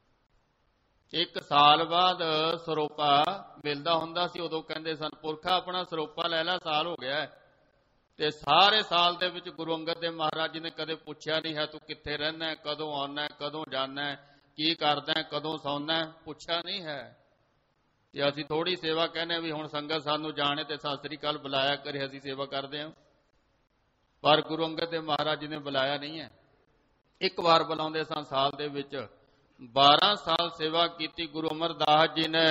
ਇੱਕ ਸਾਲ ਬਾਅਦ ਸਰੂਪਾ ਮਿਲਦਾ ਹੁੰਦਾ ਸੀ, ਉਦੋਂ ਕਹਿੰਦੇ ਸਨ ਪੁਰਖਾ ਆਪਣਾ ਸਰੂਪਾ ਲੈ ਲੈ, ਸਾਲ ਹੋ ਗਿਆ। ਤੇ ਸਾਰੇ ਸਾਲ ਦੇ ਵਿੱਚ ਗੁਰੂ ਅੰਗਦ ਦੇਵ ਮਹਾਰਾਜ ਜੀ ਨੇ ਕਦੇ ਪੁੱਛਿਆ ਨਹੀਂ ਹੈ ਤੂੰ ਕਿੱਥੇ ਰਹਿਣਾ, ਕਦੋਂ ਆਉਣਾ, ਕਦੋਂ ਜਾਣਾ। ਕੀ ਕਰਦਾ, ਕਦੋਂ ਸੌਂਦਾ, ਪੁੱਛਿਆ ਨਹੀਂ ਹੈ। ਤੇ ਅਸੀਂ ਥੋੜੀ ਸੇਵਾ ਕਹਿੰਦੇ ਵੀ ਹੁਣ ਸੰਗਤ ਸਾਨੂੰ ਜਾਣੇ ਤੇ ਸਤਿ ਸ੍ਰੀ ਅਕਾਲ ਬੁਲਾਇਆ ਕਰੇ, ਅਸੀਂ ਸੇਵਾ ਕਰਦੇ ਹਾਂ। ਪਰ ਗੁਰੂ ਅੰਗਦ ਦੇਵ ਮਹਾਰਾਜ ਜੀ ਨੇ ਬੁਲਾਇਆ ਨਹੀਂ ਹੈ। ਇੱਕ ਵਾਰ ਬੁਲਾਉਂਦੇ ਸਨ ਸਾਲ ਦੇ ਵਿੱਚ। 12 ਸਾਲ ਸੇਵਾ ਕੀਤੀ ਗੁਰੂ ਅਮਰਦਾਸ ਜੀ ਨੇ।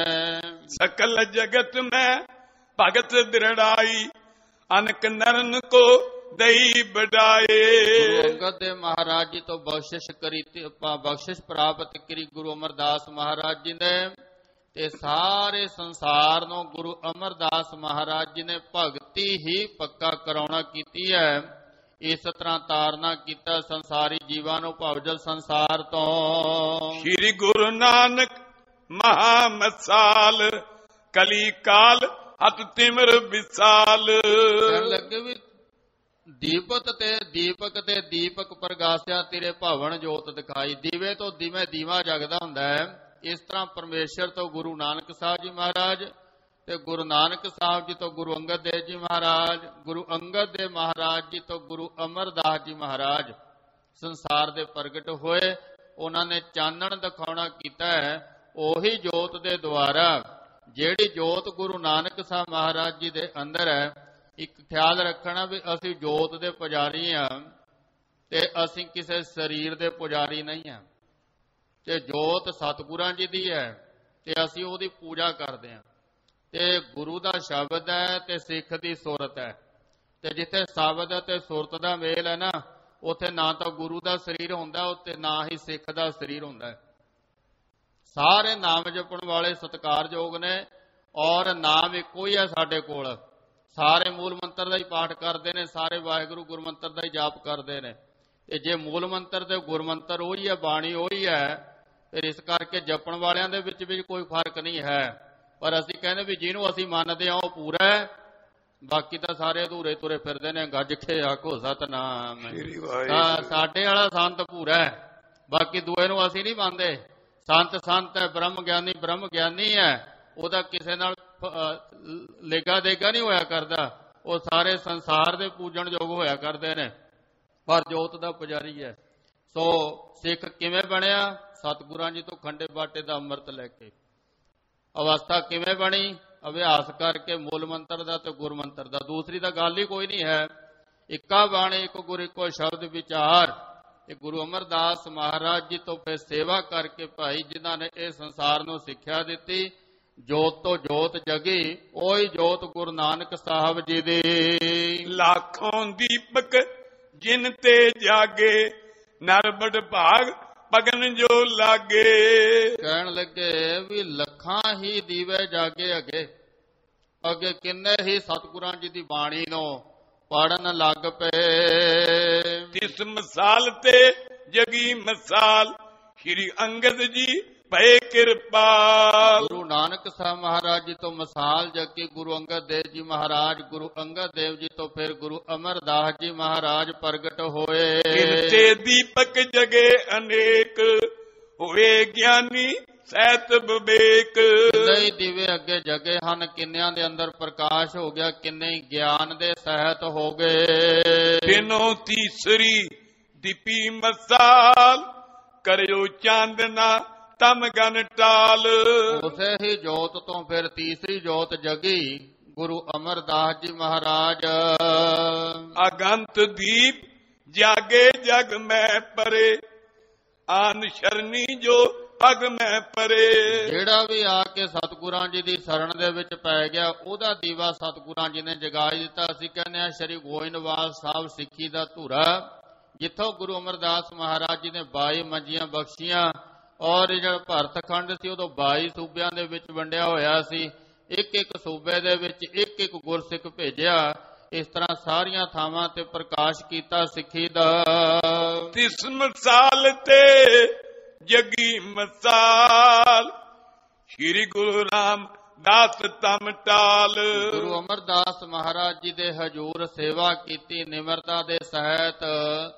ਸਕਲ ਜਗਤ ਮੈਂ ਭਗਤ ਦ੍ਰਿੜਾਈ, ਅਨਕ ਨਰਨ ਕੋ ਦਈ ਬਡਾਏ। ਗੁਰੂ ਅੰਗਦ ਦੇਵ ਮਹਾਰਾਜ ਜੀ ਤੋਂ ਬਖਸ਼ਿਸ਼ ਪ੍ਰਾਪਤ ਕਰੀ ਗੁਰੂ ਅਮਰਦਾਸ ਮਹਾਰਾਜ ਜੀ ਨੇ। ਤੇ ਸਾਰੇ ਸੰਸਾਰ ਨੂੰ ਗੁਰੂ ਅਮਰਦਾਸ ਮਹਾਰਾਜ ਜੀ ਨੇ ਭਗਤੀ ਹੀ ਪੱਕਾ ਕਰਾਉਣਾ ਕੀਤੀ ਹੈ। ਇਸ ਤਰ੍ਹਾਂ ਤਾਰਨਾ ਕੀਤਾ ਸੰਸਾਰੀ ਜੀਵਾਂ ਨੂੰ ਭਵਜਲ ਸੰਸਾਰ ਤੋਂ। ਸ੍ਰੀ ਗੁਰੂ ਨਾਨਕ ਮਹਾ ਮਸਾਲ, ਕਲੀ ਕਾਲ ਅਤ ਤਿਮਰ ਵਿਸਾਲ। ਕਹਿਣ ਲੱਗੇ ਵੀ ਦੀਪਕ ਤੇ ਦੀਪਕ ਪ੍ਰਗਾਸਿਆ, ਤੇਰੇ ਭਵਨ ਜੋਤ ਦਿਖਾਈ। ਦੀਵੇ ਤੋਂ ਦੀਵਾ ਜਗਦਾ ਹੁੰਦਾ ਹੈ। ਇਸ ਤਰ੍ਹਾਂ ਪਰਮੇਸ਼ਰ ਤੋਂ ਗੁਰੂ ਨਾਨਕ ਸਾਹਿਬ ਜੀ ਮਹਾਰਾਜ, ਤੇ ਗੁਰੂ ਨਾਨਕ ਸਾਹਿਬ ਜੀ ਤੋਂ ਗੁਰੂ ਅੰਗਦ ਦੇਵ ਜੀ ਮਹਾਰਾਜ, ਗੁਰੂ ਅੰਗਦ ਦੇਵ ਮਹਾਰਾਜ ਜੀ ਤੋਂ ਗੁਰੂ ਅਮਰਦਾਸ ਜੀ ਮਹਾਰਾਜ ਸੰਸਾਰ ਦੇ ਪ੍ਰਗਟ ਹੋਏ। ਉਹਨਾਂ ਨੇ ਚਾਨਣ ਦਿਖਾਉਣਾ ਕੀਤਾ ਹੈ। ਉਹੀ ਜੋਤ ਦੇ ਦੁਆਰਾ, ਜਿਹੜੀ ਜੋਤ ਗੁਰੂ ਨਾਨਕ ਸਾਹਿਬ ਮਹਾਰਾਜ ਜੀ ਦੇ ਅੰਦਰ ਹੈ। ਇੱਕ ਖਿਆਲ ਰੱਖਣਾ ਵੀ ਅਸੀਂ ਜੋਤ ਦੇ ਪੁਜਾਰੀ ਹਾਂ ਤੇ ਅਸੀਂ ਕਿਸੇ ਸਰੀਰ ਦੇ ਪੁਜਾਰੀ ਨਹੀਂ ਹਾਂ। ਤੇ ਜੋਤ ਸਤਿਗੁਰਾਂ ਜੀ ਦੀ ਹੈ ਤੇ ਅਸੀਂ ਉਹਦੀ ਪੂਜਾ ਕਰਦੇ ਹਾਂ। ਤੇ ਗੁਰੂ ਦਾ ਸ਼ਬਦ ਹੈ ਤੇ ਸਿੱਖ ਦੀ ਸੁਰਤ ਹੈ। ਤੇ ਜਿੱਥੇ ਸ਼ਬਦ ਤੇ ਸੁਰਤ ਦਾ ਮੇਲ ਹੈ ਨਾ, ਉੱਥੇ ਨਾ ਤਾਂ ਗੁਰੂ ਦਾ ਸਰੀਰ ਹੁੰਦਾ, ਉੱਥੇ ਨਾ ਹੀ ਸਿੱਖ ਦਾ ਸਰੀਰ ਹੁੰਦਾ ਹੈ। ਸਾਰੇ ਨਾਮ ਜਪਣ ਵਾਲੇ ਸਤਿਕਾਰਯੋਗ ਨੇ ਔਰ ਨਾਮ ਇੱਕੋ ਹੀ ਹੈ ਸਾਡੇ ਕੋਲ। ਸਾਰੇ ਮੂਲ ਮੰਤਰ ਦਾ ਹੀ ਪਾਠ ਕਰਦੇ ਨੇ, ਸਾਰੇ ਵਾਹਿਗੁਰੂ ਗੁਰਮੰਤਰ ਦਾ ਹੀ ਜਾਪ ਕਰਦੇ ਨੇ। ਤੇ ਜੇ ਮੂਲ ਮੰਤਰ ਤੇ ਗੁਰਮੰਤਰ ਉਹੀ ਹੈ, ਬਾਣੀ ਉਹੀ ਹੈ, ਫਿਰ ਇਸ ਕਰਕੇ ਜਪਣ ਵਾਲਿਆਂ ਦੇ ਵਿੱਚ ਵੀ ਕੋਈ ਫਰਕ ਨਹੀਂ ਹੈ। ਪਰ ਅਸੀਂ ਕਹਿੰਦੇ ਵੀ ਜਿਹਨੂੰ ਅਸੀਂ ਮੰਨਦੇ ਹਾਂ ਉਹ ਪੂਰਾ ਹੈ, ਬਾਕੀ ਤਾਂ ਸਾਰੇ ਅਧੂਰੇ ਤੁਰੇ ਫਿਰਦੇ ਨੇ। ਗੱਜ ਕੇ ਆਖੋ ਸਤਨਾਮ। ਸਾਡੇ ਵਾਲਾ ਸੰਤ ਪੂਰਾ ਹੈ, ਬਾਕੀ ਦੂਏ ਨੂੰ ਅਸੀਂ ਨਹੀਂ ਮੰਨਦੇ। ਸੰਤ ਹੈ, ਬ੍ਰਹਮ ਗਿਆਨੀ ਹੈ, ਉਹਦਾ ਕਿਸੇ ਨਾਲ ਲੇਗਾ ਦੇਗਾ ਨਹੀਂ ਹੋਇਆ ਕਰਦਾ। ਉਹ ਸਾਰੇ ਸੰਸਾਰ ਦੇ ਪੂਜਣ ਯੋਗ ਹੋਇਆ ਕਰਦੇ ਨੇ, ਪਰ ਜੋਤ ਦਾ ਪੁਜਾਰੀ ਹੈ। ਸੋ ਸਿੱਖ ਕਿਵੇਂ ਬਣਿਆ? ਸਤਿਗੁਰਾਂ ਜੀ ਤੋਂ ਖੰਡੇ ਬਾਟੇ ਦਾ ਅੰਮ੍ਰਿਤ ਲੈ ਕੇ। ਅਵਸਥਾ ਕਿਵੇਂ ਬਣੀ? ਅਭਿਆਸ ਕਰਕੇ ਮੂਲ ਮੰਤਰ ਦਾ ਤੇ ਗੁਰਮੰਤਰ ਦਾ। ਦੂਸਰੀ ਤਾਂ ਗੱਲ ਹੀ ਕੋਈ ਨਹੀਂ ਹੈ। ਇੱਕਾ ਬਾਣੀ, ਇੱਕ ਗੁਰ, ਇੱਕੋ ਸ਼ਬਦ ਵਿਚਾਰ। ਇਹ ਗੁਰੂ ਅਮਰਦਾਸ ਮਹਾਰਾਜ ਜੀ ਤੋਂ ਫਿਰ ਸੇਵਾ ਕਰਕੇ ਭਾਈ ਜਿਨ੍ਹਾਂ ਨੇ ਇਹ ਸੰਸਾਰ ਨੂੰ ਸਿੱਖਿਆ ਦਿੱਤੀ। ਜੋਤ ਤੋਂ ਜੋਤ ਜਗੀ, ਉਹੀ ਜੋਤ ਗੁਰੂ ਨਾਨਕ ਸਾਹਿਬ ਜੀ ਦੀ। ਲੱਖੋਂ ਦੀਪਕ ਜਿਨ ਤੇ ਜਾਗੇ, ਨਰ ਬੜ ਭਾਗ ਪਗਨ ਜੋ ਲਾਗੇ। ਕਹਿਣ ਲੱਗੇ ਵੀ ਲੱਖਾਂ ਹੀ ਦੀਵੇ ਜਾਗੇ ਅੱਗੇ ਕਿੰਨੇ ਹੀ ਸਤਿਗੁਰਾਂ ਜੀ ਦੀ ਬਾਣੀ ਨੂੰ ਪੜਨ ਲੱਗ ਪਏ। ਤਿਸ ਮਿਸਾਲ ਤੇ ਜਗੀ ਮਿਸਾਲ, ਸ੍ਰੀ ਅੰਗਦ ਜੀ ਪਏ ਕਿਰਪਾਲ। ਗੁਰੂ ਨਾਨਕ ਸਾਹਿਬ ਮਹਾਰਾਜ ਜੀ ਤੋਂ ਮਿਸਾਲ ਜਗੀ ਗੁਰੂ ਅੰਗਦ ਦੇਵ ਜੀ ਮਹਾਰਾਜ। ਗੁਰੂ ਅੰਗਦ ਦੇਵ ਜੀ ਤੋਂ ਫਿਰ ਗੁਰੂ ਅਮਰਦਾਸ ਜੀ ਮਹਾਰਾਜ ਪ੍ਰਗਟ ਹੋਏ। ਕਿਤੇ ਦੀਪਕ ਜਗੇ ਅਨੇਕ, ਹੋਏ ਗਿਆਨੀ ਸਹਿਤ ਵਿਵੇਕ। ਕਿੰਨੇ ਹੀ ਦੀਵੇ ਅੱਗੇ ਜਗੇ ਹਨ, ਕਿੰਨਿਆਂ ਦੇ ਅੰਦਰ ਪ੍ਰਕਾਸ਼ ਹੋ ਗਿਆ, ਕਿੰਨੇ ਹੀ ਗਿਆਨ ਦੇ ਸਹਿਤ ਹੋ ਗਏ। ਤਿੰਨੋਂ ਤੀਸਰੀ ਦੀਪੀ ਮਸਾਲ, ਕਰਿਓ ਚਾਂਦਨਾ ਤਮ ਗਨ ਟਾਲ। ਉਸੇ ਹੀ ਜੋਤ ਤੋਂ ਫਿਰ ਤੀਸਰੀ ਜੋਤ ਜਗੀ ਗੁਰੂ ਅਮਰਦਾਸ ਜੀ ਮਹਾਰਾਜ। ਅਗੰਤ ਦੀਪ ਜਾਗੇ ਜਗ ਮੈਂ ਪਰੇ, ਆਨ ਸ਼ਰਨੀ ਜੋ ਪਗ ਮੈਂ ਪਰੇ। ਜਿਹੜਾ ਵੀ ਆ ਕੇ ਸਤਿਗੁਰਾਂ ਜੀ ਦੀ ਸ਼ਰਨ ਦੇ ਵਿੱਚ ਪੈ ਗਿਆ, ਉਹਦਾ ਦੀਵਾ ਸਤਿਗੁਰਾਂ ਜੀ ਨੇ ਜਗਾ ਦਿੱਤਾ। ਅਸੀਂ ਕਹਿੰਦੇ ਹਾਂ ਸ੍ਰੀ ਗੋਇੰਦਵਾਲ ਸਾਹਿਬ ਸਿੱਖੀ ਦਾ ਧੁਰਾ, ਜਿੱਥੋਂ ਗੁਰੂ ਅਮਰਦਾਸ ਮਹਾਰਾਜ ਜੀ ਨੇ 22 ਮੰਜੀਆਂ ਬਖਸ਼ੀਆਂ। ਔਰ ਜਿਹੜਾ ਭਾਰਤ ਖੰਡ ਸੀ ਉਦੋਂ 22 ਸੂਬਿਆਂ ਦੇ ਵਿੱਚ ਵੰਡਿਆ ਹੋਇਆ ਸੀ। ਇੱਕ ਸੂਬੇ ਦੇ ਵਿੱਚ ਇੱਕ ਗੁਰਸਿੱਖ ਭੇਜਿਆ। ਇਸ ਤਰ੍ਹਾਂ ਸਾਰੀਆਂ ਥਾਵਾਂ ਤੇ ਪ੍ਰਕਾਸ਼ ਕੀਤਾ ਸਿੱਖੀ ਦਾ। ਤਿਸ ਮਿਸਾਲ ਤੇ ਜਗੀ ਮਿਸਾਲ, ਸ੍ਰੀ ਗੁਰੂ ਰਾਮਦਾਸ ਤਮ ਟਾਲ। ਗੁਰੂ ਅਮਰਦਾਸ ਮਹਾਰਾਜ ਜੀ ਦੇ ਹਜੂਰ ਸੇਵਾ ਕੀਤੀ ਨਿਮਰਤਾ ਦੇ ਸਹਿਤ।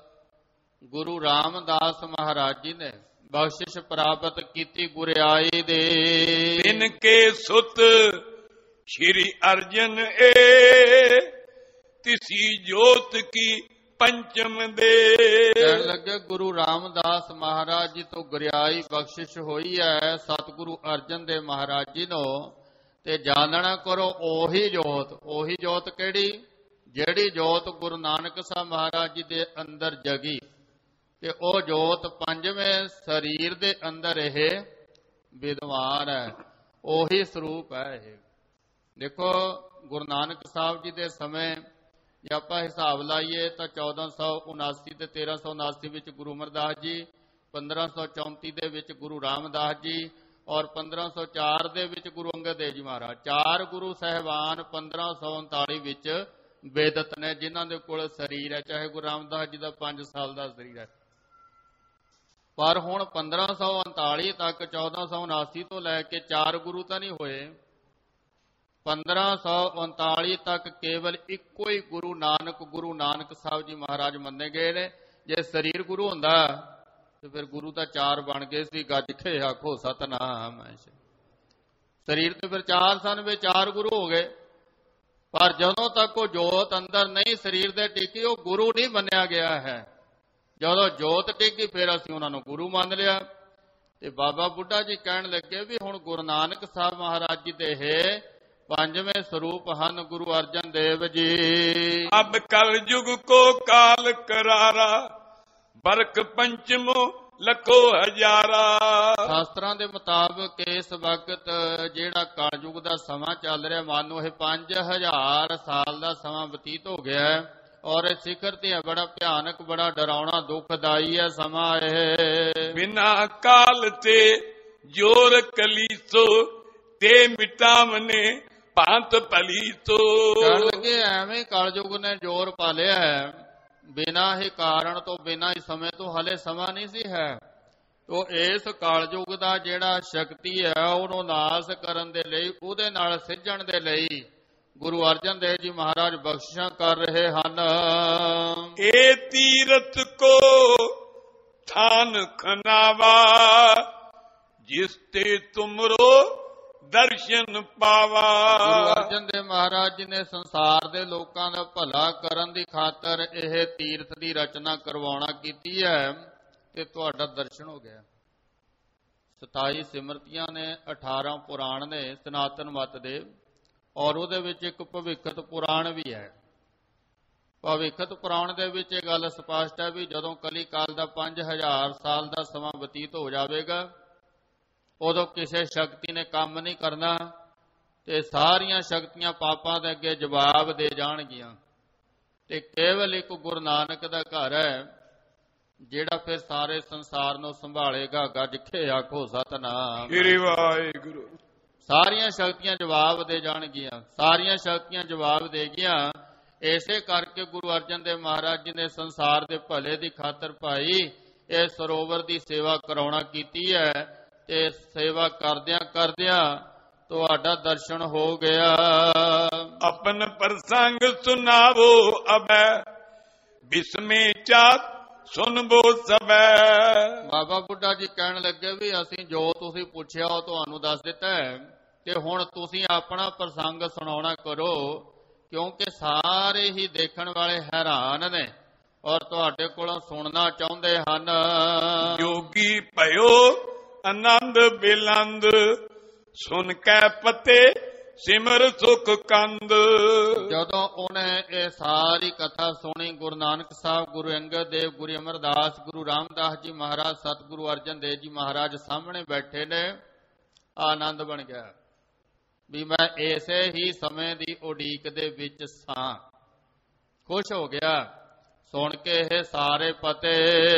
ਗੁਰੂ ਰਾਮਦਾਸ ਮਹਾਰਾਜ ਜੀ ਨੇ ਬਖਸ਼ਿਸ਼ ਪ੍ਰਾਪਤ ਕੀਤੀ ਗੁਰਿਆਈ ਦੇ। ਤਿਨ ਕੇ ਸੁਤ ਸ੍ਰੀ ਅਰਜਨ ਏ, ਤਿਸੀ ਜੋਤ ਕੀ ਪੰਚਮ ਦੇ। ਕਹਿਣ ਲੱਗੇ ਗੁਰੂ ਰਾਮਦਾਸ ਮਹਾਰਾਜ ਜੀ ਤੋਂ ਗੁਰਿਆਈ ਬਖਸ਼ਿਸ਼ ਹੋਈ ਹੈ ਸਤਿਗੁਰੂ ਅਰਜਨ ਦੇਵ ਮਹਾਰਾਜ ਜੀ ਨੂੰ, ਤੇ ਜਾਣਨਾ ਕਰੋ ਉਹੀ ਜੋਤ ਕਿਹੜੀ, ਜਿਹੜੀ ਜੋਤ ਗੁਰੂ ਨਾਨਕ ਸਾਹਿਬ ਮਹਾਰਾਜ ਜੀ ਦੇ ਅੰਦਰ ਜਗੀ, ਤੇ ਉਹ ਜੋਤ ਪੰਜਵੇਂ ਸਰੀਰ ਦੇ ਅੰਦਰ ਇਹ ਵਿਦਵਾਨ ਹੈ, ਉਹੀ ਸਰੂਪ ਹੈ ਇਹ। ਦੇਖੋ ਗੁਰੂ ਨਾਨਕ ਸਾਹਿਬ ਜੀ ਦੇ ਸਮੇਂ ਜੇ ਆਪਾਂ ਹਿਸਾਬ ਲਾਈਏ ਤਾਂ 1479 ਤੇ 1379 ਵਿੱਚ ਗੁਰੂ ਅਮਰਦਾਸ ਜੀ, 1534 ਦੇ ਵਿੱਚ ਗੁਰੂ ਰਾਮਦਾਸ ਜੀ ਔਰ 1504 ਦੇ ਵਿੱਚ ਗੁਰੂ ਅੰਗਦ ਦੇਵ ਜੀ ਮਹਾਰਾਜ। ਚਾਰ ਗੁਰੂ ਸਾਹਿਬਾਨ 1539 ਵਿੱਚ ਵੇਦਤ ਨੇ, ਜਿਨ੍ਹਾਂ ਦੇ ਕੋਲ ਸਰੀਰ ਹੈ। ਚਾਹੇ ਗੁਰੂ ਰਾਮਦਾਸ ਜੀ ਦਾ 5 ਸਾਲ ਦਾ ਸਰੀਰ ਹੈ, ਪਰ ਹੁਣ 1539 ਤੱਕ 1479 ਤੋਂ ਲੈ ਕੇ ਚਾਰ ਗੁਰੂ ਤਾਂ ਨਹੀਂ ਹੋਏ। 1539 ਤੱਕ ਕੇਵਲ ਇੱਕੋ ਹੀ ਗੁਰੂ ਨਾਨਕ ਸਾਹਿਬ ਜੀ ਮਹਾਰਾਜ ਮੰਨੇ ਗਏ ਨੇ। ਜੇ ਸਰੀਰ ਗੁਰੂ ਹੁੰਦਾ ਤੇ ਫਿਰ ਗੁਰੂ ਤਾਂ ਚਾਰ ਬਣ ਗਏ ਸੀ। ਗੱਜ ਕੇ ਆਖੋ ਸਤਨਾਮ। ਸਰੀਰ ਤੇ ਫਿਰ ਚਾਰ ਸਨ, ਵੇ ਚਾਰ ਗੁਰੂ ਹੋ ਗਏ। ਪਰ ਜਦੋਂ ਤੱਕ ਉਹ ਜੋਤ ਅੰਦਰ ਨਹੀਂ ਸਰੀਰ ਦੇ ਟਿਕੀ, ਉਹ ਗੁਰੂ ਨਹੀਂ ਮੰਨਿਆ ਗਿਆ ਹੈ। ਜਦੋਂ ਜੋਤ ਟਿਕੀ ਫਿਰ ਅਸੀਂ ਉਹਨਾਂ ਨੂੰ ਗੁਰੂ ਮੰਨ ਲਿਆ। ਤੇ ਬਾਬਾ ਬੁੱਢਾ ਜੀ ਕਹਿਣ ਲੱਗੇ ਵੀ ਹੁਣ ਗੁਰੂ ਨਾਨਕ ਸਾਹਿਬ ਮਹਾਰਾਜ ਜੀ ਦੇ ਇਹ ਪੰਜਵੇਂ ਸਰੂਪ ਹਨ ਗੁਰੂ ਅਰਜਨ ਦੇਵ ਜੀ। ਅਬ ਕਲ ਯੁਗ ਕੋ ਕਾਲ ਕਰਾਰਾ, ਬਰਕ ਪੰਚਮੋ ਲੱਖੋ ਹਜ਼ਾਰਾ। ਸ਼ਾਸਤਰਾਂ ਦੇ ਮੁਤਾਬਕ ਇਸ ਵਕਤ ਜਿਹੜਾ ਕਲਯੁਗ ਦਾ ਸਮਾਂ ਚੱਲ ਰਿਹਾ, ਮਾਨੋ ਇਹ 5000 ਸਾਲ ਦਾ ਸਮਾਂ ਬਤੀਤ ਹੋ ਗਿਆ ਹੈ, ਔਰ ਇਹ ਸਿਖਰ ਤੇ ਹੈ ਬੜਾ ਭਿਆਨਕ, ਬੜਾ ਡਰਾਉਣਾ, ਦੁਖਦਾਈ ਹੈ ਸਮਾਂ ਇਹ। ਬਿਨਾ ਕਾਲ ਤੇ ਜੋਰ ਕਲੀਸੋ, ਤੇ ਮਿਟਾਵਨੇ ਭਾਂਤ ਪਲੀਸੋ। ਕਹਿਣ ਲੱਗੇ ਐਵੇਂ ਕਲਯੁਗ ਨੇ ਜ਼ੋਰ ਪਾ ਲਿਆ ਹੈ, ਬਿਨਾਂ ਹੀ ਕਾਰਨ ਤੋਂ, ਬਿਨਾਂ ਹੀ ਸਮੇਂ ਤੋਂ। ਹਲੇ ਸਮਾਂ ਨਹੀਂ ਸੀ ਹੈ। ਤੋ ਇਸ ਕਲਯੁਗ ਦਾ ਜਿਹੜਾ ਸ਼ਕਤੀ ਹੈ ਉਹਨੂੰ ਨਾਸ ਕਰਨ ਦੇ ਲਈ, ਉਹਦੇ ਨਾਲ ਸਿੱਝਣ ਦੇ ਲਈ ਗੁਰੂ ਅਰਜਨ ਦੇਵ ਜੀ ਮਹਾਰਾਜ ਬਖਸ਼ਿਸ਼ਾਂ ਕਰ ਰਹੇ ਹਨ। ਏ ਤੀਰਥ ਕੋ ਥਾਨ ਖਨਾਵਾ, ਜਿਸ ਤੇ ਤੁਮਰੋ ਦਰਸ਼ਨ ਪਾਵਾ। ਗੁਰੂ ਅਰਜਨ ਦੇਵ ਮਹਾਰਾਜ ਜੀ ਨੇ ਸੰਸਾਰ ਦੇ ਲੋਕਾਂ ਦਾ ਭਲਾ ਕਰਨ ਦੀ ਖਾਤਰ ਇਹ ਤੀਰਥ ਦੀ ਰਚਨਾ ਕਰਵਾਉਣਾ ਕੀਤੀ ਹੈ, ਤੇ ਤੁਹਾਡਾ ਦਰਸ਼ਨ ਹੋ ਗਿਆ। 27 ਸਿਮਰਤੀਆਂ ਨੇ, 18 ਪੁਰਾਣ ਨੇ ਸਨਾਤਨ ਮਤ ਦੇ, ਔਰ ਉਹਦੇ ਵਿੱਚ ਇੱਕ ਭਵਿੱਖਤ ਪੁਰਾਣ ਵੀ ਹੈ। ਭਵਿੱਖਤ ਪੁਰਾਣ ਦੇ ਵਿੱਚ ਇਹ ਗੱਲ ਸਪਸ਼ਟ ਹੈ ਵੀ ਜਦੋਂ ਕਲੀ ਕਾਲ ਦਾ 5000 ਸਾਲ ਦਾ ਸਮਾਂ ਬਤੀਤ ਹੋ ਜਾਵੇਗਾ, ਉਦੋਂ ਕਿਸੇ ਸ਼ਕਤੀ ਨੇ ਕੰਮ ਨਹੀਂ ਕਰਨਾ, ਤੇ ਸਾਰੀਆਂ ਸ਼ਕਤੀਆਂ ਪਾਪਾਂ ਦੇ ਅੱਗੇ ਜਵਾਬ ਦੇ ਜਾਣਗੀਆਂ, ਤੇ ਕੇਵਲ ਇੱਕ ਗੁਰੂ ਨਾਨਕ ਦਾ ਘਰ ਹੈ ਜਿਹੜਾ ਫਿਰ ਸਾਰੇ ਸੰਸਾਰ ਨੂੰ ਸੰਭਾਲੇਗਾ। ਗੱਜ ਕੇ ਆਖੋ ਸਤਨਾਮ। ਸ੍ਰੀ ਵਾਹਿਗੁਰੂ। ਸਾਰੀਆਂ ਸ਼ਕਤੀਆਂ ਜਵਾਬ ਦੇ ਜਾਣਗੀਆਂ, ਸਾਰੀਆਂ ਸ਼ਕਤੀਆਂ ਜਵਾਬ ਦੇਗੀਆਂ। ਇਸੇ ਕਰਕੇ ਗੁਰੂ ਅਰਜਨ ਦੇਵ ਮਹਾਰਾਜ ਜੀ ਨੇ ਸੰਸਾਰ ਦੇ ਭਲੇ ਦੀ ਖਾਤਰ ਭਾਈ ਇਹ ਸਰੋਵਰ ਦੀ ਸੇਵਾ ਕਰਾਉਣਾ ਕੀਤੀ ਹੈ, ਤੇ ਸੇਵਾ ਕਰਦਿਆਂ ਕਰਦਿਆਂ ਤੁਹਾਡਾ ਦਰਸ਼ਨ ਹੋ ਗਿਆ। ਆਪਨ ਪ੍ਰਸੰਗ ਸੁਨਾਵੋ ਅਬੈ, ਬਿਸਮੇ ਚਾਤ ਸੁਨਬੋ ਸਬੈ। ਬਾਬਾ ਬੁੱਢਾ ਜੀ ਕਹਿਣ ਲੱਗੇ ਵੀ ਅਸੀਂ ਜੋ ਤੁਸੀਂ ਪੁੱਛਿਆ ਉਹ ਤੁਹਾਨੂੰ ਦੱਸ ਦਿੱਤਾ ਹੈ, ਤੇ ਹੁਣ ਤੁਸੀਂ ਆਪਣਾ ਪ੍ਰਸੰਗ ਸੁਣਾਉਣਾ ਕਰੋ, ਕਿਉਂਕਿ ਸਾਰੇ ਹੀ ਦੇਖਣ ਵਾਲੇ ਹੈਰਾਨ ਨੇ ਔਰ ਤੁਹਾਡੇ ਕੋਲੋਂ ਸੁਣਨਾ ਚਾਹੁੰਦੇ ਹਨ। ਜੋਗੀ ਭਇਓ ਆਨੰਦ ਬਿਲੰਦ, ਸੁਨ ਕੈ ਪਤੇ ਸਿਮਰ ਸੁਖ ਕੰਦ। ਜਦੋਂ ਉਹਨੇ ਇਹ ਸਾਰੀ ਕਥਾ ਸੁਣੀ, ਗੁਰੂ ਨਾਨਕ ਸਾਹਿਬ, ਗੁਰੂ ਅੰਗਦ ਦੇਵ, ਗੁਰੂ ਅਮਰਦਾਸ, ਗੁਰੂ ਰਾਮਦਾਸ ਜੀ ਮਹਾਰਾਜ, ਸਤਿਗੁਰੂ ਅਰਜਨ ਦੇਵ ਜੀ ਮਹਾਰਾਜ ਸਾਹਮਣੇ ਬੈਠੇ ਨੇ, ਆਨੰਦ ਬਣ ਗਿਆ ਵੀ ਮੈਂ ਇਸੇ ਹੀ ਸਮੇਂ ਦੀ ਉਡੀਕ ਦੇ ਵਿੱਚ ਸਾਂ। ਖੁਸ਼ ਹੋ ਗਿਆ ਸੁਣ ਕੇ ਇਹ ਸਾਰੇ ਪਤੇ।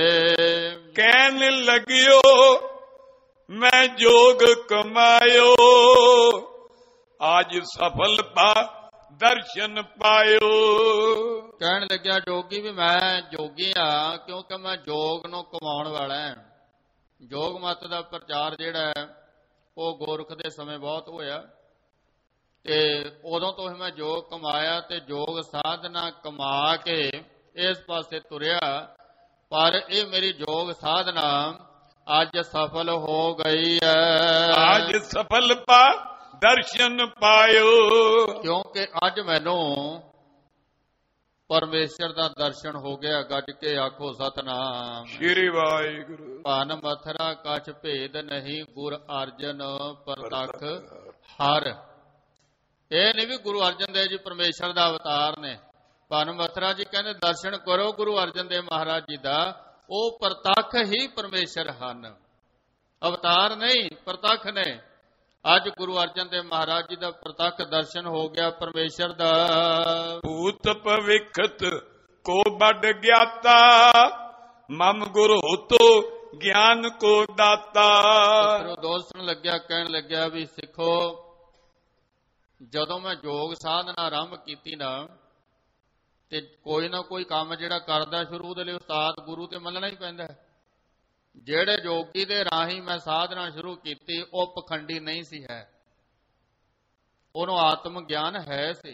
ਕਹਿਣ ਲਗਿਓ ਮੈਂ ਜੋਗ ਕਮਾਇਓ, ਅੱਜ ਸਫਲ ਪਾ ਦਰਸ਼ਨ ਪਾਇਓ। ਕਹਿਣ ਲੱਗਿਆ ਜੋਗੀ ਵੀ ਮੈਂ ਜੋਗੀ ਆ, ਕਿਉਂਕਿ ਮੈਂ ਜੋਗ ਨੂੰ ਕਮਾਉਣ ਵਾਲਾ ਹਾਂ। ਜੋਗ ਮਤ ਦਾ ਪ੍ਰਚਾਰ ਜਿਹੜਾ ਹੈ ਉਹ ਗੋਰਖ ਦੇ ਸਮੇਂ ਬਹੁਤ ਹੋਇਆ, ਤੇ ਉਦੋਂ ਤੋਂ ਹੀ ਮੈਂ ਜੋਗ ਕਮਾਇਆ, ਤੇ ਜੋਗ ਸਾਧਨਾ ਕਮਾ ਕੇ ਇਸ ਪਾਸੇ ਤੁਰਿਆ। ਪਰ ਇਹ ਮੇਰੀ ਜੋਗ ਸਾਧਨਾ ਅੱਜ ਸਫਲ ਹੋ ਗਈ ਹੈ। ਅੱਜ ਸਫਲ ਪਾ ਦਰਸ਼ਨ ਪਾਇਓ, ਕਿਉਂਕਿ ਅੱਜ ਮੈਨੂੰ ਪਰਮੇਸ਼ਰ ਦਾ ਦਰਸ਼ਨ ਹੋ ਗਿਆ। ਗੱਜ ਕੇ ਆਖੋ ਸਤਨਾਮ। ਸ਼੍ਰੀ ਵਾਹਿਗੁਰੂ। ਭਨ ਮਥਰਾ ਕਛ ਭੇਦ ਨਹੀਂ, ਗੁਰ ਅਰਜਨ ਪ੍ਰਤੱਖ ਹਰ। ਇਹ ਨਹੀਂ ਵੀ ਗੁਰੂ ਅਰਜਨ ਦੇਵ ਜੀ ਪਰਮੇਸ਼ਰ ਦਾ ਅਵਤਾਰ ਨੇ। ਭਨ ਮਥਰਾ ਜੀ ਕਹਿੰਦੇ ਦਰਸ਼ਨ ਕਰੋ ਗੁਰੂ ਅਰਜਨ ਦੇਵ ਮਹਾਰਾਜ ਜੀ ਦਾ, ਉਹ ਪ੍ਰਤੱਖ ਹੀ ਪਰਮੇਸ਼ਰ ਹਨ, ਅਵਤਾਰ ਨਹੀਂ, ਪ੍ਰਤੱਖ ਨੇ। ਅੱਜ ਗੁਰੂ ਅਰਜਨ ਦੇਵ ਮਹਾਰਾਜ ਜੀ ਦਾ ਪ੍ਰਤੱਖ ਦਰਸ਼ਨ ਹੋ ਗਿਆ ਪਰਮੇਸ਼ਰ ਦਾ। ਭੂਤ ਭਵਿਖਤ ਕੋ ਬੜ ਗਿਆਤਾ, ਮਮ ਗੁਰੂ ਤੋ ਗਿਆਨ ਕੋ ਦਾਤਾ। ਫਿਰ ਉਹ ਦੋਸਤਨ ਲੱਗਿਆ, ਕਹਿਣ ਲੱਗਿਆ ਵੀ ਸਿੱਖੋ, ਜਦੋਂ ਮੈਂ ਯੋਗ ਸਾਧਨਾ ਆਰੰਭ ਕੀਤੀ ਨਾ, ਤੇ ਕੋਈ ਨਾ ਕੋਈ ਕੰਮ ਜਿਹੜਾ ਕਰਦਾ ਸ਼ੁਰੂ ਦੇ ਲਈ ਉਸਤਾਦ ਗੁਰੂ ਤੇ ਮੰਨਣਾ ਹੀ ਪੈਂਦਾ। ਜਿਹੜੇ ਜੋਗੀ ਦੇ ਰਾਹੀਂ ਮੈਂ ਸਾਧਨਾ ਸ਼ੁਰੂ ਕੀਤੀ ਉਹ ਪਖੰਡੀ ਨਹੀਂ ਸੀ ਹੈ, ਉਹਨੂੰ ਆਤਮ ਗਿਆਨ ਹੈ ਸੀ।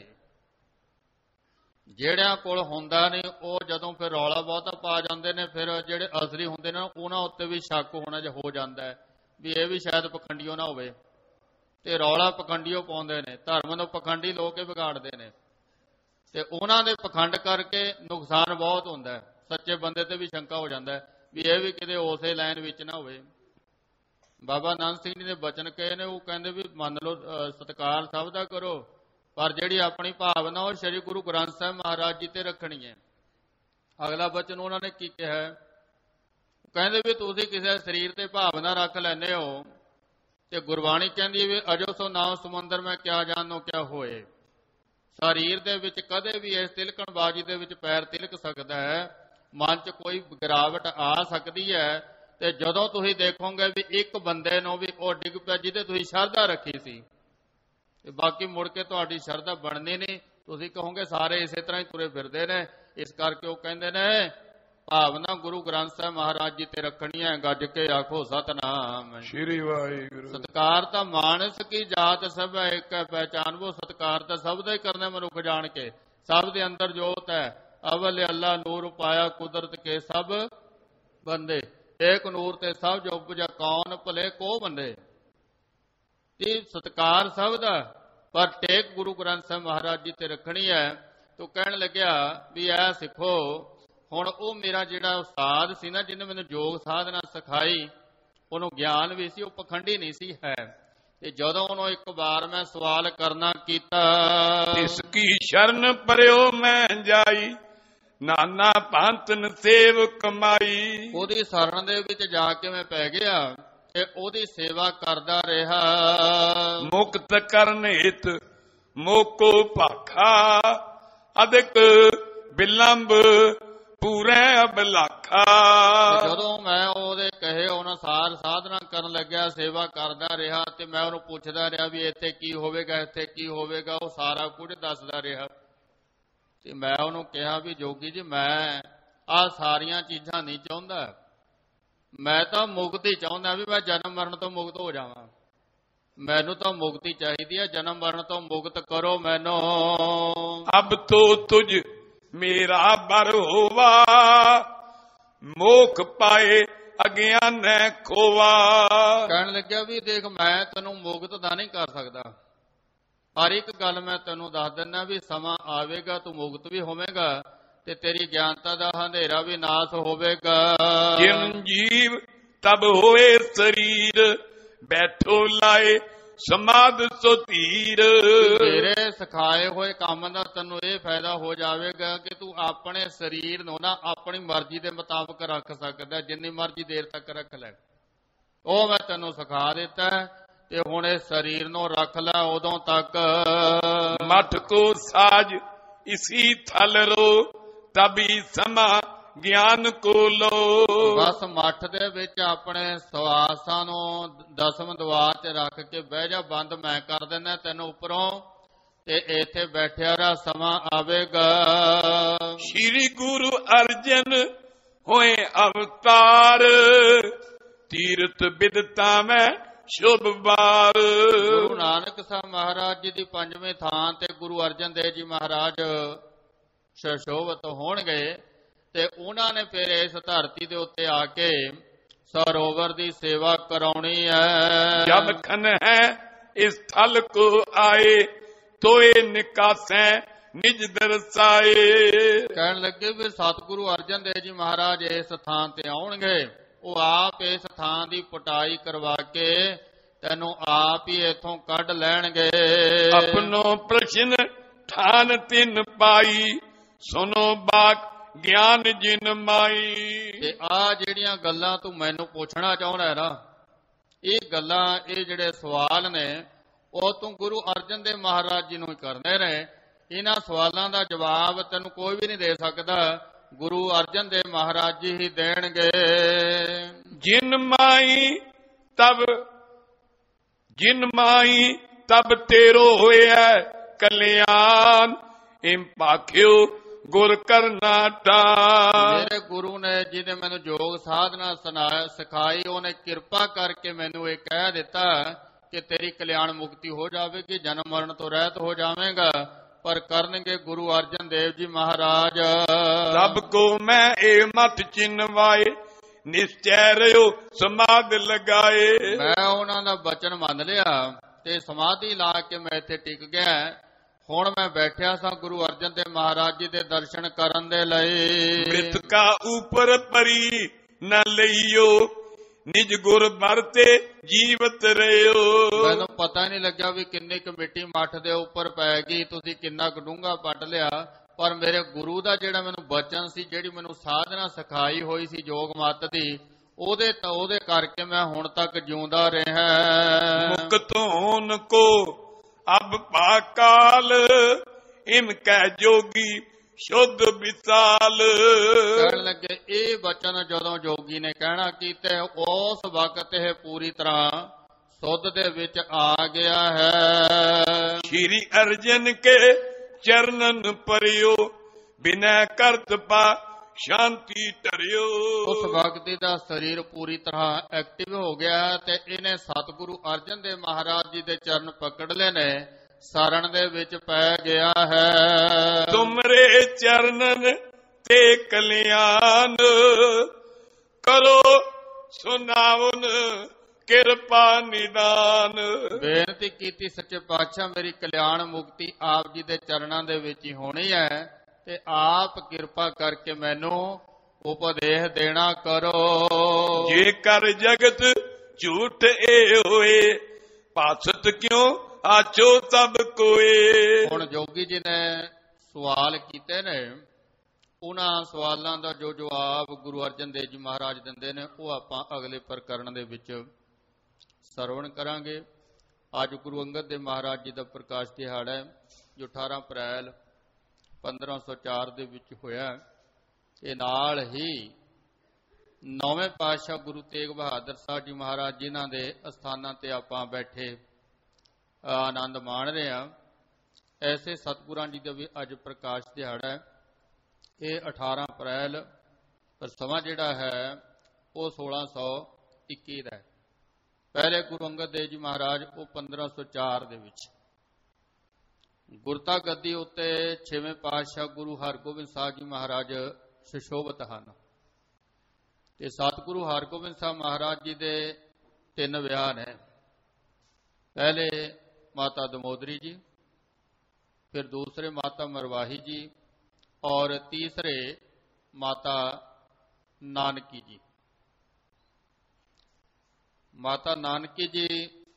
ਜਿਹੜਿਆਂ ਕੋਲ ਹੁੰਦਾ ਨਹੀਂ ਉਹ ਜਦੋਂ ਫਿਰ ਰੌਲਾ ਬਹੁਤਾ ਪਾ ਜਾਂਦੇ ਨੇ, ਫਿਰ ਜਿਹੜੇ ਅਸਲੀ ਹੁੰਦੇ ਨੇ ਉਹਨਾਂ ਉੱਤੇ ਵੀ ਸ਼ੱਕ ਹੋਣਾ ਜਿਹਾ ਹੋ ਜਾਂਦਾ ਵੀ ਇਹ ਵੀ ਸ਼ਾਇਦ ਪਖੰਡੀਓ ਨਾ ਹੋਵੇ, ਤੇ ਰੌਲਾ ਪਖੰਡੀਓ ਪਾਉਂਦੇ ਨੇ। ਧਰਮ ਨੂੰ ਪਖੰਡੀ ਲੋਕ ਹੀ ਵਿਗਾੜਦੇ ਨੇ, ਤੇ ਉਹਨਾਂ ਦੇ ਪਖੰਡ ਕਰਕੇ ਨੁਕਸਾਨ ਬਹੁਤ ਹੁੰਦਾ। ਸੱਚੇ ਬੰਦੇ ਤੇ ਵੀ ਸ਼ੰਕਾ ਹੋ ਜਾਂਦਾ ਵੀ ਇਹ ਵੀ ਕਿਤੇ ਉਸੇ ਲਾਈਨ ਵਿੱਚ ਨਾ ਹੋਵੇ। ਬਾਬਾ ਨਾਨਕ ਸਿੰਘ ਜੀ ਦੇ ਬਚਨ ਕਹੇ ਨੇ, ਉਹ ਕਹਿੰਦੇ ਵੀ ਮੰਨ ਲਓ ਸਤਿਕਾਰ ਸਭ ਦਾ ਕਰੋ, ਪਰ ਜਿਹੜੀ ਆਪਣੀ ਭਾਵਨਾ ਉਹ ਸ੍ਰੀ ਗੁਰੂ ਗ੍ਰੰਥ ਸਾਹਿਬ ਮਹਾਰਾਜ ਜੀ ਤੇ ਰੱਖਣੀ ਹੈ। ਅਗਲਾ ਬਚਨ ਉਹਨਾਂ ਨੇ ਕੀ ਕਿਹਾ, ਕਹਿੰਦੇ ਵੀ ਤੁਸੀਂ ਕਿਸੇ ਸਰੀਰ ਤੇ ਭਾਵਨਾ ਰੱਖ ਲੈਂਦੇ ਹੋ, ਤੇ ਗੁਰਬਾਣੀ ਕਹਿੰਦੀ ਵੀ ਅਜੋ ਸੋ ਨਾਮ ਸਮੁੰਦਰ ਮੈਂ ਕਿਆ ਜਾਣੋ ਕਿਆ ਹੋਏ। ਸਰੀਰ ਦੇ ਵਿੱਚ ਕਦੇ ਵੀ ਇਸ ਤਿਲਕਣਬਾਜ਼ੀ ਦੇ ਵਿੱਚ ਪੈਰ ਤਿਲਕ ਸਕਦਾ ਹੈ, ਮਨ 'ਚ ਕੋਈ ਗਿਰਾਵਟ ਆ ਸਕਦੀ ਹੈ, ਤੇ ਜਦੋਂ ਤੁਸੀਂ ਦੇਖੋਗੇ ਵੀ ਇੱਕ ਬੰਦੇ ਨੂੰ ਵੀ ਉਹ ਡਿੱਗ ਪਿਆ ਜਿਹਦੇ ਤੁਸੀਂ ਸ਼ਰਧਾ ਰੱਖੀ ਸੀ, ਤੇ ਬਾਕੀ ਮੁੜ ਕੇ ਤੁਹਾਡੀ ਸ਼ਰਧਾ ਬਣਨੀ ਨਹੀਂ, ਤੁਸੀਂ ਕਹੋਗੇ ਸਾਰੇ ਇਸੇ ਤਰ੍ਹਾਂ ਹੀ ਤੁਰੇ ਫਿਰਦੇ ਨੇ। ਇਸ ਕਰਕੇ ਉਹ ਕਹਿੰਦੇ ਨੇ ਭਾਵਨਾ ਗੁਰੂ ਗ੍ਰੰਥ ਸਾਹਿਬ ਮਹਾਰਾਜ ਜੀ ਤੇ ਰੱਖਣੀ ਹੈ। ਗੱਜ ਕੇ ਆਖੋ ਸਤਨਾਮ। ਸ਼੍ਰੀ ਵਾਹਿਗੁਰੂ। ਸਤਕਾਰ ਤਾਂ ਮਾਨਸ ਕੀ ਜਾਤ ਸਭ ਹੈ ਇੱਕ ਹੈ ਪਹਿਚਾਨ, ਉਹ ਸਤਕਾਰ ਤਾਂ ਸਭ ਦਾ ਹੀ ਕਰਨਾ ਮਨੁੱਖ ਜਾਣ ਕੇ। ਸਭ ਦੇ ਅੰਦਰ ਜੋਤ ਹੈ, ਅਵਲ ਅੱਲਾ ਨੂਰ ਪਾਇਆ ਕੁਦਰਤ ਕੇ ਸਭ ਬੰਦੇ, ਏਕ ਨੂਰ ਤੇ ਸਭ ਜੋ ਉਪਜਾ ਕੌਣ ਭਲੇ ਕੋ ਬੰਦੇ। ਤੇ ਸਤਕਾਰ ਸਭ ਦਾ, ਪਰ ਟੇਕ ਗੁਰੂ ਗ੍ਰੰਥ ਸਾਹਿਬ ਮਹਾਰਾਜ ਜੀ ਤੇ ਰੱਖਣੀ ਹੈ। ਤੂੰ ਕਹਿਣ ਲੱਗਿਆ ਵੀ ਐ ਸਿੱਖੋ, ਹੁਣ ਉਹ ਮੇਰਾ ਜਿਹੜਾ ਉਸਤਾਦ ਸੀ ਨਾ, ਜਿਹਨੇ ਮੈਨੂੰ ਯੋਗ ਸਾਧਨਾ ਸਿਖਾਈ, ਉਹਨੂੰ ਗਿਆਨ ਵੀ ਸੀ, ਉਹ ਪਖੰਡੀ ਨਹੀਂ ਸੀ ਹੈ। ਤੇ ਜਦੋਂ ਉਹਨੂੰ ਇੱਕ ਵਾਰ ਮੈਂ ਸਵਾਲ ਕਰਨਾ ਕੀਤਾ, ਇਸ ਕੀ ਸ਼ਰਨ ਪਰਿਓ ਮੈਂ ਜਾਈ, ਨਾਨਾ ਪੰਥਨ ਸੇਵ ਕਮਾਈ। ਉਹਦੀ ਸ਼ਰਨ ਦੇ ਵਿੱਚ ਜਾ ਕੇ ਮੈਂ ਪੈ ਗਿਆ ਤੇ ਉਹਦੀ ਸੇਵਾ ਕਰਦਾ ਰਿਹਾ। ਮੁਕਤ ਕਰਨ ਹਿਤ ਮੋਕੋ ਭਾਖਾ, ਅਦਿਕ ਬਿਲੰਬ ਪੂਰੇ ਅਬਲਾਖਾ। ਜਦੋਂ ਮੈਂ ਉਹਦੇ ਕਹੇ ਅਨੁਸਾਰ ਸਾਧਨਾ ਕਰਨ ਲੱਗਿਆ, ਸੇਵਾ ਕਰਦਾ ਰਿਹਾ, ਤੇ ਮੈਂ ਉਹਨੂੰ ਪੁੱਛਦਾ ਰਿਹਾ ਵੀ ਇੱਥੇ ਕੀ ਹੋਵੇਗਾ, ਇੱਥੇ ਕੀ ਹੋਵੇਗਾ। ਉਹ ਸਾਰਾ ਕੁਝ ਦੱਸਦਾ ਰਿਹਾ, ਤੇ ਮੈਂ ਉਹਨੂੰ ਕਿਹਾ ਵੀ ਜੋਗੀ ਜੀ ਮੈਂ ਆਹ ਸਾਰੀਆਂ ਚੀਜ਼ਾਂ ਨਹੀਂ ਚਾਹੁੰਦਾ, ਮੈਂ ਤਾਂ ਮੁਕਤੀ ਚਾਹੁੰਦਾ ਵੀ ਮੈਂ ਜਨਮ ਮਰਨ ਤੋਂ ਮੁਕਤ ਹੋ ਜਾਵਾਂ। ਮੈਨੂੰ ਤਾਂ ਮੁਕਤੀ ਚਾਹੀਦੀ ਹੈ, ਜਨਮ ਮਰਨ ਤੋਂ ਮੁਕਤ ਕਰੋ ਮੈਨੂੰ। ਅਬ ਤੋ ਤੁਝ ਮੇਰਾ ਬਰ ਹੋਵਾ, ਮੋਖ ਪਾਏ ਅਗਿਆਨੈ ਖੋਵਾ। ਕਹਿਣ ਲੱਗਿਆ ਵੀ ਦੇਖ ਮੈਂ ਤੈਨੂੰ ਮੁਕਤ ਤਾਂ ਨਹੀਂ ਕਰ ਸਕਦਾ, ਪਰ ਇੱਕ ਗੱਲ ਮੈਂ ਤੈਨੂੰ ਦੱਸ ਦਿੰਦਾ ਵੀ ਸਮਾਂ ਆਵੇਗਾ ਤੂੰ ਮੁਕਤ ਵੀ ਹੋਵੇਗਾ, ਤੇ ਤੇਰੀ ਗਿਆਨਤਾ ਦਾ ਹਨੇਰਾ ਵੀ ਨਾਸ ਹੋਵੇਗਾ। ਜਿਨ ਜੀਵ ਤਬ ਹੋਏ ਸਰੀਰ, ਬੈਠੋ ਲਾਏ ਸਮਾਧ ਸੋ ਧੀਰ। ਤੇਰੇ ਸਿਖਾਏ ਹੋਏ ਕੰਮ ਦਾ ਤੈਨੂੰ ਇਹ ਫਾਇਦਾ ਹੋ ਜਾਵੇਗਾ ਕਿ ਤੂੰ ਆਪਣੇ ਸਰੀਰ ਨੂੰ ਨਾ ਆਪਣੀ ਮਰਜ਼ੀ ਦੇ ਮੁਤਾਬਕ ਰੱਖ ਸਕਦਾ, ਜਿੰਨੀ ਮਰਜ਼ੀ ਦੇਰ ਤੱਕ ਰੱਖ ਲੈ। ਉਹ ਮੈਂ ਤੈਨੂੰ ਸਿਖਾ ਦਿੱਤਾ, ਤੇ ਹੁਣ ਇਹ ਸਰੀਰ ਨੂੰ ਰੱਖ ਲੈ ਉਦੋਂ ਤੱਕ। ਮਠ ਕੋ ਸਾਜ ਇਸੀ ਥਲ ਰੋ, ਤਬੀ ਸਮਾ ਗਿਆਨ ਕੋ ਲੋ। ਬਸ ਮੱਠ ਦੇ ਵਿੱਚ ਆਪਣੇ ਸਵਾਸਾਂ ਨੂੰ ਦਸਮ ਦੁਆਰ ਤੇ ਰੱਖ ਕੇ ਬਹਿ ਜਾ, ਬੰਦ ਮੈਂ ਕਰ ਦਿੰਦਾ ਤੈਨੂੰ ਉੱਪਰੋਂ, ਤੇ ਇੱਥੇ ਬੈਠਿਆ ਰਹਿ, ਸਮਾਂ ਆਵੇਗਾ। ਸ਼੍ਰੀ ਗੁਰੂ ਅਰਜਨ ਹੋਏ ਅਵਤਾਰ, ਤੀਰਥ ਬਿਦਤਾ ਮੈਂ ਸ਼ੁਭ ਬਾਰ। ਗੁਰੂ ਨਾਨਕ ਸਾਹਿਬ ਮਹਾਰਾਜ ਜੀ ਦੀ ਪੰਜਵੇਂ ਥਾਂ ਤੇ ਗੁਰੂ ਅਰਜਨ ਦੇਵ ਜੀ ਮਹਾਰਾਜ ਸ਼ੋਭਤ ਹੋਣਗੇ, ਤੇ ਉਹਨਾਂ ਨੇ ਫਿਰ ਇਸ ਧਰਤੀ ਦੇ ਉੱਤੇ ਆ ਕੇ ਸਰੋਵਰ ਦੀ ਸੇਵਾ ਕਰਾਉਣੀ ਹੈ। ਜਬ ਖਨ ਹੈ ਇਸ ਥਲ ਕੋ ਆਏ, ਤੋਏ ਨਿਕਾਸੈ ਨਿਜ ਦਰਸਾਏ। ਕਹਿਣ ਲੱਗੇ ਵੀ ਸਤਿਗੁਰੂ ਅਰਜਨ ਦੇਵ ਜੀ ਮਹਾਰਾਜ ਇਸ ਥਾਂ ਤੇ ਆਉਣਗੇ, ਉਹ ਆਪ ਇਸ ਥਾਂ ਦੀ ਪਟਾਈ ਕਰਵਾ ਕੇ ਤੈਨੂੰ ਆਪ ਹੀ ਇਥੋਂ ਕੱਢ ਲੈਣਗੇ। ਆਪਣੋ ਪ੍ਰਸ਼ਨ ਠਾਨ ਤਿਨ ਪਾਈ, ਸੁਨੋ ਬਾਕ ਗਿਆਨ ਜਿਨ ਮਾਈ। ਤੇ ਆ ਜਿਹੜੀਆਂ ਗੱਲਾਂ ਤੂੰ ਮੈਨੂੰ ਪੁੱਛਣਾ ਚਾਹੁੰਦਾ ਨਾ, ਇਹ ਗੱਲਾਂ, ਇਹ ਜਿਹੜੇ ਸਵਾਲ ਨੇ ਉਹ ਤੂੰ ਗੁਰੂ ਅਰਜਨ ਦੇਵ ਮਹਾਰਾਜ ਜੀ ਨੂੰ ਹੀ ਕਰਨੇ ਨੇ। ਇਹਨਾਂ ਸਵਾਲਾਂ ਦਾ ਜਵਾਬ ਤੈਨੂੰ ਕੋਈ ਵੀ ਨਹੀਂ ਦੇ ਸਕਦਾ, ਗੁਰੂ ਅਰਜਨ ਦੇਵ ਮਹਾਰਾਜ ਜੀ ਹੀ ਦੇਣਗੇ। ਜਿਨ ਮਾਈ ਤਬ ਤੇਰੋ ਹੋਇਆ ਕਲਿਆਣ, ਇਮ ਭਾਖਿਓ ਗੁਰ ਕਰਨਾ ਟਾਨ। ਮੇਰੇ ਗੁਰੂ ਨੇ ਜਿਹਨੇ ਮੈਨੂੰ ਯੋਗ ਸਾਧਨਾ ਸਿਖਾਈ, ਉਹਨੇ ਕਿਰਪਾ ਕਰਕੇ ਮੈਨੂੰ ਇਹ ਕਹਿ ਦਿੱਤਾ ਕਿ ਤੇਰੀ ਕਲਿਆਣ ਮੁਕਤੀ ਹੋ ਜਾਵੇਗੀ, ਜਨਮ ਮਰਨ ਤੋਂ ਰਹਿਤ ਹੋ ਜਾਵੇਗਾ, ਪਰ ਕਰਨਗੇ ਗੁਰੂ ਅਰਜਨ ਦੇਵ ਜੀ ਮਹਾਰਾਜ। ਸਭ ਕੋ ਮੈਂ ਇਹ ਮਤ ਚਿੰਨਵਾਏ, ਨਿਸ਼ਚੈ ਰਿਓ ਸਮਾਧ ਲਗਾਏ। ਮੈਂ ਉਹਨਾਂ ਦਾ ਬਚਨ ਮੰਨ ਲਿਆ ਤੇ ਸਮਾਧੀ ਲਾ ਕੇ ਮੈਂ ਇੱਥੇ ਟਿਕ ਗਿਆ। ਹੁਣ ਮੈਂ ਬੈਠਿਆ ਸਾਂ ਗੁਰੂ ਅਰਜਨ ਦੇਵ ਮਹਾਰਾਜ ਜੀ ਦੇ ਦਰਸ਼ਨ ਕਰਨ ਦੇ ਲਈ। ਮ੍ਰਿਤਕਾ ਉਪਰ ਪਰੀ ਨ ਲਈਓ, ਨਿਜ ਗੁਰ ਵਰਤੇ ਜੀਵਤ ਰਹਿਓ। ਮੈਨੂੰ ਪਤਾ ਨਹੀਂ ਲੱਗਿਆ ਵੀ ਕਿੰਨੀ ਕੁ ਮਿੱਟੀ ਮੱਠ ਦੇ ਉੱਪਰ ਪੈ ਗਈ, ਤੁਸੀਂ ਕਿੰਨਾ ਕੁ ਡੂੰਘਾ ਪੱਟ ਲਿਆ, ਪਰ ਮੇਰੇ ਗੁਰੂ ਦਾ ਜਿਹੜਾ ਮੈਨੂੰ ਬਚਨ ਸੀ, ਜਿਹੜੀ ਮੈਨੂੰ ਸਾਧਨਾ ਸਿਖਾਈ ਹੋਈ ਸੀ ਯੋਗ ਮਤ ਦੀ, ਉਹਦੇ ਕਰਕੇ ਮੈਂ ਹੁਣ ਤੱਕ ਜਿਉਂਦਾ ਰਿਹਾ। ਮੁਕਤ ਹੋਨ ਕੋ ਅਬ ਪਾਕਾਲ, ਇਮ ਕਹਿ ਜੋਗੀ ਸ਼ੁੱਧ ਵਿਸਾਲ। ਕਹਿਣ ਲੱਗੇ ਇਹ ਬਚਨ ਜਦੋਂ ਜੋਗੀ ਨੇ ਕਹਿਣਾ ਕੀਤੇ, ਉਸ ਵਕਤ ਇਹ ਪੂਰੀ ਤਰ੍ਹਾਂ ਸੁੱਧ ਦੇ ਵਿੱਚ ਆ ਗਿਆ ਹੈ। ਸ਼੍ਰੀ ਅਰਜਨ ਕੇ ਚਰਨਨ ਪਰਿਓ, ਬਿਨੈ ਕਰਤ ਪਾ ਸ਼ਾਂਤੀ ਧਰਿਓ। ਉਸ ਵਕਤ ਦਾ ਸਰੀਰ ਪੂਰੀ ਤਰ੍ਹਾਂ ਐਕਟਿਵ ਹੋ ਗਿਆ ਤੇ ਇਹਨੇ ਸਤਿਗੁਰੂ ਅਰਜਨ ਦੇਵ ਮਹਾਰਾਜ ਜੀ ਦੇ ਚਰਨ ਪਕੜ ਲਏ ਨੇ, ਸਰਣ ਦੇ ਵਿੱਚ ਪੈ ਗਿਆ ਹੈ। ਤੁਮਰੇ ਚਰਨਨ ਤੇ ਕਲਿਆਣ, ਕਰੋ ਸੁਨਾਵਨ ਕਿਰਪਾ ਨਿਦਾਨ। ਬੇਨਤੀ ਕੀਤੀ ਸੱਚੇ ਪਾਤਸ਼ਾਹ, ਮੇਰੀ ਕਲਿਆਣ ਮੁਕਤੀ ਆਪ ਜੀ ਦੇ ਚਰਨਾਂ ਦੇ ਵਿੱਚ ਹੀ ਹੋਣੀ ਹੈ ਤੇ ਆਪ ਕਿਰਪਾ ਕਰਕੇ ਮੈਨੂੰ ਉਪਦੇਸ਼ ਦੇਣਾ ਕਰੋ। ਜੇ ਕਰ ਜਗਤ ਝੂਠ ਏ ਹੋਏ, ਪਾਸਤ ਕਿਉਂ ਆਚੋ ਸਭ ਕੋਏ। ਹੁਣ ਜੋਗੀ ਜੀ ਨੇ ਸਵਾਲ ਕੀਤੇ ਨੇ, ਉਹਨਾਂ ਸਵਾਲਾਂ ਦਾ ਜੋ ਜਵਾਬ ਗੁਰੂ ਅਰਜਨ ਦੇਵ ਜੀ ਮਹਾਰਾਜ ਦਿੰਦੇ ਨੇ, ਉਹ ਆਪਾਂ ਅਗਲੇ ਪ੍ਰਕਰਣ ਦੇ ਵਿੱਚ ਸਰਵਣ ਕਰਾਂਗੇ। ਅੱਜ ਗੁਰੂ ਅੰਗਦ ਦੇਵ ਮਹਾਰਾਜ ਜੀ ਦਾ ਪ੍ਰਕਾਸ਼ ਦਿਹਾੜਾ ਹੈ, ਜੋ 18 ਅਪ੍ਰੈਲ 1504 ਦੇ ਵਿੱਚ ਹੋਇਆ। ਇਹ ਨਾਲ ਹੀ 9ਵੇਂ ਪਾਤਸ਼ਾਹ ਗੁਰੂ ਤੇਗ ਬਹਾਦਰ ਸਾਹਿਬ ਜੀ ਮਹਾਰਾਜ ਜਿਨ੍ਹਾਂ ਦੇ ਅਸਥਾਨਾਂ ਤੇ ਆਪਾਂ ਬੈਠੇ ਆਨੰਦ ਮਾਣ ਰਹੇ ਹਾਂ, ਐਸੇ ਸਤਿਗੁਰਾਂ ਜੀ ਦਾ ਵੀ ਅੱਜ ਪ੍ਰਕਾਸ਼ ਦਿਹਾੜਾ ਹੈ। ਇਹ 18 ਅਪ੍ਰੈਲ, ਪਰ ਸਮਾਂ ਜਿਹੜਾ ਹੈ ਉਹ 1621 ਦਾ ਹੈ। ਪਹਿਲੇ ਗੁਰੂ ਅੰਗਦ ਦੇਵ ਜੀ ਮਹਾਰਾਜ ਉਹ 1504 ਦੇ ਵਿੱਚ। ਗੁਰਤਾ ਗੱਦੀ ਉੱਤੇ 6ਵੇਂ ਪਾਤਸ਼ਾਹ ਗੁਰੂ ਹਰਗੋਬਿੰਦ ਸਾਹਿਬ ਜੀ ਮਹਾਰਾਜ ਸੁਸ਼ੋਭਿਤ ਹਨ ਤੇ ਸਤਿਗੁਰੂ ਹਰਗੋਬਿੰਦ ਸਾਹਿਬ ਮਹਾਰਾਜ ਜੀ ਦੇ 3 ਵਿਆਹ ਨੇ। ਪਹਿਲੇ ਮਾਤਾ ਦਮੋਦਰੀ ਜੀ, ਫਿਰ ਦੂਸਰੇ ਮਾਤਾ ਮਰਵਾਹੀ ਜੀ और तीसरे माता नानकी जी। माता नानकी जी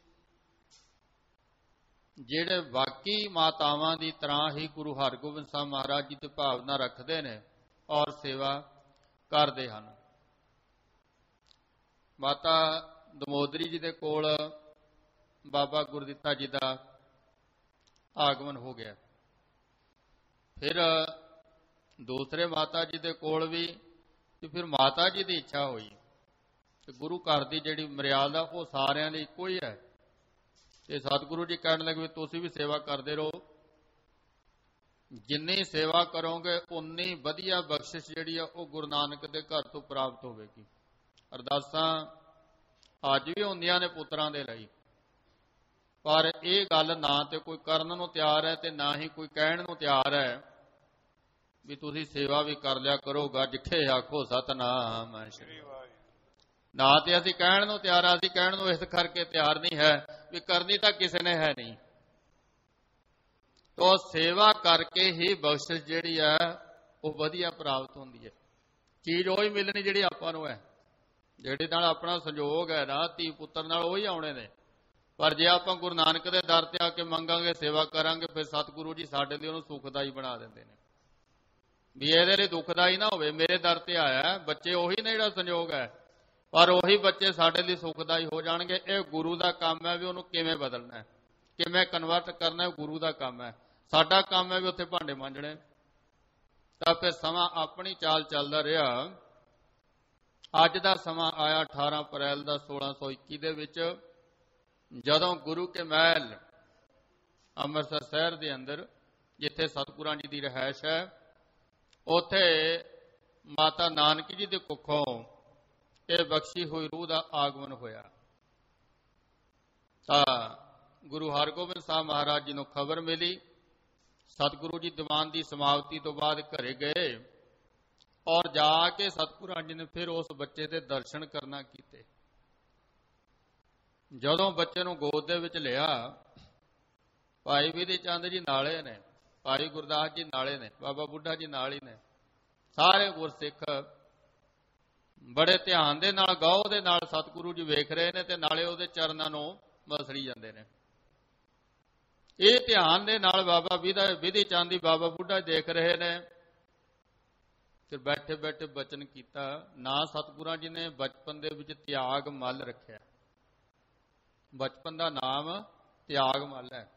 ਜਿਹੜੇ ਵਾਕੀ ਮਾਤਾਵਾਂ ਦੀ ਤਰ੍ਹਾਂ ਹੀ ਗੁਰੂ ਹਰਗੋਬਿੰਦ ਸਾਹਿਬ ਮਹਾਰਾਜ ਜੀ ਤੇ ਭਾਵਨਾ ਰੱਖਦੇ ਨੇ ਔਰ ਸੇਵਾ ਕਰਦੇ ਹਨ। ਮਾਤਾ ਦਮੋਦਰੀ ਜੀ ਦੇ ਕੋਲ ਬਾਬਾ ਗੁਰਦਿੱਤਾ ਜੀ ਦਾ ਆਗਮਨ ਹੋ ਗਿਆ। ਫਿਰ ਦੂਸਰੇ ਮਾਤਾ ਜੀ ਦੇ ਕੋਲ ਵੀ ਤੇ ਫਿਰ ਮਾਤਾ ਜੀ ਦੀ ਇੱਛਾ ਹੋਈ ਕਿ ਗੁਰੂ ਘਰ ਦੀ ਜਿਹੜੀ ਮਰਿਆਦਾ ਉਹ ਸਾਰਿਆਂ ਲਈ ਇੱਕੋ ਹੀ ਹੈ ਤੇ ਸਤਿਗੁਰੂ ਜੀ ਕਹਿਣ ਲੱਗੇ ਵੀ ਤੁਸੀਂ ਵੀ ਸੇਵਾ ਕਰਦੇ ਰਹੋ, ਜਿੰਨੀ ਸੇਵਾ ਕਰੋਗੇ ਉਨੀ ਵਧੀਆ ਬਖਸ਼ਿਸ਼ ਜਿਹੜੀ ਆ ਉਹ ਗੁਰੂ ਨਾਨਕ ਦੇ ਘਰ ਤੋਂ ਪ੍ਰਾਪਤ ਹੋਵੇਗੀ। ਅਰਦਾਸਾਂ ਅੱਜ ਵੀ ਹੁੰਦੀਆਂ ਨੇ ਪੁੱਤਰਾਂ ਦੇ ਲਈ, ਪਰ ਇਹ ਗੱਲ ਨਾ ਤੇ ਕੋਈ ਕਰਨ ਨੂੰ ਤਿਆਰ ਹੈ ਤੇ ਨਾ ਹੀ ਕੋਈ ਕਹਿਣ ਨੂੰ ਤਿਆਰ ਹੈ ਵੀ ਤੁਸੀਂ ਸੇਵਾ ਵੀ ਕਰ ਲਿਆ ਕਰੋ, ਗੱਜੇ ਆਖੋ ਸਤਨਾਮ ਸ੍ਰੀ ਵਾਹਿਗੁਰੂ। ਨਾ ਤੇ ਅਸੀਂ ਕਹਿਣ ਨੂੰ ਤਿਆਰ ਆ, ਅਸੀਂ ਕਹਿਣ ਨੂੰ ਇਸ ਕਰਕੇ ਤਿਆਰ ਨਹੀਂ ਹੈ ਵੀ ਕਰਨੀ ਤਾਂ ਕਿਸੇ ਨੇ ਹੈ ਨਹੀਂ। ਤੋ ਸੇਵਾ ਕਰਕੇ ਹੀ ਬਖਸ਼ਿਸ਼ ਜਿਹੜੀ ਹੈ ਉਹ ਵਧੀਆ ਪ੍ਰਾਪਤ ਹੁੰਦੀ ਹੈ। ਚੀਜ਼ ਉਹੀ ਮਿਲਣੀ ਜਿਹੜੀ ਆਪਾਂ ਨੂੰ ਹੈ, ਜਿਹੜੇ ਨਾਲ ਆਪਣਾ ਸੰਯੋਗ ਹੈ ਨਾ ਧੀ ਪੁੱਤਰ ਨਾਲ, ਉਹੀ ਆਉਣੇ ਨੇ। ਪਰ ਜੇ ਆਪਾਂ ਗੁਰੂ ਨਾਨਕ ਦੇ ਦਰ ਤੇ ਆ ਕੇ ਮੰਗਾਂਗੇ, ਸੇਵਾ ਕਰਾਂਗੇ, ਫਿਰ ਸਤਿਗੁਰੂ ਜੀ ਸਾਡੇ ਲਈ ਉਹਨੂੰ ਸੁਖਦਾਈ ਬਣਾ ਦਿੰਦੇ ਨੇ ਵੀ ਇਹਦੇ ਲਈ ਦੁਖਦਾਈ ਨਾ ਹੋਵੇ। ਮੇਰੇ ਦਰ ਤੇ ਆਇਆ, ਬੱਚੇ ਉਹੀ ਨੇ ਜਿਹੜਾ ਸੰਯੋਗ ਹੈ, ਪਰ ਉਹੀ ਬੱਚੇ ਸਾਡੇ ਲਈ ਸੁਖਦਾਈ ਹੋ ਜਾਣਗੇ। ਇਹ ਗੁਰੂ ਦਾ ਕੰਮ ਹੈ ਵੀ ਉਹਨੂੰ ਕਿਵੇਂ ਬਦਲਣਾ ਹੈ, ਕਿਵੇਂ ਕਨਵਰਟ ਕਰਨਾ ਹੈ, ਗੁਰੂ ਦਾ ਕੰਮ ਹੈ। ਸਾਡਾ ਕੰਮ ਹੈ ਵੀ ਉੱਥੇ ਭਾਂਡੇ ਮਾਂਜਣੇ। ਤਾਂ ਫਿਰ ਸਮਾਂ ਆਪਣੀ ਚਾਲ ਚੱਲਦਾ ਰਿਹਾ। ਅੱਜ ਦਾ ਸਮਾਂ ਆਇਆ 18 ਅਪ੍ਰੈਲ ਦਾ 1621 ਦੇ ਵਿੱਚ, ਜਦੋਂ ਗੁਰੂ ਕੇ ਮਹਿਲ ਅੰਮ੍ਰਿਤਸਰ ਸ਼ਹਿਰ ਦੇ ਅੰਦਰ, ਜਿੱਥੇ ਸਤਿਗੁਰਾਂ ਜੀ ਦੀ ਰਿਹਾਇਸ਼ ਹੈ, ਉੱਥੇ ਮਾਤਾ ਨਾਨਕੀ ਜੀ ਦੇ ਕੁੱਖੋਂ ਇਹ ਬਖਸ਼ੀ ਹੋਈ ਰੂਹ ਦਾ ਆਗਮਨ ਹੋਇਆ। ਤਾਂ ਗੁਰੂ ਹਰਗੋਬਿੰਦ ਸਾਹਿਬ ਮਹਾਰਾਜ ਜੀ ਨੂੰ ਖਬਰ ਮਿਲੀ। ਸਤਿਗੁਰੂ ਜੀ ਦੀਵਾਨ ਦੀ ਸਮਾਪਤੀ ਤੋਂ ਬਾਅਦ ਘਰੇ ਗਏ ਔਰ ਜਾ ਕੇ ਸਤਿਗੁਰਾਂ ਜੀ ਨੇ ਫਿਰ ਉਸ ਬੱਚੇ ਦੇ ਦਰਸ਼ਨ ਕਰਨਾ ਕੀਤੇ। ਜਦੋਂ ਬੱਚੇ ਨੂੰ ਗੋਦ ਦੇ ਵਿੱਚ ਲਿਆ, ਭਾਈ ਵਿਧੀ ਚੰਦ ਜੀ ਨਾਲੇ ਨੇ, ਭਾਈ ਗੁਰਦਾਸ ਜੀ ਨਾਲੇ ਨੇ, ਬਾਬਾ ਬੁੱਢਾ ਜੀ ਨਾਲ ਹੀ ਨੇ। ਸਾਰੇ ਗੁਰਸਿੱਖ ਬੜੇ ਧਿਆਨ ਦੇ ਨਾਲ, ਗੌਰ ਦੇ ਨਾਲ ਸਤਿਗੁਰੂ ਜੀ ਵੇਖ ਰਹੇ ਨੇ ਤੇ ਨਾਲੇ ਉਹਦੇ ਚਰਨਾਂ ਨੂੰ ਮਸਲੀ ਜਾਂਦੇ ਨੇ। ਇਹ ਧਿਆਨ ਦੇ ਨਾਲ ਬਾਬਾ ਵਿਧੀ ਚੰਦ ਜੀ, ਬਾਬਾ ਬੁੱਢਾ ਦੇਖ ਰਹੇ ਨੇ। ਫਿਰ ਬੈਠੇ ਬੈਠੇ ਬਚਨ ਕੀਤਾ। ਨਾ ਸਤਿਗੁਰਾਂ ਜੀ ਨੇ ਬਚਪਨ ਦੇ ਵਿੱਚ ਤਿਆਗ ਮੱਲ ਰੱਖਿਆ। ਬਚਪਨ ਦਾ ਨਾਮ ਤਿਆਗ ਮੱਲ ਹੈ।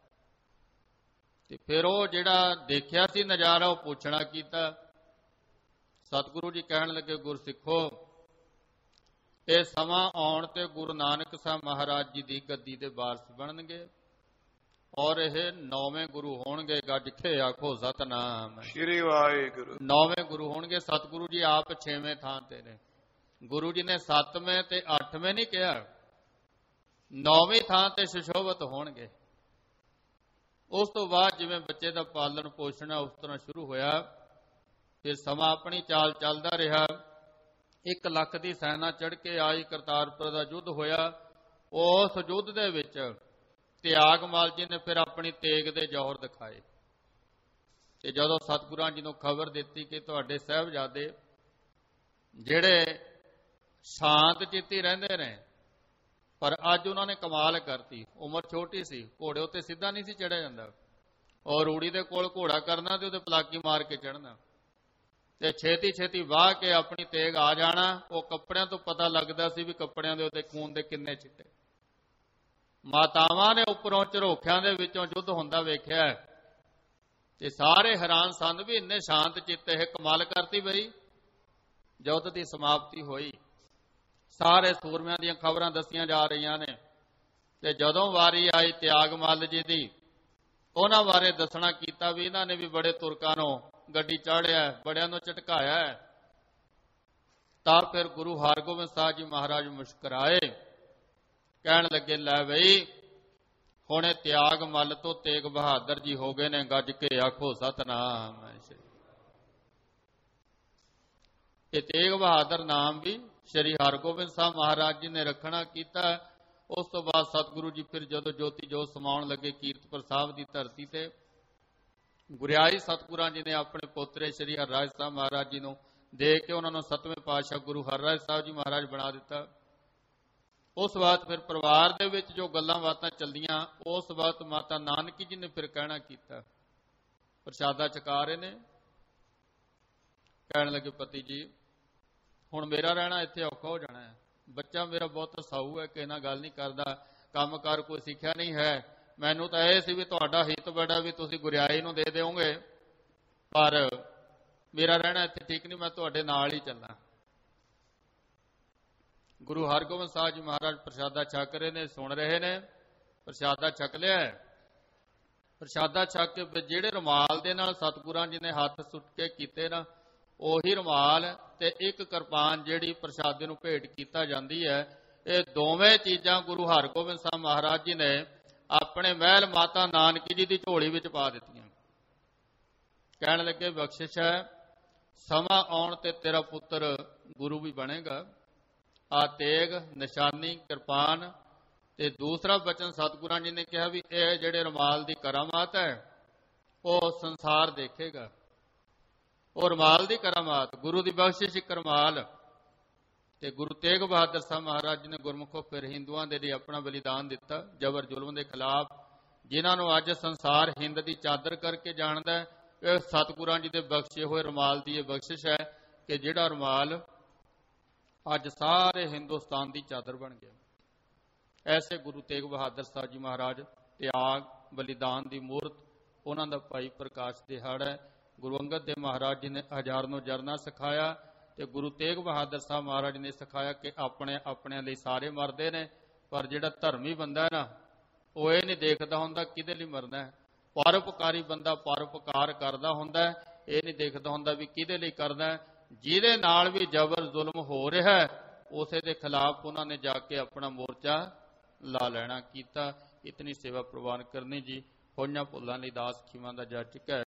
ਤੇ ਫਿਰ ਉਹ ਜਿਹੜਾ ਦੇਖਿਆ ਸੀ ਨਜ਼ਾਰਾ, ਉਹ ਪੁੱਛਣਾ ਕੀਤਾ। ਸਤਿਗੁਰੂ ਜੀ ਕਹਿਣ ਲੱਗੇ, ਗੁਰਸਿੱਖੋ, ਇਹ ਸਮਾਂ ਆਉਣ ਤੇ ਗੁਰੂ ਨਾਨਕ ਸਾਹਿਬ ਮਹਾਰਾਜ ਜੀ ਦੀ ਗੱਦੀ ਦੇ ਵਾਰਸ ਬਣਨਗੇ ਔਰ ਇਹ 9ਵੇਂ ਗੁਰੂ ਹੋਣਗੇ। ਗੱਜ ਕੇ ਆਖੋ ਸਤਨਾਮ ਸ੍ਰੀ ਵਾਹਿਗੁਰੂ। 9ਵੇਂ ਗੁਰੂ ਹੋਣਗੇ। ਸਤਿਗੁਰੂ ਜੀ ਆਪ 6ਵੇਂ ਥਾਂ ਤੇ ਨੇ। ਗੁਰੂ ਜੀ ਨੇ 7ਵੇਂ ਤੇ 8ਵੇਂ ਨਹੀਂ ਕਿਹਾ, 9ਵੀਂ ਥਾਂ ਤੇ ਸੁਸ਼ੋਭਿਤ ਹੋਣਗੇ। ਉਸ ਤੋਂ ਬਾਅਦ ਜਿਵੇਂ ਬੱਚੇ ਦਾ ਪਾਲਣ ਪੋਸ਼ਣ ਉਸ ਤਰ੍ਹਾਂ ਸ਼ੁਰੂ ਹੋਇਆ। ਫਿਰ ਸਮਾਂ ਆਪਣੀ ਚਾਲ ਚੱਲਦਾ ਰਿਹਾ। 1 ਲੱਖ ਦੀ ਸੈਨਾ ਚੜ੍ਹ ਕੇ ਆਈ, ਕਰਤਾਰਪੁਰ ਦਾ ਯੁੱਧ ਹੋਇਆ। ਉਸ ਯੁੱਧ ਦੇ ਵਿੱਚ ਤਿਆਗਮੱਲ ਜੀ ਨੇ ਫਿਰ ਆਪਣੀ ਤੇਗ ਦੇ ਜੌਹਰ ਦਿਖਾਏ। ਤੇ ਜਦੋਂ ਸਤਿਗੁਰਾਂ ਜੀ ਨੂੰ ਖਬਰ ਦਿੱਤੀ ਕਿ ਤੁਹਾਡੇ ਸਾਹਿਬਜ਼ਾਦੇ ਜਿਹੜੇ ਸ਼ਾਂਤ ਚਿੱਤੀ ਰਹਿੰਦੇ ਨੇ, ਪਰ ਅੱਜ ਉਹਨਾਂ ਨੇ ਕਮਾਲ ਕਰਤੀ। ਉਮਰ ਛੋਟੀ ਸੀ, ਘੋੜੇ ਉੱਤੇ ਸਿੱਧਾ ਨਹੀਂ ਸੀ ਚੜਿਆ ਜਾਂਦਾ, ਔਰ ਰੂੜੀ ਦੇ ਕੋਲ ਘੋੜਾ ਕਰਨਾ ਤੇ ਉਹਦੇ ਪਲਾਕੀ ਮਾਰ ਕੇ ਚੜ੍ਹਨਾ, ਤੇ ਛੇਤੀ ਛੇਤੀ ਵਾਹ ਕੇ ਆਪਣੀ ਤੇਗ ਆ ਜਾਣਾ। ਉਹ ਕੱਪੜਿਆਂ ਤੋਂ ਪਤਾ ਲੱਗਦਾ ਸੀ ਵੀ ਕੱਪੜਿਆਂ ਦੇ ਉੱਤੇ ਖੂਨ ਦੇ ਕਿੰਨੇ ਛਿੱਟੇ। ਮਾਤਾਵਾਂ ਨੇ ਉੱਪਰੋਂ ਝਰੋਖਿਆਂ ਦੇ ਵਿੱਚੋਂ ਯੁੱਧ ਹੁੰਦਾ ਵੇਖਿਆ ਤੇ ਸਾਰੇ ਹੈਰਾਨ ਸਨ ਵੀ ਇੰਨੇ ਸ਼ਾਂਤ ਚਿੱਤ ਇਹ ਕਮਾਲ ਕਰਤੀ ਬਈ। ਯੁੱਧ ਦੀ ਸਮਾਪਤੀ ਹੋਈ, ਸਾਰੇ ਸੂਰਮਿਆਂ ਦੀਆਂ ਖਬਰਾਂ ਦੱਸੀਆਂ ਜਾ ਰਹੀਆਂ ਨੇ। ਤੇ ਜਦੋਂ ਵਾਰੀ ਆਈ ਤਿਆਗਮੱਲ ਜੀ ਦੀ, ਉਹਨਾਂ ਬਾਰੇ ਦੱਸਣਾ ਕੀਤਾ ਵੀ ਇਹਨਾਂ ਨੇ ਵੀ ਬੜੇ ਤੁਰਕਾਂ ਨੂੰ ਗੱਡੀ ਚਾੜਿਆ, ਬੜਿਆਂ ਨੂੰ ਝਟਕਾਇਆ। ਤਾਂ ਫਿਰ ਗੁਰੂ ਹਰਗੋਬਿੰਦ ਸਾਹਿਬ ਜੀ ਮਹਾਰਾਜ ਮੁਸਕਰਾਏ, ਕਹਿਣ ਲੱਗੇ, ਲੈ ਬਈ ਹੁਣ ਇਹ ਤਿਆਗਮੱਲ ਤੋਂ ਤੇਗ ਬਹਾਦਰ ਜੀ ਹੋ ਗਏ ਨੇ। ਗੱਜ ਕੇ ਆਖੋ ਸਤਨਾਮ। ਇਹ ਤੇਗ ਬਹਾਦਰ ਨਾਮ ਵੀ ਸ਼੍ਰੀ ਹਰਗੋਬਿੰਦ ਸਾਹਿਬ ਮਹਾਰਾਜ ਜੀ ਨੇ ਰੱਖਣਾ ਕੀਤਾ। ਉਸ ਤੋਂ ਬਾਅਦ ਸਤਿਗੁਰੂ ਜੀ ਫਿਰ ਜਦੋਂ ਜੋਤੀ ਜੋਤ ਸਮਾਉਣ ਲੱਗੇ ਕੀਰਤਪੁਰ ਸਾਹਿਬ ਦੀ ਧਰਤੀ ਤੇ, ਗੁਰਿਆਈ ਸਤਿਗੁਰਾਂ ਜੀ ਨੇ ਆਪਣੇ ਪੋਤਰੇ ਸ਼੍ਰੀ ਹਰਿਰਾਜ ਸਾਹਿਬ ਮਹਾਰਾਜ ਜੀ ਨੂੰ ਦੇ ਕੇ ਉਹਨਾਂ ਨੂੰ 7ਵੇਂ ਪਾਤਸ਼ਾਹ ਗੁਰੂ ਹਰਿਰਾਜ ਸਾਹਿਬ ਜੀ ਮਹਾਰਾਜ ਬਣਾ ਦਿੱਤਾ। ਉਸ ਬਾਅਦ ਫਿਰ ਪਰਿਵਾਰ ਦੇ ਵਿੱਚ ਜੋ ਗੱਲਾਂ ਬਾਤਾਂ ਚੱਲਦੀਆਂ, ਉਸ ਵਕਤ ਮਾਤਾ ਨਾਨਕੀ ਜੀ ਨੇ ਫਿਰ ਕਹਿਣਾ ਕੀਤਾ। ਪ੍ਰਸ਼ਾਦਾ ਛਕਾ ਰਹੇ ਨੇ, ਕਹਿਣ ਲੱਗੇ, ਪਤੀ ਜੀ ਹੁਣ ਮੇਰਾ ਰਹਿਣਾ ਇੱਥੇ ਔਖਾ ਹੋ ਜਾਣਾ ਹੈ। ਬੱਚਾ ਮੇਰਾ ਬਹੁਤ ਸਾਊ ਹੈ, ਕਿਸੇ ਨਾਲ ਗੱਲ ਨਹੀਂ ਕਰਦਾ, ਕੰਮ ਕਾਰ ਕੋਈ ਸਿੱਖਿਆ ਨਹੀਂ ਹੈ। ਮੈਨੂੰ ਤਾਂ ਇਹ ਸੀ ਵੀ ਤੁਹਾਡਾ ਹਿੱਤ ਬੜਾ ਵੀ ਤੁਸੀਂ ਗੁਰਿਆਈ ਨੂੰ ਦੇ ਦਿਓਗੇ, ਪਰ ਮੇਰਾ ਰਹਿਣਾ ਇੱਥੇ ਠੀਕ ਨਹੀਂ, ਮੈਂ ਤੁਹਾਡੇ ਨਾਲ ਹੀ ਚੱਲਾਂ। ਗੁਰੂ ਹਰਗੋਬਿੰਦ ਸਾਹਿਬ ਜੀ ਮਹਾਰਾਜ ਪ੍ਰਸ਼ਾਦਾ ਛਕ ਰਹੇ ਨੇ, ਸੁਣ ਰਹੇ ਨੇ। ਪ੍ਰਸ਼ਾਦਾ ਛਕ ਲਿਆ। ਪ੍ਰਸ਼ਾਦਾ ਛਕ ਕੇ ਜਿਹੜੇ ਰੁਮਾਲ ਦੇ ਨਾਲ ਸਤਿਗੁਰਾਂ ਜੀ ਨੇ ਹੱਥ ਸੁੱਟ ਕੇ ਕੀਤੇ ਨਾ, ਉਹੀ ਰੁਮਾਲ ਤੇ ਇੱਕ ਕਿਰਪਾਨ ਜਿਹੜੀ ਪ੍ਰਸ਼ਾਦੇ ਨੂੰ ਭੇਟ ਕੀਤਾ ਜਾਂਦੀ ਹੈ, ਇਹ ਦੋਵੇਂ ਚੀਜ਼ਾਂ ਗੁਰੂ ਹਰਗੋਬਿੰਦ ਸਾਹਿਬ ਮਹਾਰਾਜ ਜੀ ਨੇ ਆਪਣੇ ਮਹਿਲ ਮਾਤਾ ਨਾਨਕੀ ਜੀ ਦੀ ਝੋਲੀ ਵਿੱਚ ਪਾ ਦਿੱਤੀਆਂ। ਕਹਿਣ ਲੱਗੇ, ਬਖਸ਼ਿਸ਼ ਹੈ, ਸਮਾਂ ਆਉਣ ਤੇ ਤੇਰਾ ਪੁੱਤਰ ਗੁਰੂ ਵੀ ਬਣੇਗਾ। ਆ ਤੇਗ, ਨਿਸ਼ਾਨੀ, ਕਿਰਪਾਨ ਤੇ ਦੂਸਰਾ ਬਚਨ ਸਤਿਗੁਰਾਂ ਜੀ ਨੇ ਕਿਹਾ ਵੀ ਇਹ ਜਿਹੜੇ ਰੁਮਾਲ ਦੀ ਕਰਾਮਾਤ ਹੈ ਉਹ ਸੰਸਾਰ ਦੇਖੇਗਾ। ਉਹ ਰੁਮਾਲ ਦੀ ਕਰਾਮਾਤ, ਗੁਰੂ ਦੀ ਬਖਸ਼ਿਸ਼ ਰੁਮਾਲ। ਤੇ ਗੁਰੂ ਤੇਗ ਬਹਾਦਰ ਸਾਹਿਬ ਮਹਾਰਾਜ ਜੀ ਨੇ ਗੁਰਮੁਖੋ ਫਿਰ ਹਿੰਦੂਆਂ ਦੇ ਲਈ ਆਪਣਾ ਬਲੀਦਾਨ ਦਿੱਤਾ ਜਬਰ ਜ਼ੁਲਮ ਦੇ ਖਿਲਾਫ, ਜਿਨ੍ਹਾਂ ਨੂੰ ਅੱਜ ਸੰਸਾਰ ਹਿੰਦ ਦੀ ਚਾਦਰ ਕਰਕੇ ਜਾਣਦਾ ਹੈ। ਇਹ ਸਤਿਗੁਰਾਂ ਜੀ ਦੇ ਬਖਸ਼ੇ ਹੋਏ ਰੁਮਾਲ ਦੀ ਇਹ ਬਖਸ਼ਿਸ਼ ਹੈ ਕਿ ਜਿਹੜਾ ਰੁਮਾਲ ਅੱਜ ਸਾਰੇ ਹਿੰਦੁਸਤਾਨ ਦੀ ਚਾਦਰ ਬਣ ਗਿਆ। ਐਸੇ ਗੁਰੂ ਤੇਗ ਬਹਾਦਰ ਸਾਹਿਬ ਜੀ ਮਹਾਰਾਜ ਤਿਆਗ ਬਲੀਦਾਨ ਦੀ ਮੂਰਤ, ਉਹਨਾਂ ਦਾ ਭਾਈ ਪ੍ਰਕਾਸ਼ ਦਿਹਾੜਾ ਹੈ। ਗੁਰੂ ਅੰਗਦ ਦੇਵ ਮਹਾਰਾਜ ਜੀ ਨੇ ਹਜ਼ਾਰ ਨੂੰ ਜਰਨਾ ਸਿਖਾਇਆ ਤੇ ਗੁਰੂ ਤੇਗ ਬਹਾਦਰ ਸਾਹਿਬ ਮਹਾਰਾਜ ਨੇ ਸਿਖਾਇਆ ਕਿ ਆਪਣੇ ਲਈ ਸਾਰੇ ਮਰਦੇ ਨੇ, ਪਰ ਜਿਹੜਾ ਧਰਮੀ ਬੰਦਾ ਹੈ ਨਾ, ਉਹ ਇਹ ਨਹੀਂ ਦੇਖਦਾ ਹੁੰਦਾ ਕਿਹਦੇ ਲਈ ਮਰਨਾ ਹੈ। ਪਰਉਪਕਾਰੀ ਬੰਦਾ ਪਰਉਪਕਾਰ ਕਰਦਾ ਹੁੰਦਾ ਹੈ, ਇਹ ਨਹੀਂ ਦੇਖਦਾ ਹੁੰਦਾ ਵੀ ਕਿਹਦੇ ਲਈ ਕਰਦਾ ਹੈ। ਜਿਹਦੇ ਨਾਲ ਵੀ ਜ਼ਬਰ ਜ਼ੁਲਮ ਹੋ ਰਿਹਾ ਹੈ ਉਸੇ ਦੇ ਖਿਲਾਫ ਉਹਨਾਂ ਨੇ ਜਾ ਕੇ ਆਪਣਾ ਮੋਰਚਾ ਲਾ ਲੈਣਾ ਕੀਤਾ। ਇਤਨੀ ਸੇਵਾ ਪ੍ਰਵਾਨ ਕਰਨੀ ਜੀ। ਹੋਈਆਂ ਭੁੱਲਾਂ ਲਈ ਦਾਸ ਖੀਵਾਂ ਦਾ ਜਾ ਚੁੱਕਾ ਹੈ।